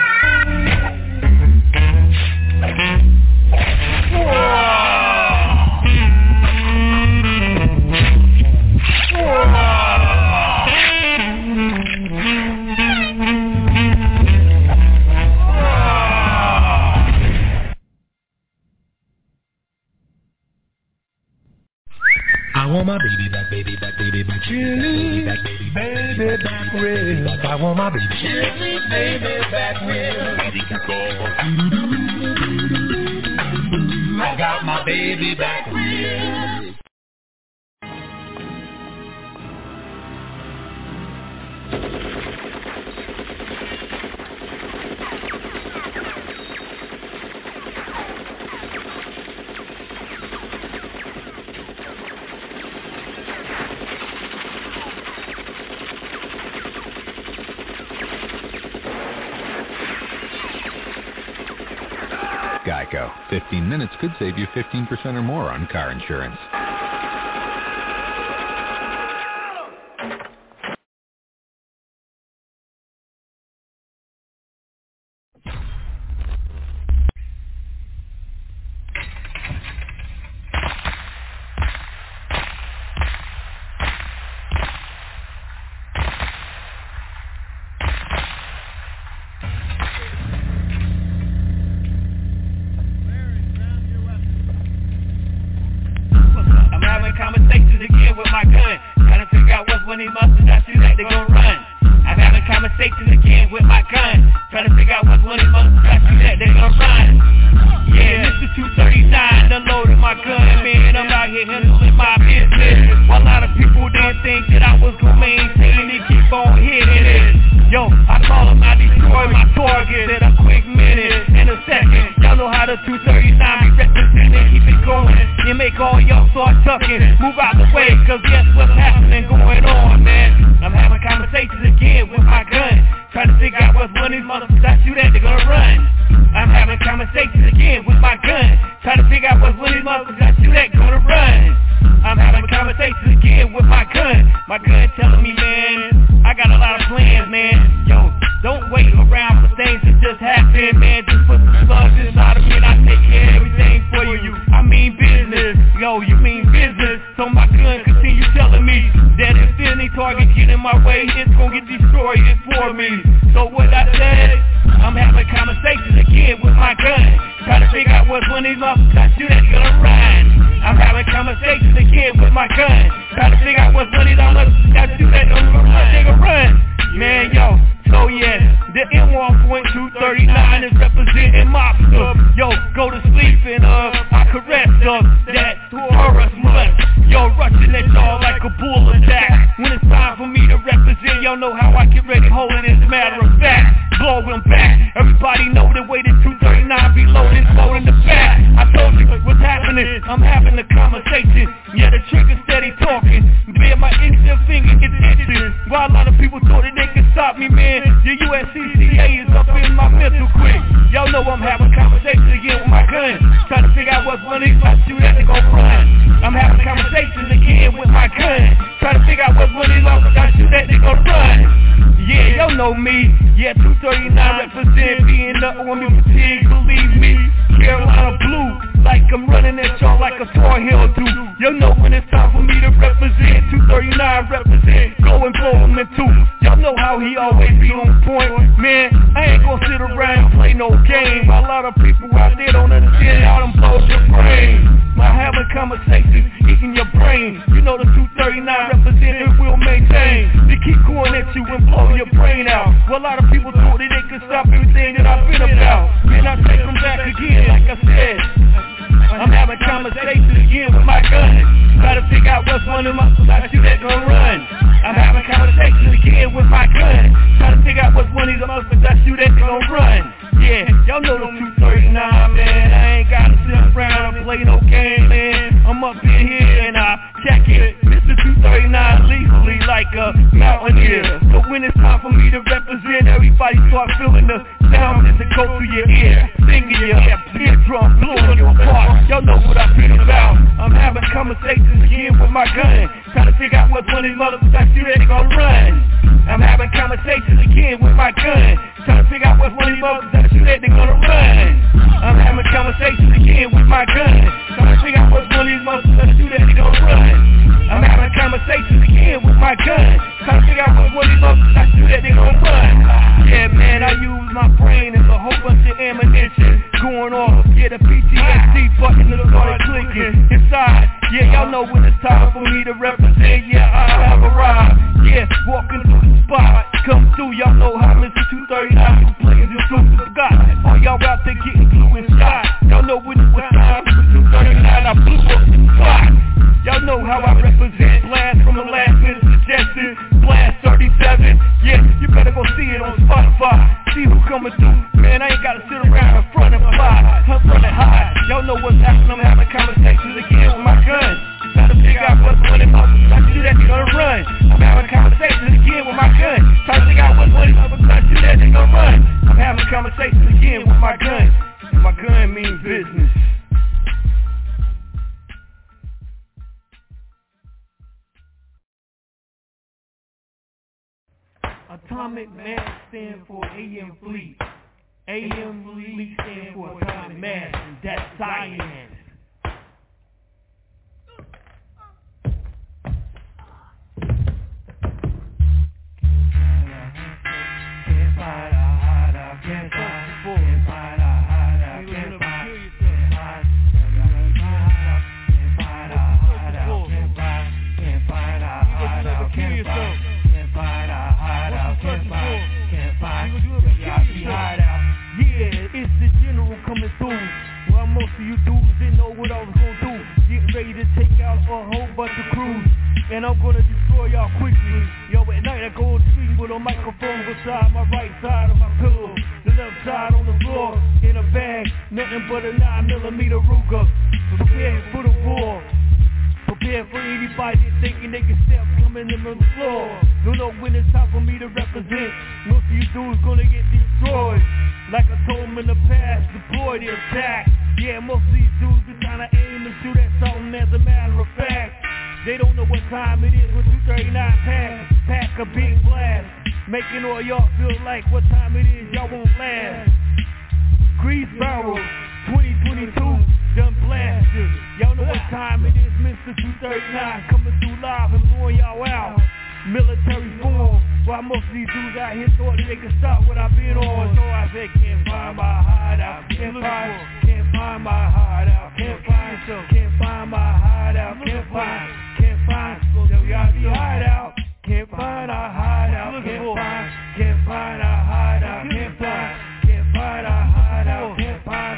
I want my baby back, baby back, baby back, baby back, baby back ribs. I want my baby, chili, baby back ribs. I got my baby back ribs. Geico. 15 minutes could save you 15% or more on car insurance. conversations again with my gun. And my gun means Atomic Mass stand for AM Fleet. AM Fleet stand for Atomic Mass, and that's science. Can't find a hideout, can't find a hideout, can't find it's the general coming through. While most of you dudes didn't know what I was gonna do. Getting ready to take out a whole bunch of crews, and I'm gonna destroy y'all quickly. Yo, at night I go to sleep with a microphone beside my right side of my pillow, the left side on the floor, in a bag, nothing but a 9mm Ruger. Prepared for the war. Prepare for anybody thinking they can step coming in the floor. Don't know when it's time for me to represent. Most of you dudes gonna get destroyed. Like I told them in the past, deploy the attack. Yeah, most of these dudes are trying to aim and shoot at something as a matter of fact. They don't know what time it is when 239 pack a big blast. Making all y'all feel like what time it is, y'all won't last. Grease barrels, 2022. Done blasted. Y'all know what time it is, Mr. 239 coming through live and blowing y'all out. Military form. While most of these dudes out here thought that they could stop what I've been on. So I said, can't find my hideout. Can't find my hideout. Can't find my hideout. Can't find WIB hideout. Can't find our hideout. Can't find our hideout. Can't find our hideout. Can't find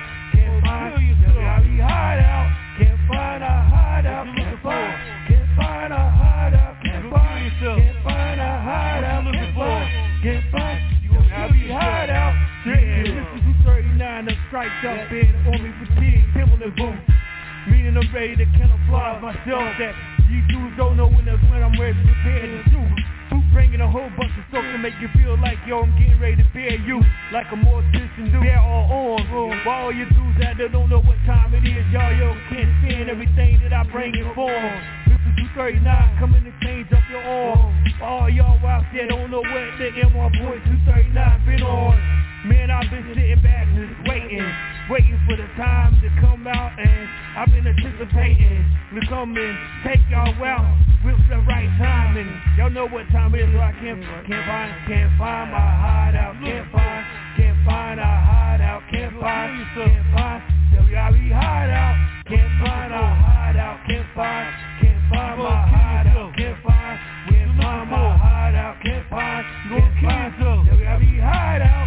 WIB hideout. Can't find our hideout. Can't find our hideout. Can't find our hideout. Can't find WIB hideout. Yeah, this is 239 that strikes up in Army fatigue, Timberland boots. Meaning I'm ready to camouflage myself that you dudes don't know when I'm ready to prepare to shoot. Bringing a whole bunch of stuff to make you feel like, yo, I'm getting ready to bear you like a mortician do. They're all on. While all you dudes out there don't know what time it is, y'all, yo, can't stand everything that I bring in form. This is 239 coming to change up your arm. All y'all out there don't know what the MR boy 239 been on. Man, I've been sitting back just waiting for the time to come out, and I've been anticipating to come and take y'all out with the right timing. Y'all know what time it is, so I can't find my hideout. Can't find our hideout. Can't find WIB hideout. Can't find our hideout. Can't find my hideout. Can't find my hideout. Can't find WIB hideout.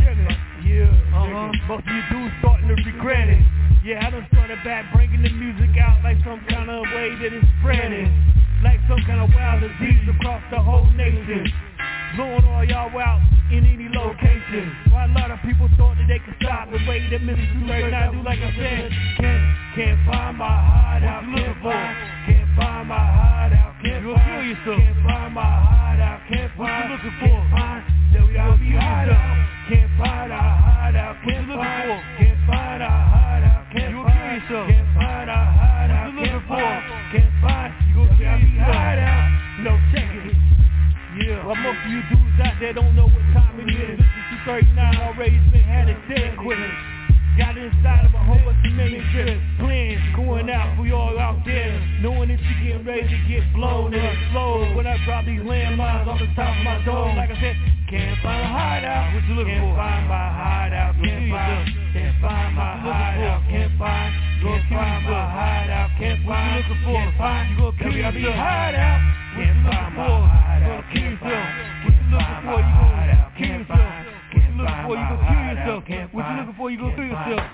Most of you dudes starting to regret it. Yeah, I done started back bringing the music out like some kind of way that it's spreading. Like some kind of wild disease across the whole nation. Blowing all y'all out in any location. Why a lot of people thought that they could stop the way that Mr. 239 do, like I said. Can't find my hideout. Can't find my hideout. Can't find my hideout. Can't find WIB hideout. Can't find our hideout. Can't find our hideout. Can't find our hideout. Can't find WIB hideout. No, check it. Yeah, well, most of you dudes out there don't know what time it is. This is 239 already had it dead quick. Got inside of a whole bunch of manuscript plans going out for y'all out there, knowing that you're getting ready to get blown and explode when I drop these landmines off the top of my dome. Like I said, can't find a hideout. What you looking for? Can't find my hideout. Can't find my hideout. Can't find my hideout. Can't find WIB hideout. Can't find my hideout. Can't find my hideout. Can't find. What you looking for? You gonna kill yourself. What you looking for? You gonna kill yourself.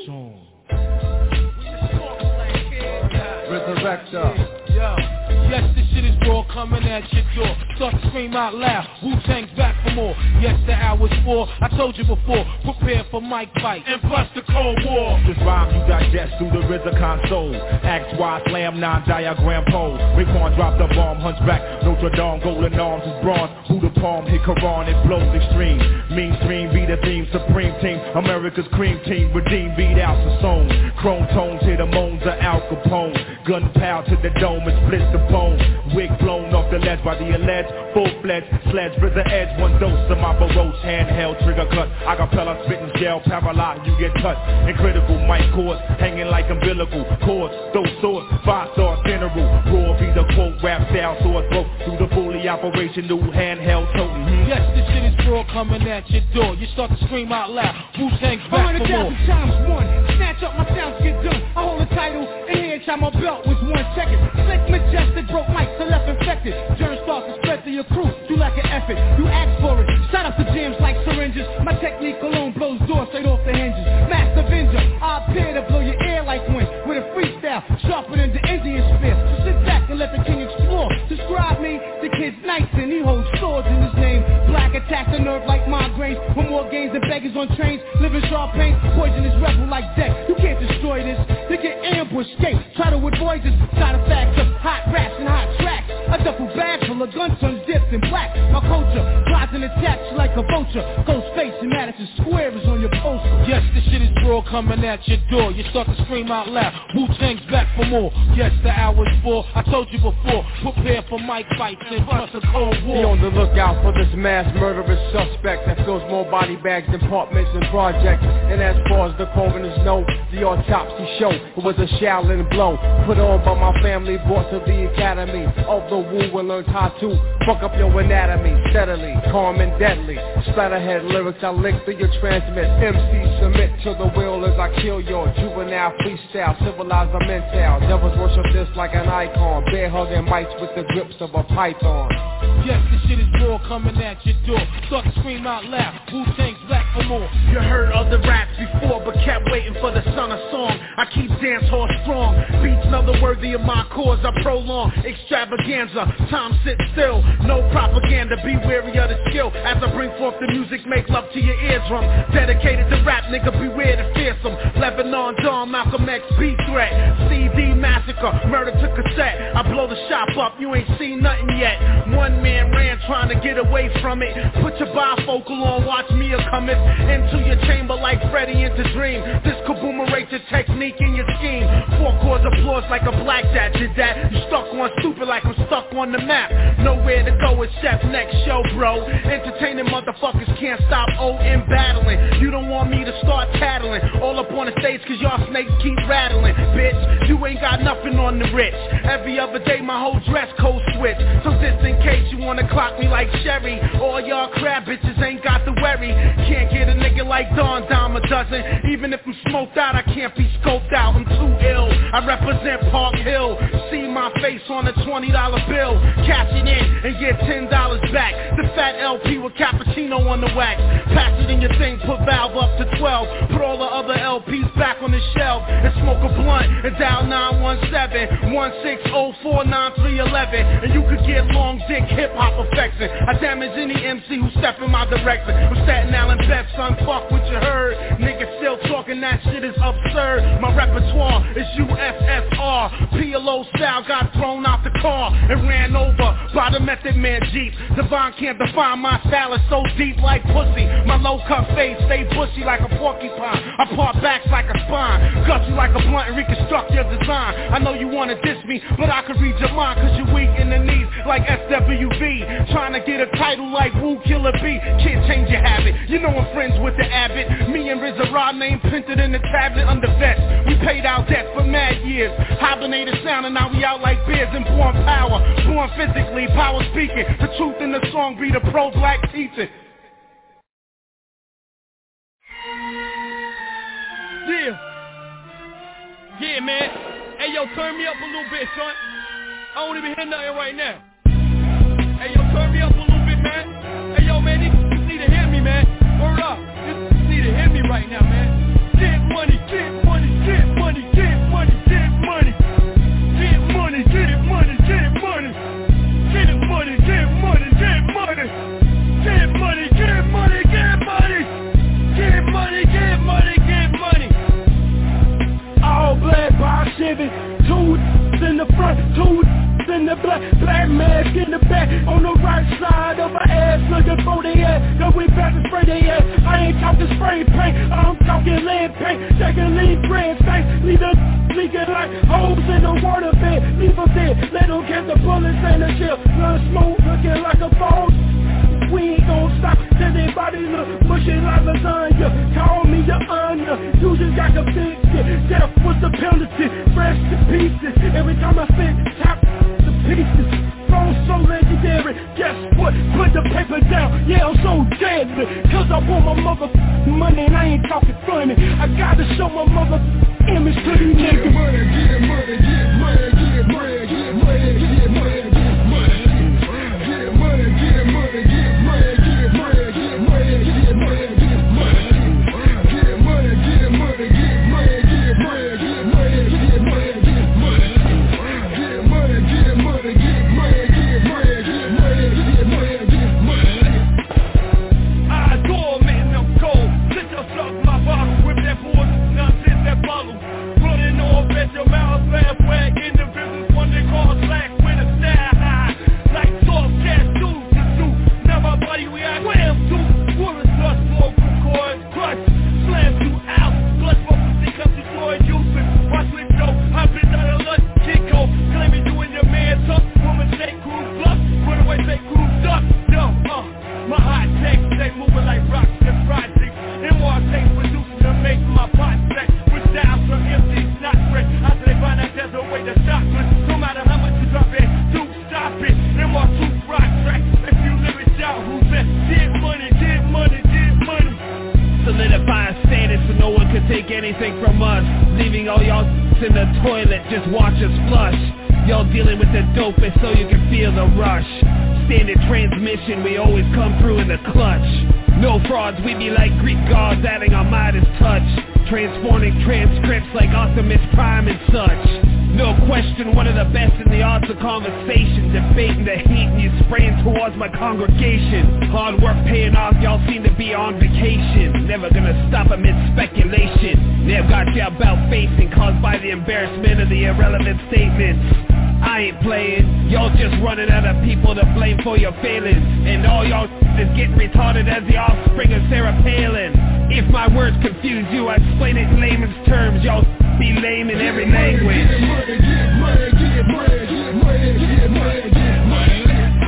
soon. Resurrector. Yo. Yes, this shit is raw, coming at your door. Start to scream out loud, Wu-Tang's back for more. Yes, the hour's 4, I told you before. Prepare for mic fight and bust the Cold War. This rhyme you digest through the RZA console. Axe Y slam 9 diagram pole. Raekwon dropped the bomb, hunchback Notre Dame, golden arms is bronze. Who the palm hit Quran, it blows extreme. Mainstream be the theme, supreme team. America's cream team, redeem beat out the song. Chrome tones hit the moans of Al Capone. Gunpowder to the dome and split the bone. Wig blown off the ledge by the alleged full-fledged sledge. RZA edge, one dose of my baroche handheld trigger cut. Acapella spitting gel, paralyzed, you get cut. In critical mic cords, hanging like umbilical cords. Those swords, 5-star funeral. Raw be the quote, rap style, sword throat. Through the fully operational handheld totem. Yes, this shit is raw, coming at your door. You start to scream out loud, Wu-Tang's back for more. 100,000 times one, snatch up my sounds, get done. I hold the title, and here inside my belt was 1 second. Slick, majestic, broke mics, so left infected. Germs start to spread to your crew, you like an effort. You ask for it, shut up the jams like syringes. My technique alone blows doors straight off the hinges. Master Avenger, I appear to blow your ear like wind. With a freestyle, sharper than the Indian spear. So sit back and let the king explore. Describe me, the kid's nice and he holds swords in his name. Black attacks the nerve like migraines. With more games than beggars on trains. Living sharp pain, poisonous rebel like death. You can't destroy this, you get ambushed, skate. Try to avoid this, side effects of hot raps and hot tracks. A duffel bag full of gun tons dipped in black. My culture, flies and attacks like a vulture. Ghost face and Madison Square is on your poster. Yes, this shit is raw, coming at your door. You start to scream out loud, Wu-Tang's back for more. Yes, the hour's 4, I told you before. Prepare for mic fights and bust a Cold War. Be on the lookout for this mass murderous suspect that fills more body bags than apartments and projects. And as far as the coroners know, the autopsy show, it was a Shaolin blow put on by my family, brought to the academy of the Wu and learned how to fuck up your anatomy steadily, calm and deadly. Splatterhead lyrics I lick through your transmit. MC submit to the will as I kill your juvenile freestyle. Civilize a mental. Devils worship this like an icon. Bear hugging mics with the grips of a python. Yes, this shit is raw, coming at your door. Start to scream out loud, Wu-Tang's back for more. You heard other raps before, but kept waiting for the son of song. I keep dance hall strong. Beats another worthy of my cause. I prolong extravaganza. Time sit still, no propaganda. Be wary of the skill. As I bring forth the music, make love to your eardrum. Dedicated to rap, nigga, beware the fearsome. Lebanon, Dawn, Malcolm X, B-Threat. CD Massacre, murder to cassette. I blow the shop up, you ain't seen nothing yet. One man ran trying to get away from it. Put your bifocal on, watch me a cometh into your chamber like Freddy into Dream. This kaboomerate your technique and your scheme. 4 chords applause like a black that did that. You stuck on stupid like I'm stuck on the map. Nowhere to go except next show, bro. Entertaining motherfuckers can't stop in battling. You don't want me to start tattling all up on the stage cause y'all snakes keep rattling. Bitch, you ain't got nothing on the rich. Every other day my whole dress code switch. So just in case you wanna clock me like Sherry, all y'all crab bitches ain't got the worry. Can't get a nigga like Don dime a dozen. Even if I'm smoked out, I can't be scoped out. I'm too ill. I represent Park Hill. See my face on a $20 bill. Cash it in and get $10 back. The fat LP with cappuccino on the wax. Pass it in your thing, put valve up to 12. Put all the other LPs back on the shelf and smoke a blunt and dial 917-1604-9311. And you could get long dick hip-hop affection. I damage any MC who step in my direction. I'm Staten Island best, son, fuck what you heard. Niggas still talking, that shit is absurd. My repertoire is USSR. PLO style got thrown out the car and ran over by the Method Man Jeep. Divine can't define my style, is so deep like pussy. My low cut face stay bushy like a porcupine. I part backs like a spine. Gut you like a blunt and reconstruct your design. I know you wanna diss me, but I can read your mind cause you're weak in the knees like SWV. Trying to get a title like Wu Killer B. Can't change your habit. You know I'm friends with the Abbott. Me and RZA Rod name printed in the tablet under vest. We paid our debt for mad years. Hibernated sound and now we out like bears and born power. Born physically, power speaking. The truth in the song be the pro-black teaching. Yeah, man. Hey, yo, turn me up a little bit, son. I don't even hear nothing right now. Hey, yo, turn me up a little bit, man. Hey, yo, man, niggas need to hear me, man. Word up. Niggas need to hear me right now, man. Get money, get money. Shaking leaf bread, stank, leave the leaking like holes in the water bed. Leave them dead, let them get the bullets and the shell. Run smooth, looking like a fall. We ain't gon' stop till their bodies look mushy like lasagna. Call me the onion, you just got to fix it. Death was the penalty, fresh to pieces. Every time I spit, chop the pieces. Phone so legendary, guess what? Put the paper down, yeah, I'm so deadly. Cause I want my mother money and I ain't talking funny. I gotta show my mother image to these niggas. Get money, get money, get money, get money, get money, get money, get money. Get money, get money, get money, get money, get money, get money, get money. Get money, get money, get money, get money, get money, get money, get money. Get money, get money, get money, get money, get money, get money, get money. I adore men of gold. Sit yourself my bottle with that boy, nonsense that bottle. Running off at your mouth, laugh wag individuals when they call slack with a style high. Like soft gas dudes to do. Now my body react wham to. Full of dust, smoke from coils, crush, slam you out. Blood bubbles, think up destroyed useless. Watch with dope, I've been out of lunch, Chico. Claiming you and your man tough. Woman say cruise bluff, run away say cruise duck. No, my hot takes, they moving like rocks and projects. And more takes producing to make my pot set. With down from empty, not fresh. After they find out there's a way to stop us. No matter how much you drop it, do stop it. And more two rock tracks. If you live it down, who's that? Get money, get money, get money. Solidify status so no one can take anything from us. Leaving all y'all in the toilet, just watch us flush. Y'all dealing with the dopest so you can feel the rush. Standard transmission, we always come through in the clutch. No frauds, we be like Greek gods adding our Midas touch. Transforming transcripts like Optimus Prime and such. No question, one of the best in the arts of conversation. Debating the heat and you spraying towards my congregation. Hard work paying off, y'all seem to be on vacation. Never gonna stop amid speculation. Never got you about facing, caused by the embarrassment of the irrelevant statements. I ain't playing, y'all just running out of people to blame for your failings. And all y'all is getting retarded as the offspring of Sarah Palin. If my words confuse you, I explain it in layman's terms. Y'all be lame in every language. Get money, get money, get money, get money, get money, get money.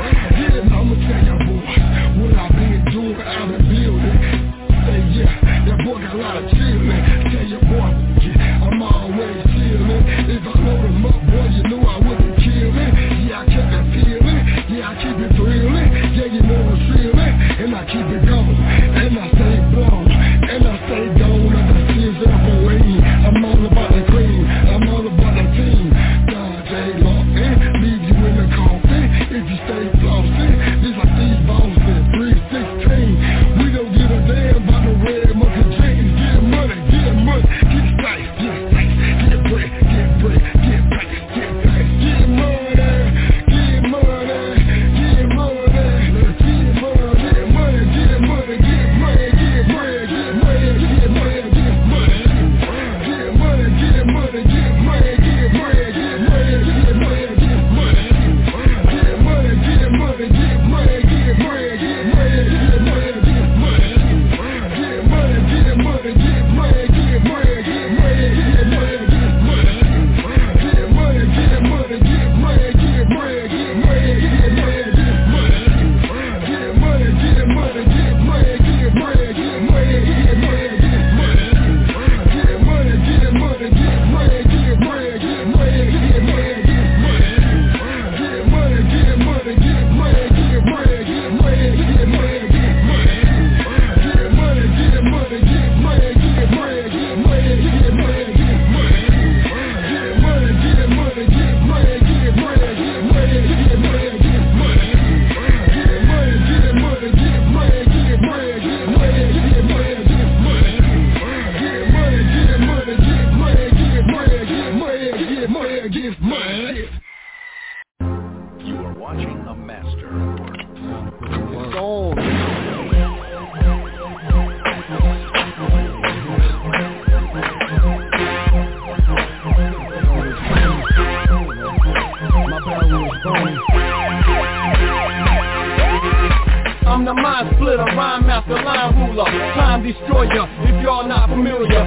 I'ma tell y'all boys what I've been doing, I've been building. Say yeah, that boy got a lot of chillin'. Tell your boy, yeah, I'm always chillin'. If I load him up, boy, you know I wouldn't kill it. Yeah, I kept that feeling, yeah, I keep it thrilling. Yeah, you know I'm feeling, and I keep it going. And I stay blown, and I stay gone. I got tears up and lean. I'm all about the cream, I'm all about the team. God, J. Lawson, leave you in the coffin. If you stay flossing, this like these Boston 316. We don't give a damn about the red monkey jeans. Get money, get money, get spice, get spice, get bread, get bread, get pack, get pack, get money, get money, get money, get money, get money, get money, get money, get money, get money, get money, get money. Get money, get money, get money, get money, get money, get money, get money. Get money, get money, get money, get money, get money, get money, get money. Get money, get money, get money, get money, get money, get money, get money. Get money, get money, get money, get money, get money, get money, get money. Get money, get money, get money, get money, get money, get money, get money. Get money, get money, get money, get money, get money, get money, get money. Get money, get money, get money, get money, get money, get money, get money. Get money, get money, get money, get money, get money, get money, get money. Get money, get money, get money, get money, get money, get money, get money. Get money, get money, get money, get money, get money, get money, get money. Get money, get money, get money, get money, get money, get money, get money. You are watching a master. I'm the mind splitter, rhyme master, line ruler, time destroyer. If y'all not familiar, yes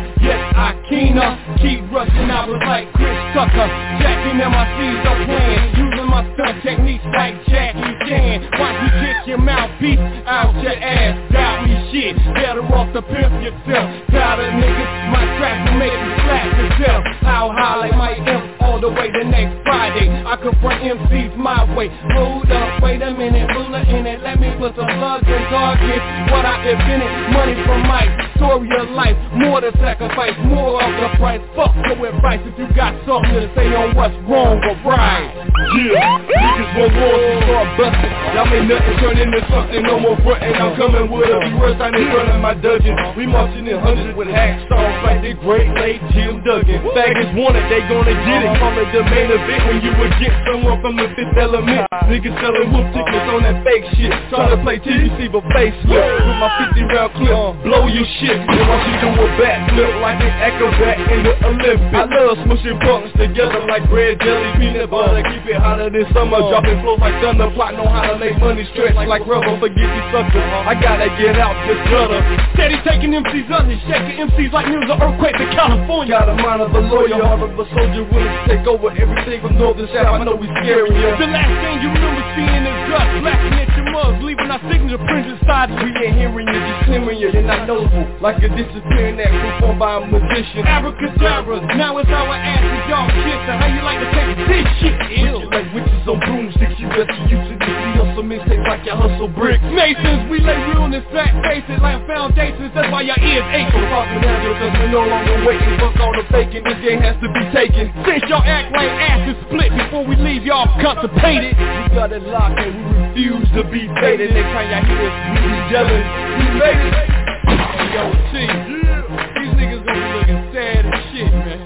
Akina. Keep rushing, I was like Chris Tucker. Jacking MICs up playing, using my stunt techniques like Jackie Chan. Watch me kick your mouthpiece out your ass. Doubt me shit, better off to pimp yourself. Tired of niggas, my track will make you slap yourself. How high like my imp all the way to next Friday. I confront MCs my way. Hold up, wait a minute, ruler in it. Let me put some slugs and targets. What I invented, money from Mike. Story of life, more to sacrifice, more of the price. Fuck your advice if you got something to say on what's wrong or right. Yeah, niggas want wars to start busting. Y'all make nothing turn into something, no more frontin'. I'm coming with a few words, I ain't running my dungeon. We marching in hundreds with hacksaws like the great late Jim Duggan. Faggots want it, they gonna get it. Call it the main event when you would get someone from the Fifth Element. Niggas selling whoop tickets on that fake shit. Trying to play TBC but facelift. With my 50 round clip, blow your shit. And watch you do a backflip like an acrobat in the Olympics. I love smushing punks together like bread, jelly, peanut butter. Keep it hotter than summer, dropping flows like thunder. Plotting on how to make money stretch like rubber. Forget these suckers, I gotta get out this gutter. Steady taking MCs under, shaking MCs like news of earthquakes in California. Got a mind of a lawyer, heart of a soldier, willing to take over everything from north to south. I know we scary, yeah. The last thing you remember seeing is dust, laughing at your mugs, leaving our signature prints inside you. We ain't hearing you, just hearing you, you're not noticeable. Like a disappearing act performed by a magician. Abracadabra, now it's our asses, y'all kiss. And how you like to take this shit ill? Like witches on broomsticks, you better use it. We hustle mixtapes like you hustle bricks. Masons, we lay realness, fat faces like foundations. That's why your ears ache. So talking down here cause we're no longer waiting. Fuck all the faking, this game has to be taken. Since y'all act like asses split before we leave, y'all constipated. We got it locked and we refuse to be baited. Next time y'all hear us, we be yelling, we made it. Yo, T, these niggas gonna be looking sad as shit, man.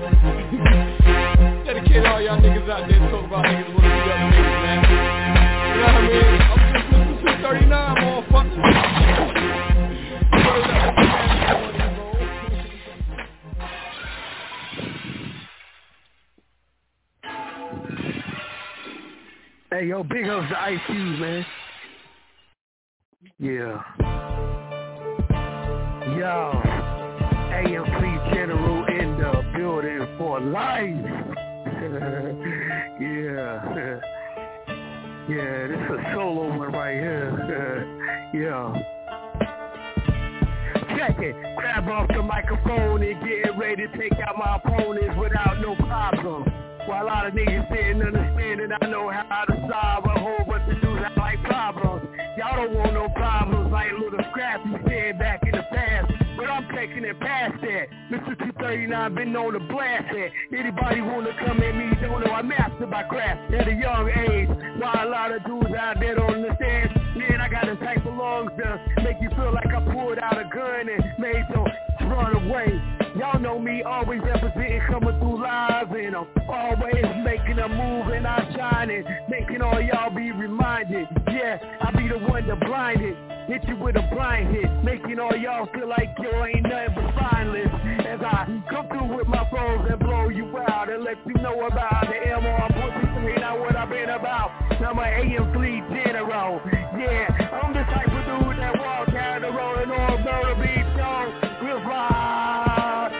Dedicate all y'all niggas out there talking about niggas wanna be other niggas, man. You know what I mean? I'm just listening to 239, motherfucker. Hey, yo, big ups to Ice Cube, man. Yeah. Yo, AM3 General in the building for life. Yeah. Yeah, this is a solo one right here. Yeah. Check it. Grab off the microphone and get ready to take out my opponents without no problem. While a lot of niggas didn't understand it, I know how to solve a whole bunch of dudes that like problems. Y'all don't want no problems like little Scrappy said back in the past. But I'm taking it past that. Mr. 239 been known to blast that. Anybody want to come at me, don't know I mastered my craft at a young age. While a lot of dudes out there don't understand, man, I got the type of lungs to make you feel like I pulled out a gun and made you run away. Y'all know me, always representing, coming through live, and I'm always making a move and I'm shining, making all y'all be reminded. Yeah, I be the one to blind it, hit you with a blind hit, making all y'all feel like you ain't nothing but spineless. As I come through with my flows and blow you out and let you know about the MR pussy, not what I've been about. I'm an AM Fleet General. Yeah, I'm the type of dude that walk down the road and all murder beats on with my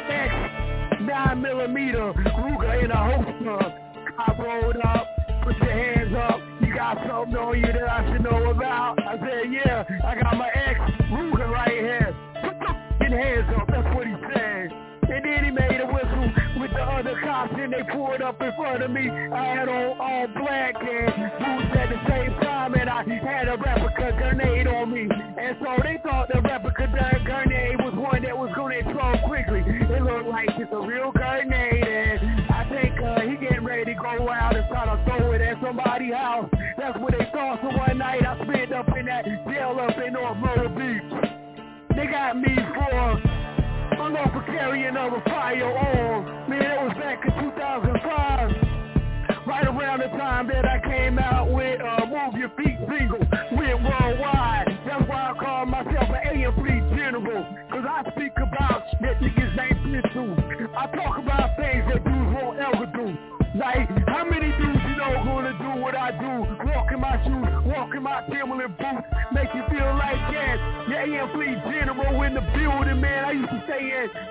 9mm Ruger in a holster. I rolled up, put your hands up. You got something on you that I should know about. I said, yeah, I got my ex Ruger right here. Put your hands up, that's what he said. And then he made a whistle with the other cops and they pulled up in front of me. I had on all black and boots at the same time, and I had a replica grenade on me. And so they thought the replica grenade was one that was going to explode quickly. It looked like it's a real grenade, and I think he getting ready to go out and try to throw it at somebody's house. That's what they thought. So one night I spent up in that jail up in North Myrtle Beach. They got me for unlawful carrying of a firearm. Man, it was back in 2005. Right around the time that I came out with Move Your Feet single, went worldwide. That's why I call myself an AM3 General, cause I speak about shit niggas ain't been through. I talk about things that dudes won't ever do. Like, how many dudes you know gonna do what I do? Walk in my shoes, walk in my Timberland boots, make you feel like that. Yeah, AM3 General in the building, man. I used to stay in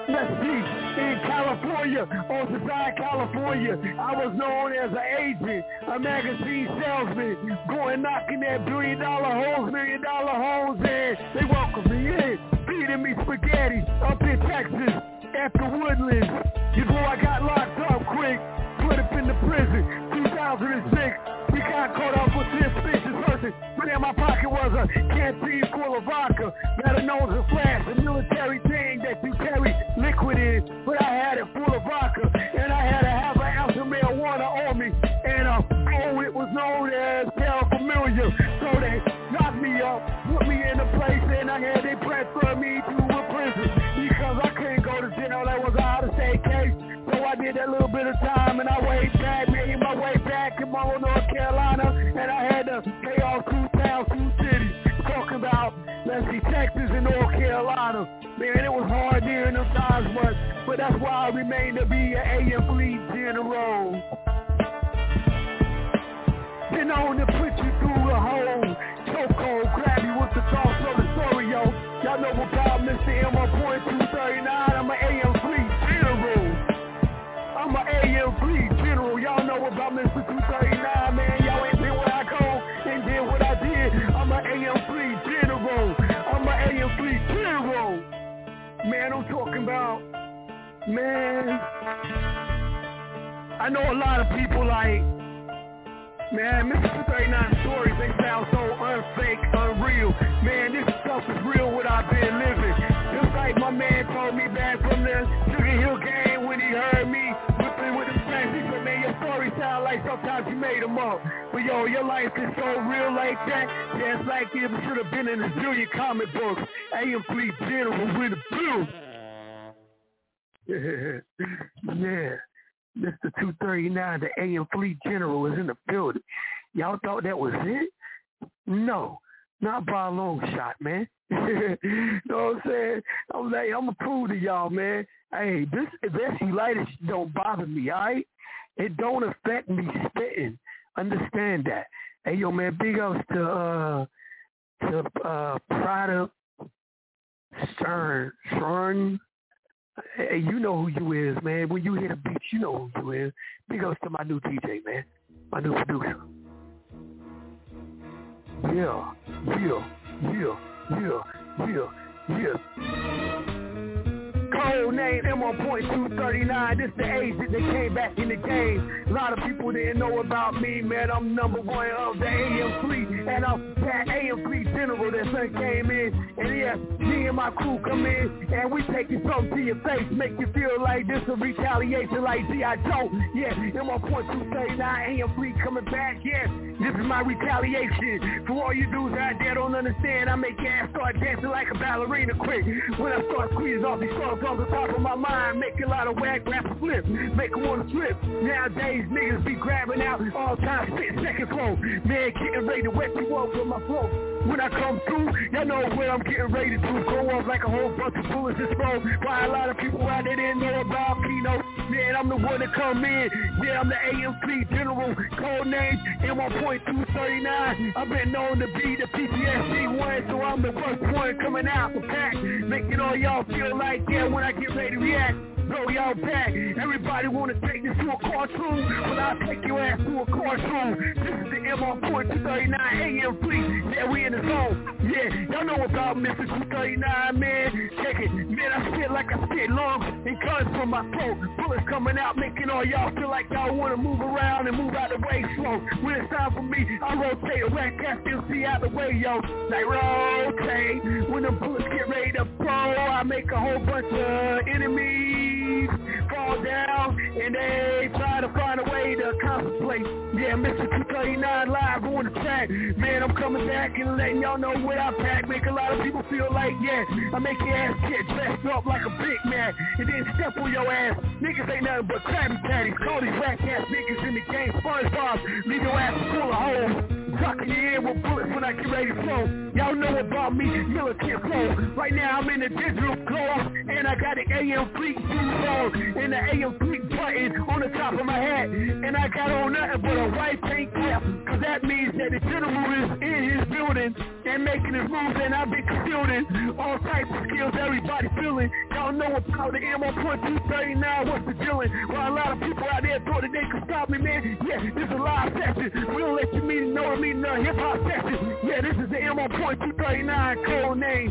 let's see, in California, Oceanside, California, I was known as an agent, a magazine salesman, going knocking at $1 million homes, and they welcomed me in, feeding me spaghetti up in Texas at the Woodlands. You know, I got locked up quick, put up in the prison, 2006. We got caught up with this suspicious person, but in my pocket was a canteen full of vodka, better known as a flash, a military thing that you carry liquid in, but I had it full of vodka, and I had to have an ounce of marijuana on me, and it was known as paraphernalia, so they knocked me up, put me in a place, and I had they transfer me to a prison, because I couldn't go to jail, that was an out-of-state case, so I did that little bit of time, and I made my way back in Monroe, North Carolina, and I had to pay off 2 towns, 2 cities, talking about, let's see, Texas and North Carolina. Man, it was hard during those times, but that's why I remain to be an AM Fleet General. Been on to put you through the whole chokehold, grab you with the thoughts of the story, yo. Y'all know about Mr. M.239, I'm an AM Fleet General. I'm an AM Fleet General, y'all know about Mr. 239, man. Y'all ain't been where I go and did what I did. I'm an AM Fleet General. I'm an AM Fleet General. Man, I'm talking about, man, I know a lot of people like, man, Mr. 239 stories, they sound so unfake, unreal. Man, this stuff is real what I've been living. Just like my man told me back from the Sugar Hill game when he heard me whipping with the flash. He said, man, your story sound like sometimes you made them up. But yo, your life is so real like that. Yeah, it's like it should have been in a zillion comic books. AM Fleet General with a blue. Yeah. Mr. 239, the AM Fleet General, is in the building. Y'all thought that was it? No, not by a long shot, man. You know what I'm saying? I'm like, I'm going to prove to y'all, man. Hey, this vasculitis don't bother me, all right? It don't affect me spitting. Understand that. Hey, yo, man, big ups to Prada Stern. Hey, you know who you is, man. When you hear the beat, you know who you is. Big ups to my new DJ, man. My new producer. Yeah. Code name M.239. This the age that they came back in the game. A lot of people didn't know about me, man. I'm number one of the AM Fleet, and I'm that AM Fleet General that son came in. And yeah, me and my crew come in, and we taking something to your face, make you feel like this a retaliation like G.I. Joe. Yeah, M.239, AM Fleet coming back. Yeah, this is my retaliation. For all you dudes out there don't understand, I make your ass start dancing like a ballerina quick. When I start squeezing off these songs on the top of my mind, make a lot of whack rappers flip, make them want to slip. Nowadays, niggas be grabbing out all time, spit second flow. Man, getting ready to wet you up with my flow. When I come through, y'all know where I'm getting ready to go off like a whole bunch of bullets explode. Why a lot of people out there didn't know about Kino. Man, I'm the one to come in. Yeah, I'm the AM Fleet General. Code name M.239. I've been known to be the PTSD one, so I'm the first one coming out the pack, making all y'all feel like, yeah, when I get ready to react, blow y'all back. Everybody wanna take this to a cartoon, but I'll take your ass to a cartoon. This is the M.239 AM Fleet. Yeah, we in the zone. Yeah, y'all know about Mr. 239, man. Check it. Man, I spit like I spit lungs and guns from my throat. Bullets coming out, making all y'all feel like y'all wanna move around and move out the way slow. When it's time for me, I rotate a whack cat MC out the way, yo. Like rotate. When the bullets get ready to blow, I make a whole bunch of enemies fall down, and they try to find a way to contemplate. Yeah, Mr. 239 live on the track. Man, I'm coming back and letting y'all know what I pack. Make a lot of people feel like, yeah, I make your ass get dressed up like a big man and then step on your ass. Niggas ain't nothing but Krabby Patties. Call these whack ass niggas in the game SpongeBob. Leave your ass full of holes. Sucking you in with bullets when I get ready to flow. Y'all know about me, militant flow. Right now I'm in the digital glow, and I got an AM Fleet blue on, and the AM Fleet button sitting on the top of my hat, and I got on nothing but a white paint cap, cause that means that the general is in his building and making his moves, and I've been concealing all types of skills everybody feeling. Y'all know about the M.239, what's the dealing? Well, a lot of people out there thought that they could stop me, man. Yeah, this is a live session. We don't let you know hip-hop session. Yeah, this is the M.239 code name.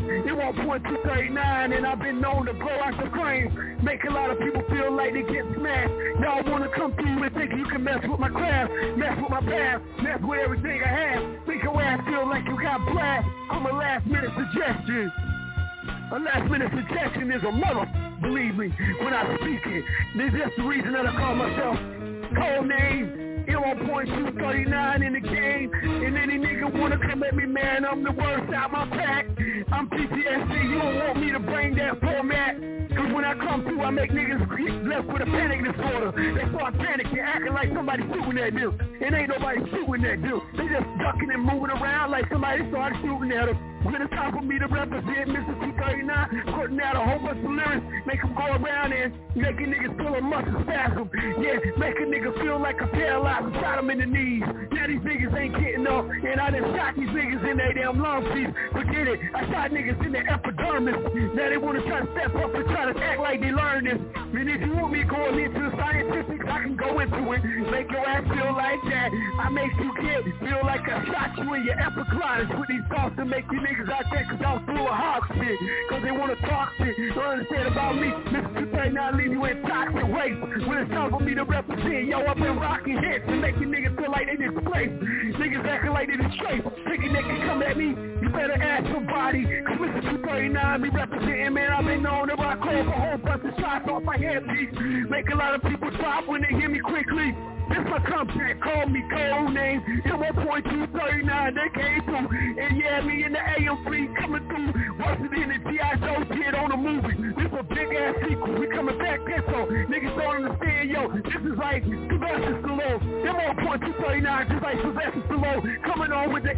M.239, and I've been known to blow out the frames. Make a lot of people feel like they get smashed. Y'all wanna come through and think you can mess with my craft, mess with my path, mess with everything I have. Make your ass feel like you got blast. I'm a last-minute suggestion. A last-minute suggestion is a mother, believe me, when I speak it. This is the reason that I call myself code name. M.239 in the game. And any nigga wanna come at me, man, I'm the worst out my pack. I'm PTSD, you don't want me to bring that format. Cause when I come through, I make niggas left with a panic disorder. They start panicking, acting like somebody shooting at them. It ain't nobody shooting at them. They just ducking and moving around like somebody started shooting at them. When it's time for me to represent Mr. 239, putting out a whole bunch of lyrics, make them go around and making niggas feel a muscle spasm. Yeah, make a nigga feel like a paralyzed and shot him in the knees. Now these niggas ain't getting up, and I done shot these niggas in their damn lung piece. Forget it, I shot niggas in their epidermis. Now they wanna try to step up and try to act like they learned this. And if you want me going into the scientifics, I can go into it. Make your ass feel like that. I make you feel like I shot you in your epiglottis with these thoughts to make you niggas out there cause I'm full of hog shit. Cause they wanna talk shit. Don't understand about me. Mr. 239 leave you in toxic waste. When it's time for me to represent, yo, I've been rocking hits and making niggas feel like they displaced. Niggas acting like they displaced. Thinking they can come at me, you better ask somebody. Cause Mr. 239 be representing, man. I've been known to rock off a whole bunch of shots off my headpiece. Make a lot of people drop when they hear me quickly. This my contact, call me code name. M.239, they came through. And yeah, me and the AM fleet coming through. Busted in the G.I. Joe kid on the movie. This a big ass sequel. We coming back there, so niggas don't understand, yo. This is like Sylvester Stallone. M.239, just like Sylvester Stallone. Coming on with the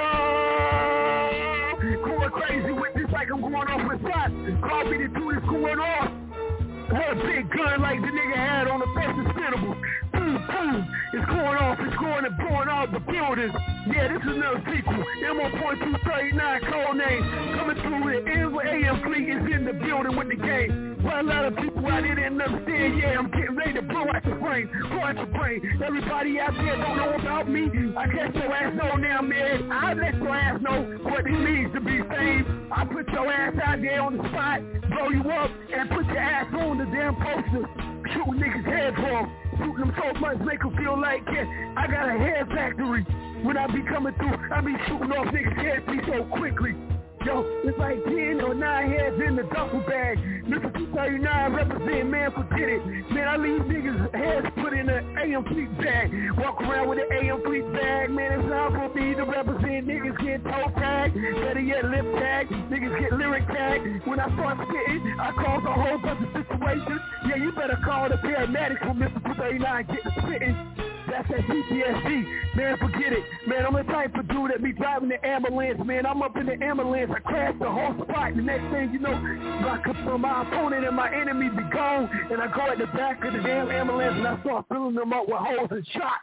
going crazy with this like I'm going off with shots. Call me to do this going off. What a big gun like the nigga had on the best expendables. Boom, boom. It's going off. It's going and blowing out the buildings. Yeah, this is another sequel. M.239 code name. Coming through with AM fleet is in the building with the game. Well, a lot of people out there didn't understand. Yeah, I'm getting ready to blow out your brain. Blow out your brain. Everybody out there don't know about me. I guess your ass know now, man. I let your ass know what it means to be famous. I put your ass out there on the spot, blow you up, and put your ass on the damn poster. Shooting niggas' heads off. Shooting them so much make them feel like, yeah, I got a hair factory. When I be coming through, I be shooting off niggas' heads so quickly. Yo, it's like 10 or 9 heads in the duffel bag. Mr. 239 represent, man, forget it. Man, I leave niggas' heads put in an AM fleet bag. Walk around with an AM fleet bag, man, it's not for me to represent. Niggas get toe tag, better yet lip tag. Niggas get lyric tag. When I start spitting, I cause a whole bunch of situations. Yeah, you better call the paramedics when Mr. 239 get to spitting. That's that PTSD. Man, forget it. Man, I'm the type of dude that be driving the ambulance, man. I'm up in the ambulance. I crash the whole spot. The next thing you know, I come from my opponent and my enemy be gone. And I go at the back of the damn ambulance and I start filling them up with holes and shots.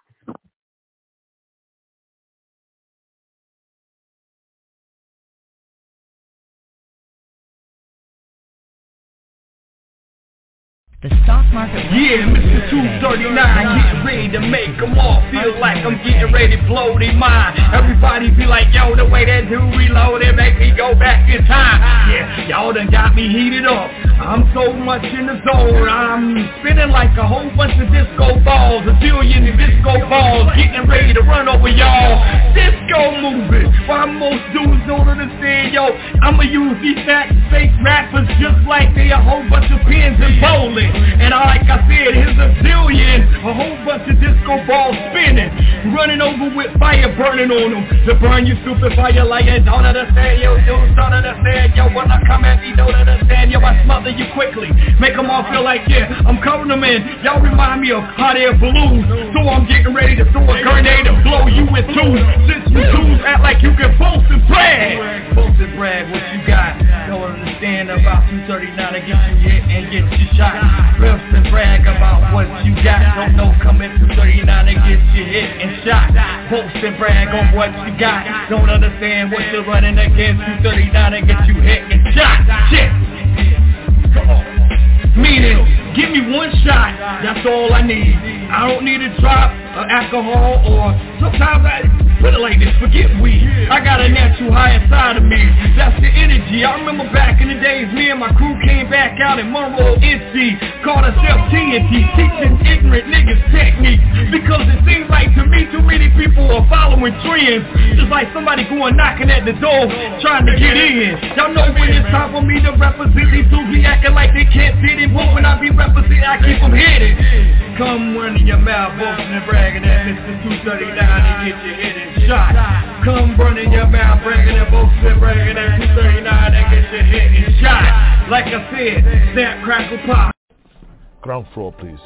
The stock market. Yeah, Mr. 239, getting ready to make them all feel like I'm getting ready to blow their mind. Everybody be like, yo, the way that dude reloaded make me go back in time. Yeah, y'all done got me heated up. I'm so much in the zone. I'm spinning like a whole bunch of disco balls, a billion disco balls, getting ready to run over y'all. Disco moving. While most dudes don't understand, yo, I'ma use these fake rappers just like they a whole bunch of pins and bowling. And like I said, here's a billion, a whole bunch of disco balls spinning, running over with fire burning on them. To burn you stupid fire like you don't understand, yo, dudes don't understand, yo, when I come at me, don't understand, yo, I smother you quickly, make them all feel like, yeah, I'm covering them in, y'all remind me of hot air balloons, so I'm getting ready to throw a grenade and blow you in two, since you dudes act like you can boast and brag. Boast and brag what you got, don't understand about 239 to get you hit and get you shot. Riff and brag about what you shot. Boast and brag on what you got. Don't understand what you're running against. 239 and get you hit and shot. Shit. Come on. Meaning, give me one shot, that's all I need. I don't need a drop of alcohol or sometimes I put it like this, forget weed. I got a natural high inside of me, that's the energy. I remember back in the days, me and my crew came back out in Monroe, NC, called ourselves TNT, teaching ignorant niggas techniques. Because it seems like to me too many people are following trends. Just like somebody going knocking at the door, trying to get in. Y'all know when it's time for me to represent, these dudes be acting like they can't fit in. But when I be representing, I keep them hidden. Come running your mouth, boasting and bragging at Mr. 239 and get your head and shot. Come running your mouth, bragging and boasting and bragging at 239 and get your head and shot. Like I said, snap, crackle, pop. Ground floor, please.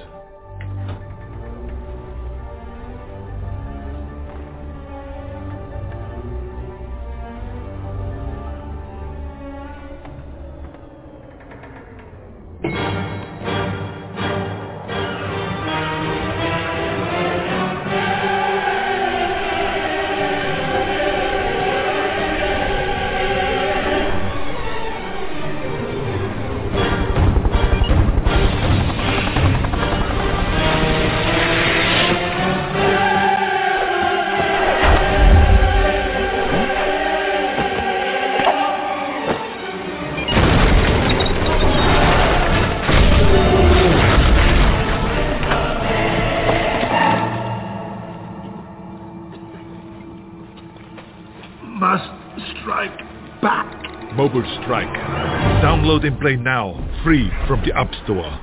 Mobile Strike. Download and play now, free from the App Store.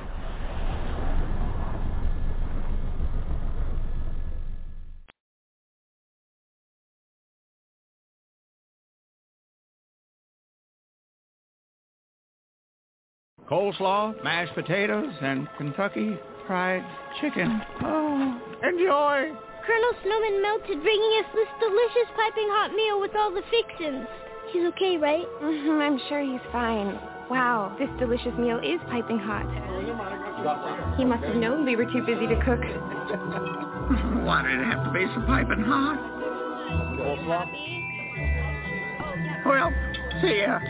Coleslaw, mashed potatoes, and Kentucky Fried Chicken. Oh, enjoy! Colonel Snowman melted, bringing us this delicious piping hot meal with all the fixins. He's okay, right? I'm sure he's fine. Wow, this delicious meal is piping hot. He must have known we were too busy to cook. Why did it have to be so piping hot? Well, see ya.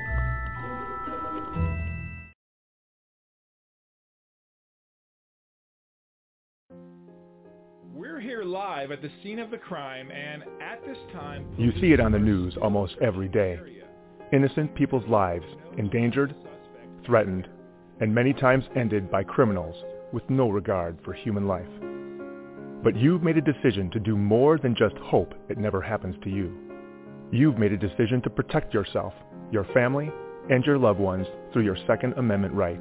We're here live at the scene of the crime, and at this time... You see it on the news almost every day. Innocent people's lives endangered, threatened, and many times ended by criminals with no regard for human life. But you've made a decision to do more than just hope it never happens to you. You've made a decision to protect yourself, your family, and your loved ones through your Second Amendment right.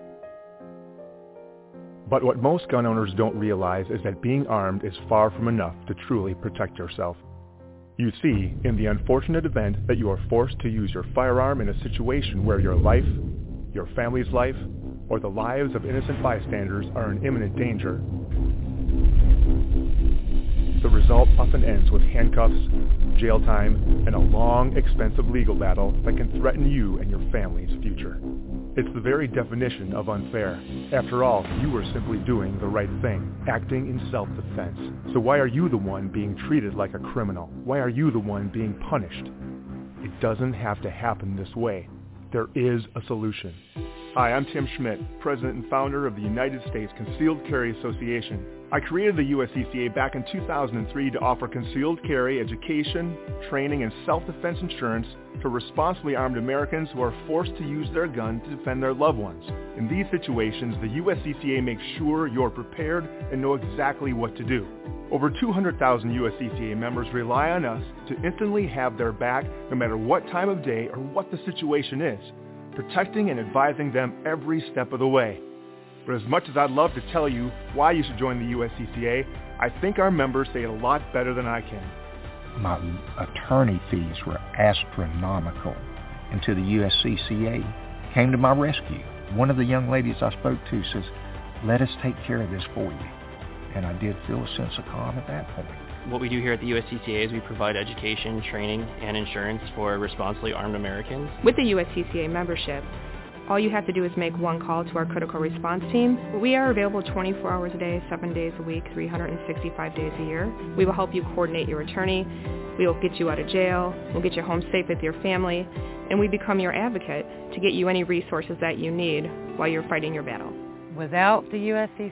But what most gun owners don't realize is that being armed is far from enough to truly protect yourself. You see, in the unfortunate event that you are forced to use your firearm in a situation where your life, your family's life, or the lives of innocent bystanders are in imminent danger, the result often ends with handcuffs, jail time, and a long, expensive legal battle that can threaten you and your family's future. It's the very definition of unfair. After all, you were simply doing the right thing, acting in self-defense. So why are you the one being treated like a criminal? Why are you the one being punished? It doesn't have to happen this way. There is a solution. Hi, I'm Tim Schmidt, President and founder of the United States Concealed Carry Association. I created the USCCA back in 2003 to offer concealed carry education, training, and self-defense insurance to responsibly armed Americans who are forced to use their gun to defend their loved ones. In these situations, the USCCA makes sure you're prepared and know exactly what to do. Over 200,000 USCCA members rely on us to instantly have their back no matter what time of day or what the situation is, protecting and advising them every step of the way. But as much as I'd love to tell you why you should join the USCCA, I think our members say it a lot better than I can. My attorney fees were astronomical until the USCCA came to my rescue. One of the young ladies I spoke to says, "Let us take care of this for you." And I did feel a sense of calm at that point. What we do here at the USCCA is we provide education, training, and insurance for responsibly armed Americans. With the USCCA membership, all you have to do is make one call to our critical response team. We are available 24 hours a day, 7 days a week, 365 days a year. We will help you coordinate your attorney. We will get you out of jail. We'll get you home safe with your family. And we become your advocate to get you any resources that you need while you're fighting your battle. Without the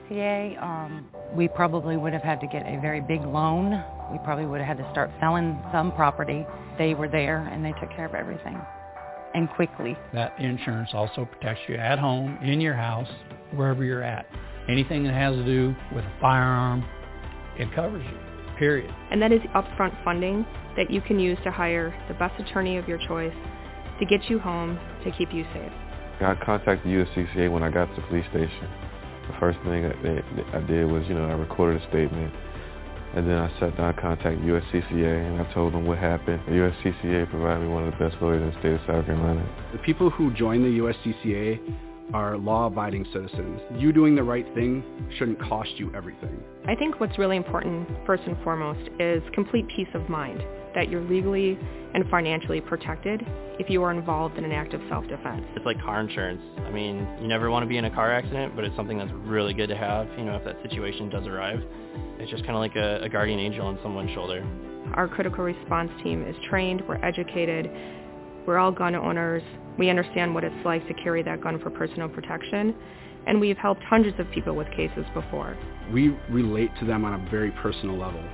USCCA, we probably would have had to get a very big loan. We probably would have had to start selling some property. They were there and they took care of everything, and quickly. That insurance also protects you at home, in your house, wherever you're at. Anything that has to do with a firearm, it covers you, period. And that is upfront funding that you can use to hire the best attorney of your choice to get you home, to keep you safe. I contacted USCCA when I got to the police station. The first thing I did was, I recorded a statement. And then I sat down and contacted USCCA, and I told them what happened. The USCCA provided me one of the best lawyers in the state of South Carolina. The people who join the USCCA are law-abiding citizens. You doing the right thing shouldn't cost you everything. I think what's really important, first and foremost, is complete peace of mind, that you're legally and financially protected if you are involved in an act of self-defense. It's like car insurance. I mean, you never want to be in a car accident, but it's something that's really good to have, if that situation does arrive. It's just kind of like a guardian angel on someone's shoulder. Our critical response team is trained, we're educated, we're all gun owners, we understand what it's like to carry that gun for personal protection, and we've helped hundreds of people with cases before. We relate to them on a very personal level.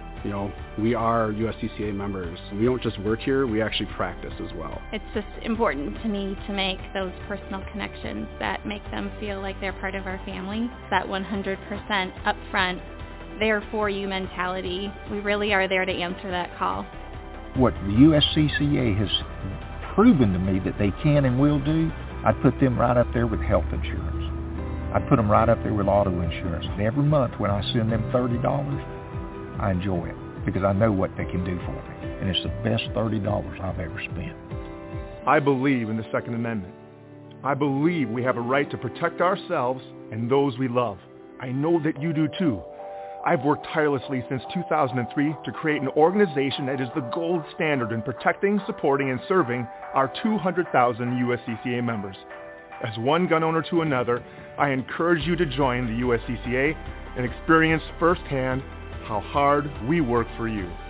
We are USCCA members. We don't just work here, we actually practice as well. It's just important to me to make those personal connections that make them feel like they're part of our family. That 100% upfront, there for you mentality. We really are there to answer that call. What the USCCA has proven to me that they can and will do, I'd put them right up there with health insurance. I'd put them right up there with auto insurance. And every month when I send them $30, I enjoy it because I know what they can do for me. And it's the best $30 I've ever spent. I believe in the Second Amendment. I believe we have a right to protect ourselves and those we love. I know that you do too. I've worked tirelessly since 2003 to create an organization that is the gold standard in protecting, supporting, and serving our 200,000 USCCA members. As one gun owner to another, I encourage you to join the USCCA and experience firsthand how hard we work for you.